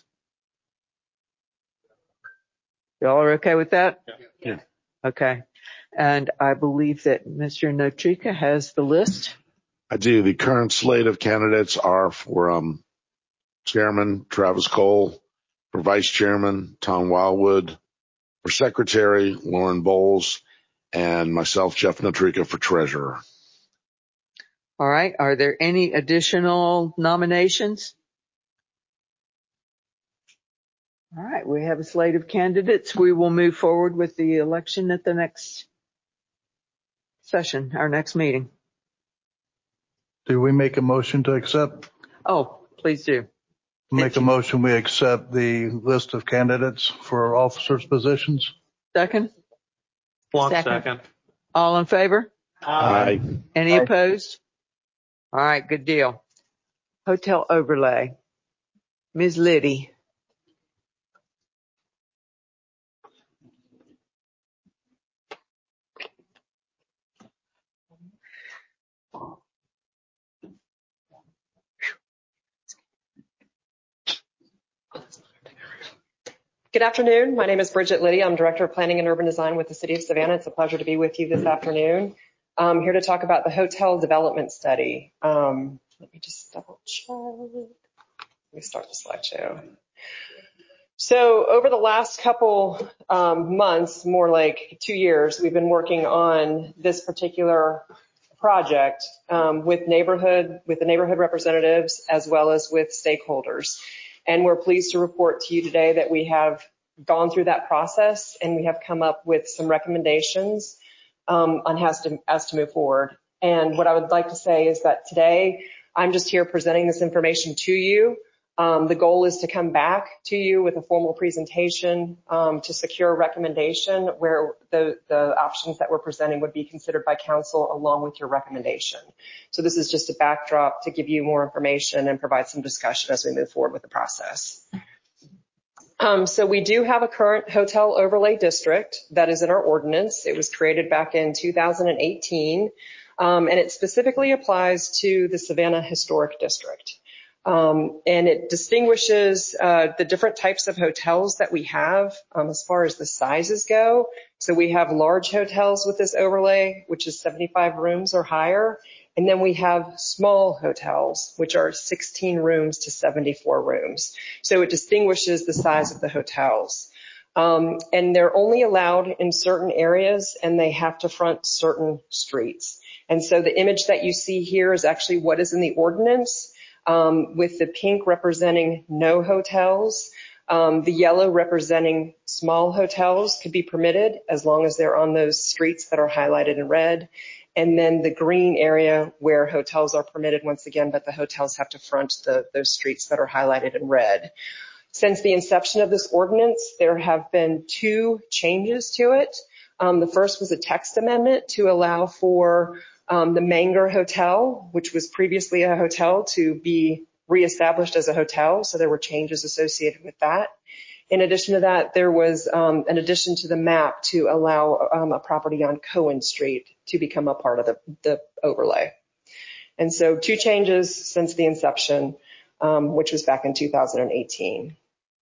Y'all are okay with that? Yeah. Okay. And I believe that Mr. Notrika has the list. I do. The current slate of candidates are for Chairman Travis Cole, for Vice Chairman Tom Wildwood, for Secretary Lauren Bowles, and myself, Jeff Notrika, for Treasurer. All right. Are there any additional nominations? All right. We have a slate of candidates. We will move forward with the election at the next session, our next meeting. Do we make a motion to accept? Oh, please do. Make a motion we accept the list of candidates for officers' positions. Second? Second. All in favor? Aye. Any opposed? All right, good deal. Hotel overlay. Ms. Liddy. Good afternoon. My name is Bridget Liddy. I'm Director of Planning and Urban Design with the City of Savannah. It's a pleasure to be with you this afternoon. I'm here to talk about the hotel development study. Let me just double check. Let me start the slideshow. So over the last couple months, more like 2 years, we've been working on this particular project with the neighborhood representatives as well as with stakeholders. And we're pleased to report to you today that we have gone through that process and we have come up with some recommendations on how to move forward. And what I would like to say is that today I'm just here presenting this information to you. The goal is to come back to you with a formal presentation to secure a recommendation where the options that we're presenting would be considered by council along with your recommendation. So this is just a backdrop to give you more information and provide some discussion as we move forward with the process. So we do have a current hotel overlay district that is in our ordinance. It was created back in 2018, and it specifically applies to the Savannah Historic District. And it distinguishes the different types of hotels that we have as far as the sizes go. So we have large hotels with this overlay, which is 75 rooms or higher. And then we have small hotels, which are 16 rooms to 74 rooms. So it distinguishes the size of the hotels. And they're only allowed in certain areas, and they have to front certain streets. And so the image that you see here is actually what is in the ordinance, with the pink representing no hotels. The yellow representing small hotels could be permitted as long as they're on those streets that are highlighted in red. And then the green area where hotels are permitted once again, but the hotels have to front those streets that are highlighted in red. Since the inception of this ordinance, there have been 2 changes to it. The first was a text amendment to allow for the Manger Hotel, which was previously a hotel, to be reestablished as a hotel. So there were changes associated with that. In addition to that, there was an addition to the map to allow a property on Cohen Street to become a part of the overlay. And so 2 changes since the inception, which was back in 2018.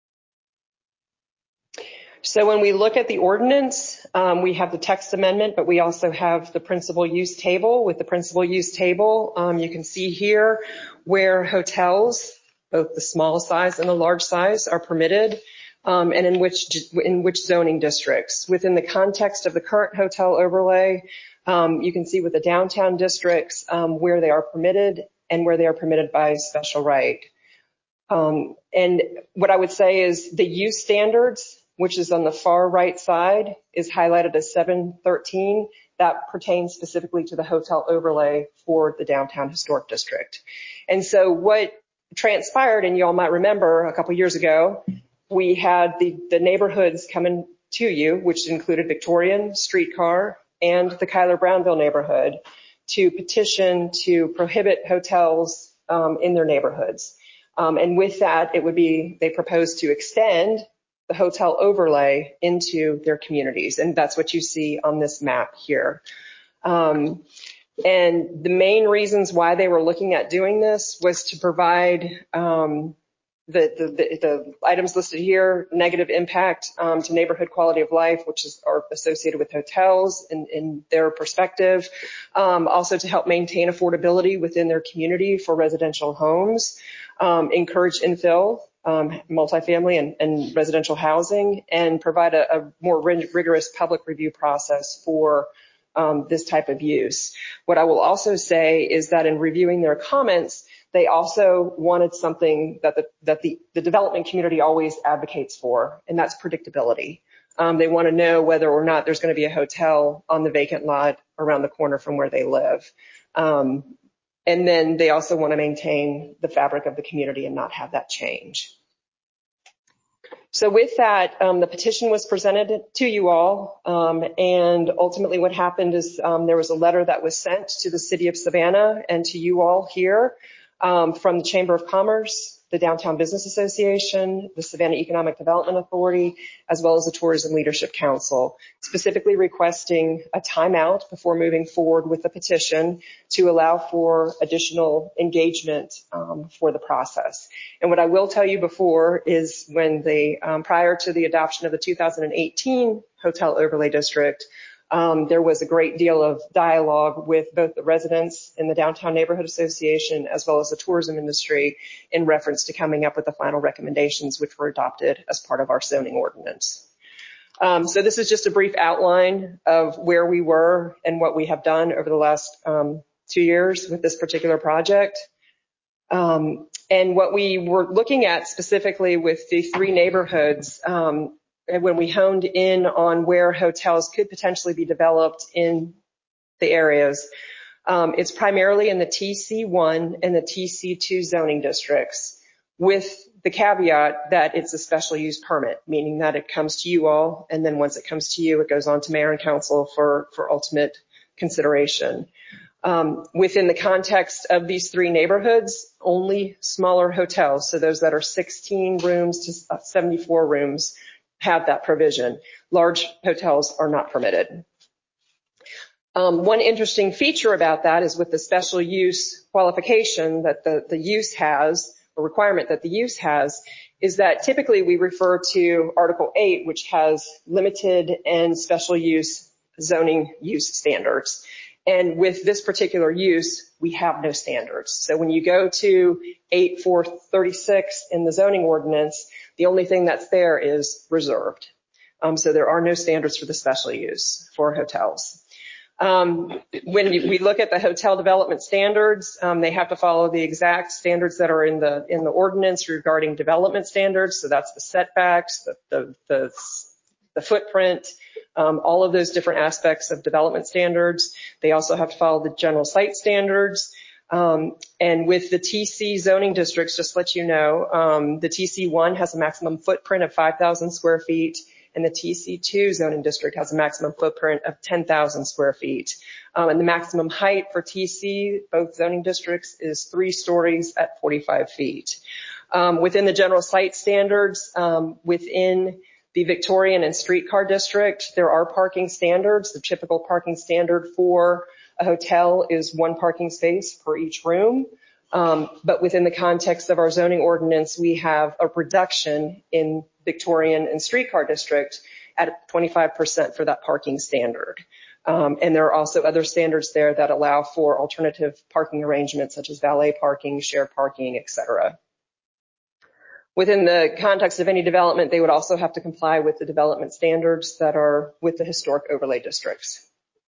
So when we look at the ordinance, we have the text amendment, but we also have the principal use table. With the principal use table, you can see here where hotels, both the small size and the large size, are permitted, and in which zoning districts. Within the context of the current hotel overlay, you can see with the downtown districts where they are permitted and where they are permitted by special right. And what I would say is the use standards, which is on the far right side, is highlighted as 713. That pertains specifically to the hotel overlay for the downtown historic district. And so what transpired, and you all might remember a couple years ago, we had the neighborhoods coming to you, which included Victorian, Streetcar, and the Kyler Brownville neighborhood, to petition to prohibit hotels in their neighborhoods. And with that, they proposed to extend the hotel overlay into their communities. And that's what you see on this map here. And the main reasons why they were looking at doing this was to provide the items listed here, negative impact to neighborhood quality of life, which are associated with hotels in their perspective. Also to help maintain affordability within their community for residential homes, encourage infill, multifamily and residential housing, and provide a more rigorous public review process for this type of use. What I will also say is that in reviewing their comments, they also wanted something that the development community always advocates for, and that's predictability. They want to know whether or not there's going to be a hotel on the vacant lot around the corner from where they live. And then they also want to maintain the fabric of the community and not have that change. So with that, the petition was presented to you all, and ultimately what happened is there was a letter that was sent to the City of Savannah and to you all here from the Chamber of Commerce, the Downtown Business Association, the Savannah Economic Development Authority, as well as the Tourism Leadership Council, specifically requesting a timeout before moving forward with the petition to allow for additional engagement for the process. And what I will tell you before is when prior to the adoption of the 2018 Hotel Overlay District, there was a great deal of dialogue with both the residents in the Downtown Neighborhood Association as well as the tourism industry in reference to coming up with the final recommendations which were adopted as part of our zoning ordinance. So this is just a brief outline of where we were and what we have done over the last 2 years with this particular project. And what we were looking at specifically with the 3 neighborhoods, when we honed in on where hotels could potentially be developed in the areas, it's primarily in the TC1 and the TC2 zoning districts, with the caveat that it's a special use permit, meaning that it comes to you all, and then once it comes to you, it goes on to mayor and council for ultimate consideration. Within the context of these 3 neighborhoods, only smaller hotels, so those that are 16 rooms to 74 rooms, have that provision. Large hotels are not permitted. One interesting feature about that is with the special use qualification that the use has, or requirement that the use has, is that typically we refer to Article 8, which has limited and special use zoning use standards. And with this particular use, we have no standards. So when you go to 8.436 in the zoning ordinance, the only thing that's there is reserved. So there are no standards for the special use for hotels. When we look at the hotel development standards, they have to follow the exact standards that are in the ordinance regarding development standards. So that's the setbacks, the footprint, all of those different aspects of development standards. They also have to follow the general site standards. And with the TC zoning districts, just to let you know, the TC1 has a maximum footprint of 5,000 square feet. And the TC2 zoning district has a maximum footprint of 10,000 square feet. And the maximum height for TC, both zoning districts, is 3 stories at 45 feet. Within the general site standards, within the Victorian and Streetcar District, there are parking standards. The typical parking standard for a hotel is 1 parking space per each room. But within the context of our zoning ordinance, we have a reduction in Victorian and Streetcar District at 25% for that parking standard. And there are also other standards there that allow for alternative parking arrangements such as valet parking, shared parking, etc. Within the context of any development, they would also have to comply with the development standards that are with the historic overlay districts.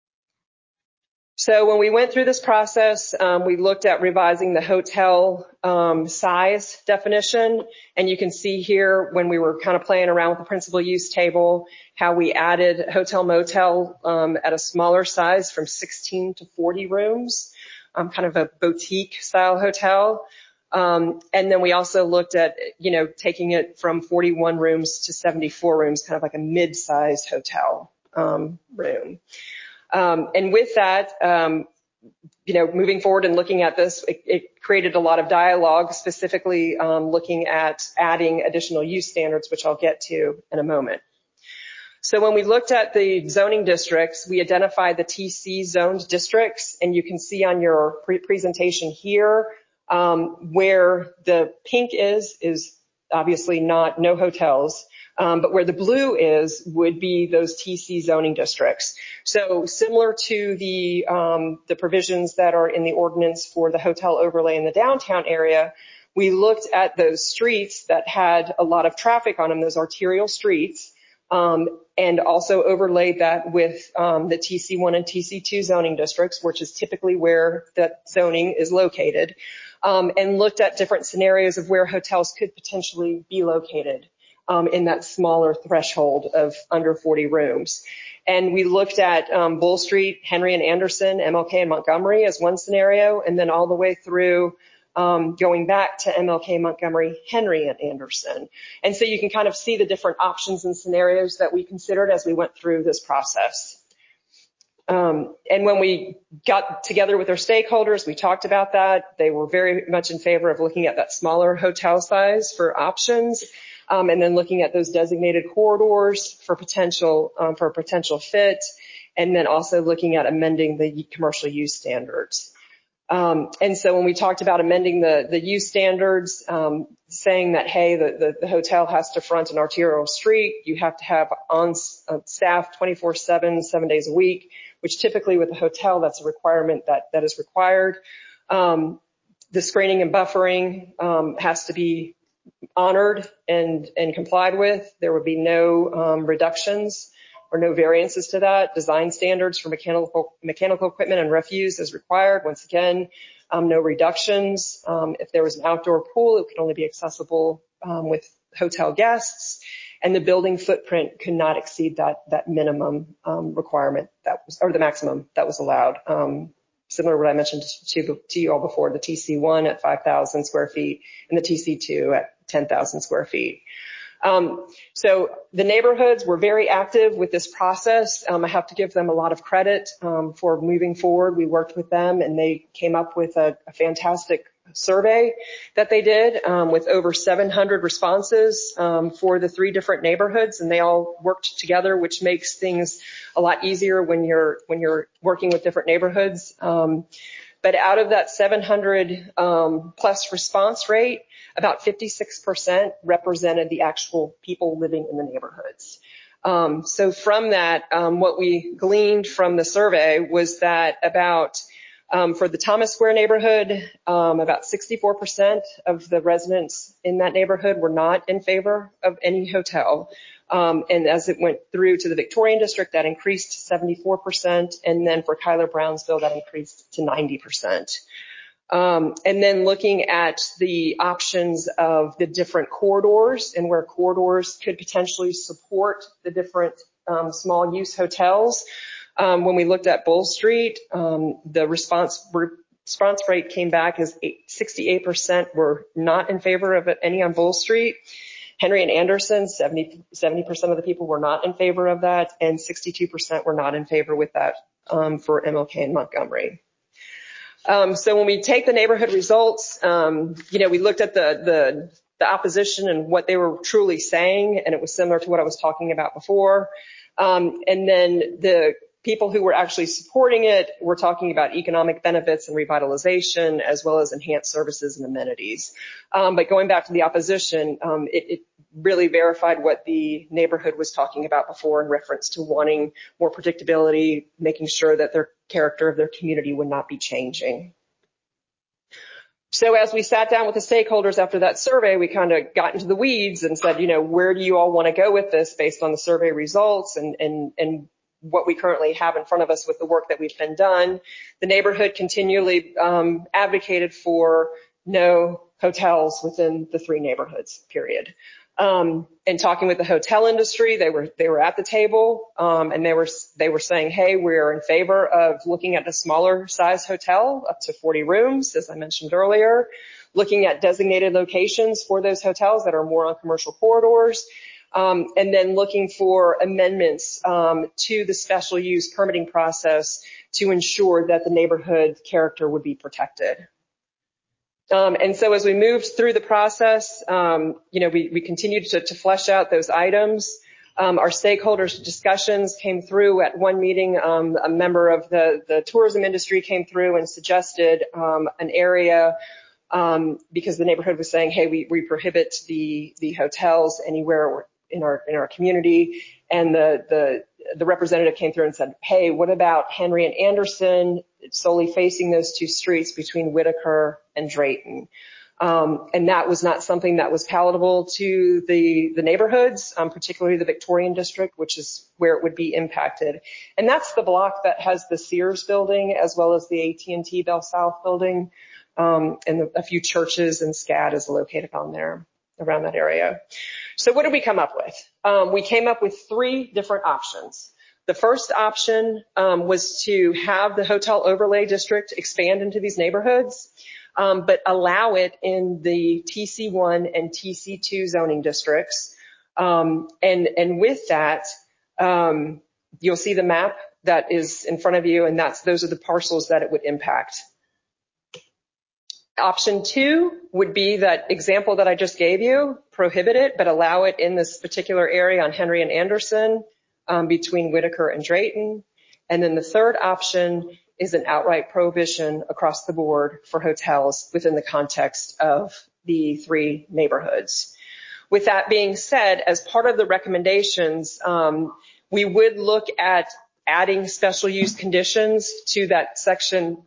So when we went through this process, we looked at revising the hotel size definition. And you can see here when we were kind of playing around with the principal use table, how we added hotel motel at a smaller size from 16 to 40 rooms, kind of a boutique style hotel. And then we also looked at, taking it from 41 rooms to 74 rooms, kind of like a mid-sized hotel room. And with that, moving forward and looking at this, it created a lot of dialogue, specifically looking at adding additional use standards, which I'll get to in a moment. So when we looked at the zoning districts, we identified the TC zoned districts, and you can see on your presentation here where the pink is obviously no hotels. But where the blue is would be those TC zoning districts. So similar to the provisions that are in the ordinance for the hotel overlay in the downtown area, we looked at those streets that had a lot of traffic on them, those arterial streets, and also overlaid that with the TC1 and TC2 zoning districts, which is typically where that zoning is located, and looked at different scenarios of where hotels could potentially be located. In that smaller threshold of under 40 rooms. And we looked at Bull Street, Henry and Anderson, MLK and Montgomery as one scenario, and then all the way through going back to MLK, Montgomery, Henry and Anderson. And so you can kind of see the different options and scenarios that we considered as we went through this process. And when we got together with our stakeholders, we talked about that. They were very much in favor of looking at that smaller hotel size for options. And then looking at those designated corridors for potential fit, and then also looking at amending the commercial use standards. And so when we talked about amending the use standards, saying that, hey, the hotel has to front an arterial street, you have to have on staff 24/7, 7 days a week, which typically with a hotel, that's a requirement that is required. The screening and buffering has to be honored and complied with. There would be no reductions or no variances to that. Design standards for mechanical equipment and refuse is required. Once again, no reductions. If there was an outdoor pool, it could only be accessible with hotel guests, and the building footprint could not exceed that minimum requirement or the maximum that was allowed. Similar to what I mentioned to you all before, the TC1 at 5,000 square feet and the TC2 at 10,000 square feet. So the neighborhoods were very active with this process. I have to give them a lot of credit for moving forward. We worked with them, and they came up with a fantastic survey that they did with over 700 responses for the 3 different neighborhoods, and they all worked together, which makes things a lot easier when you're working with different neighborhoods. But out of that 700 plus response rate, about 56% represented the actual people living in the neighborhoods. So from that, what we gleaned from the survey was that for the Thomas Square neighborhood, about 64% of the residents in that neighborhood were not in favor of any hotel. And as it went through to the Victorian district, that increased to 74%. And then for Kyler Brownsville, that increased to 90%. And then looking at the options of the different corridors and where corridors could potentially support the different small use hotels. When we looked at Bull Street, the response rate came back as 68% were not in favor of any on Bull Street. Henry and Anderson, 70% of the people were not in favor of that, and 62% were not in favor with that for MLK and Montgomery. So when we take the neighborhood results, we looked at the opposition and what they were truly saying, and it was similar to what I was talking about before. And then the people who were actually supporting it were talking about economic benefits and revitalization, as well as enhanced services and amenities. But going back to the opposition, it really verified what the neighborhood was talking about before in reference to wanting more predictability, making sure that their character of their community would not be changing. So as we sat down with the stakeholders after that survey, we kind of got into the weeds and said, where do you all want to go with this based on the survey results and what we currently have in front of us with the work that we've been done. The neighborhood continually advocated for no hotels within the 3 neighborhoods, period. And talking with the hotel industry, they were at the table, and they were saying, hey, we're in favor of looking at a smaller size hotel up to 40 rooms, as I mentioned earlier, looking at designated locations for those hotels that are more on commercial corridors, and then looking for amendments to the special use permitting process to ensure that the neighborhood character would be protected. And so as we moved through the process, we continued to flesh out those items. Our stakeholders discussions came through at one meeting. A member of the tourism industry came through and suggested an area because the neighborhood was saying, hey, we prohibit the hotels anywhere in our community. And the representative came through and said, hey, what about Henry and Anderson, solely facing those 2 streets between Whitaker and Drayton? And that was not something that was palatable to the neighborhoods, particularly the Victorian district, which is where it would be impacted. And that's the block that has the Sears building as well as the AT&T Bell South building, and a few churches, and SCAD is located on there around that area. So what did we come up with? We came up with 3 different options. The first option was to have the hotel overlay district expand into these neighborhoods, but allow it in the TC1 and TC2 zoning districts. And with that, you'll see the map that is in front of you, and those are the parcels that it would impact. Option 2 would be that example that I just gave you, prohibit it, but allow it in this particular area on Henry and Anderson, between Whitaker and Drayton. And then the third option is an outright prohibition across the board for hotels within the context of the 3 neighborhoods. With that being said, as part of the recommendations, we would look at adding special use conditions to that section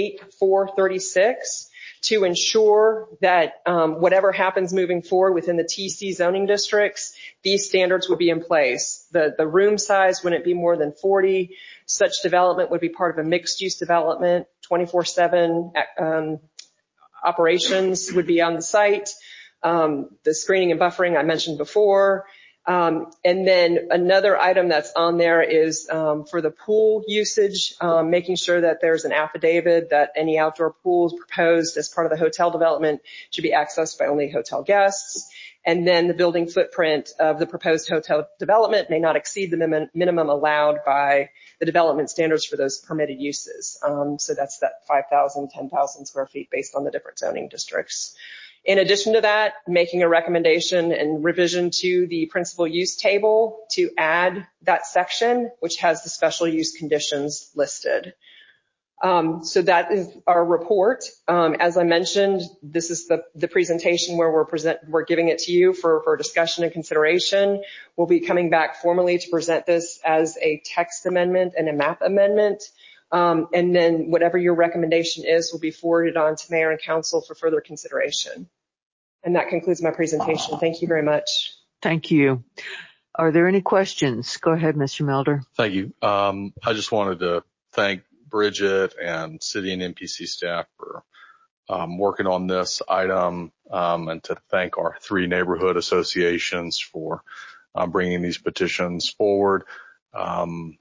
8.436 to ensure that whatever happens moving forward within the TC zoning districts, these standards would be in place. The room size wouldn't be more than 40. Such development would be part of a mixed-use development. 24/7 operations would be on the site. The screening and buffering I mentioned before. And then another item that's on there is for the pool usage, making sure that there's an affidavit that any outdoor pools proposed as part of the hotel development should be accessed by only hotel guests. And then the building footprint of the proposed hotel development may not exceed the minimum allowed by the development standards for those permitted uses. So that's that 5,000, 10,000 square feet based on the different zoning districts. In addition to that, making a recommendation and revision to the principal use table to add that section, which has the special use conditions listed. So that is our report. As I mentioned, this is the presentation where we're giving it to you for discussion and consideration. We'll be coming back formally to present this as a text amendment and a map amendment. And then whatever your recommendation is will be forwarded on to Mayor and Council for further consideration. And that concludes my presentation. Thank you very much. Thank you. Are there any questions? Go ahead, Mr. Melder. Thank you. I just wanted to thank Bridget and city and NPC staff for working on this item, and to thank our 3 neighborhood associations for bringing these petitions forward, and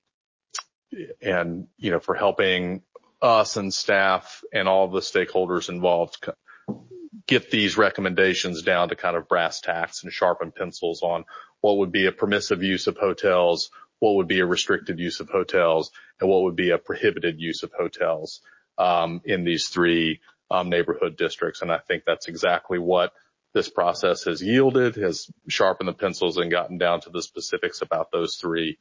for helping us and staff and all the stakeholders involved get these recommendations down to kind of brass tacks and sharpen pencils on what would be a permissive use of hotels, what would be a restricted use of hotels, and what would be a prohibited use of hotels in these 3 neighborhood districts. And I think that's exactly what this process has yielded, has sharpened the pencils and gotten down to the specifics about those three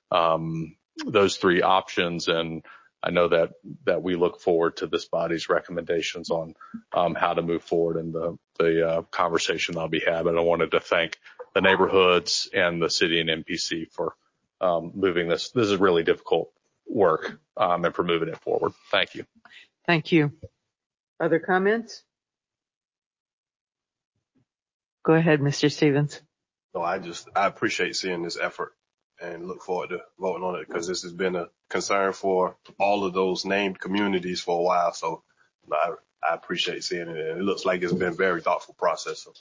options. And I know that we look forward to this body's recommendations on how to move forward in the conversation I'll be having. I wanted to thank the neighborhoods and the city and NPC for moving this. This is really difficult work, and for moving it forward. Thank you. Thank you. Other comments? Go ahead, Mr. Stevens. No, I appreciate seeing this effort and look forward to voting on it, because this has been a concern for all of those named communities for a while. So I appreciate seeing it. And it looks like it's been a very thoughtful process. So.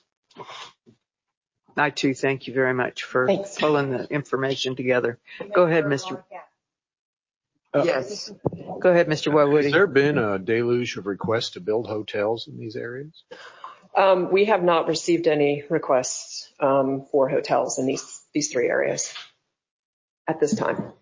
I too thank you very much for pulling the information together. Go ahead, Mr. Yes. Go ahead, Mr. Woody. Has there been a deluge of requests to build hotels in these areas? We have not received any requests for hotels in these 3 areas at this time.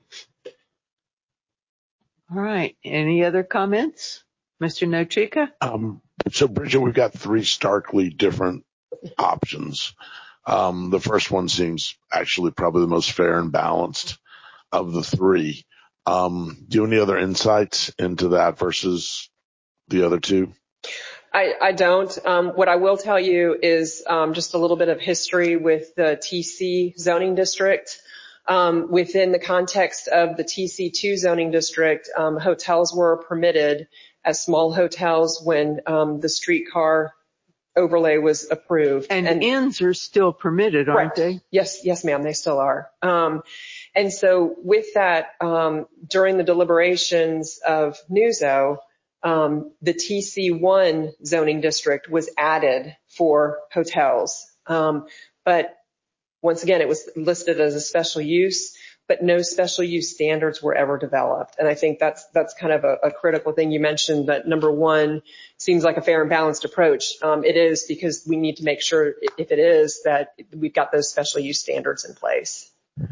All right. Any other comments? Mr. Nochika? So Bridget, we've got 3 starkly different options. The first one seems actually probably the most fair and balanced of the 3. Do you have any other insights into that versus the other 2? I don't. What I will tell you is just a little bit of history with the TC zoning district. Within the context of the TC2 zoning district, hotels were permitted as small hotels when the streetcar overlay was approved. And inns are still permitted, aren't they? Yes, ma'am, they still are. And so with that, during the deliberations of NUZO, the TC1 zoning district was added for hotels. But once again, it was listed as a special use, but no special use standards were ever developed. And I think that's kind of a critical thing. You mentioned that number 1 seems like a fair and balanced approach. It is, because we need to make sure, if it is, that we've got those special use standards in place.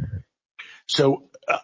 So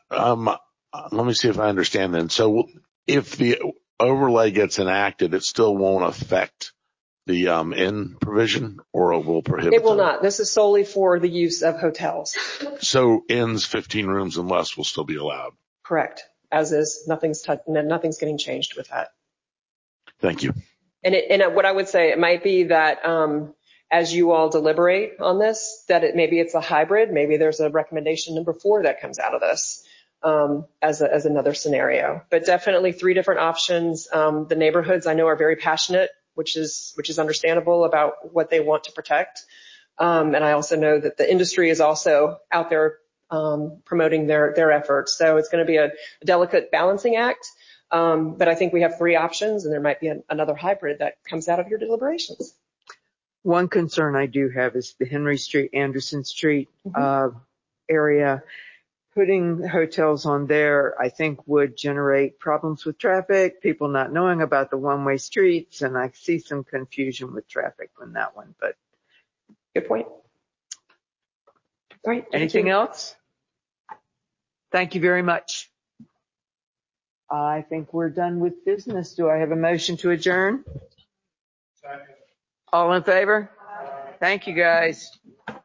let me see if I understand then. So if the overlay gets enacted, it still won't affect the inn provision, or it will prohibit it? Will not. This is solely for the use of hotels. So inns 15 rooms and less will still be allowed? Correct. As is. Nothing's getting changed with that. Thank you. And what I would say, it might be that as you all deliberate on this, that maybe it's a hybrid. Maybe there's a recommendation number 4 that comes out of this as another scenario. But definitely 3 different options. The neighborhoods I know are very passionate, which is understandable about what they want to protect. And I also know that the industry is also out there promoting their efforts. So it's going to be a delicate balancing act. But I think we have 3 options, and there might be another hybrid that comes out of your deliberations. One concern I do have is the Henry Street, Anderson Street area. Putting hotels on there, I think, would generate problems with traffic, people not knowing about the one-way streets, and I see some confusion with traffic on that one. But good point. All right. Anything else? Thank you very much. I think we're done with business. Do I have a motion to adjourn? All in favor? Thank you, guys.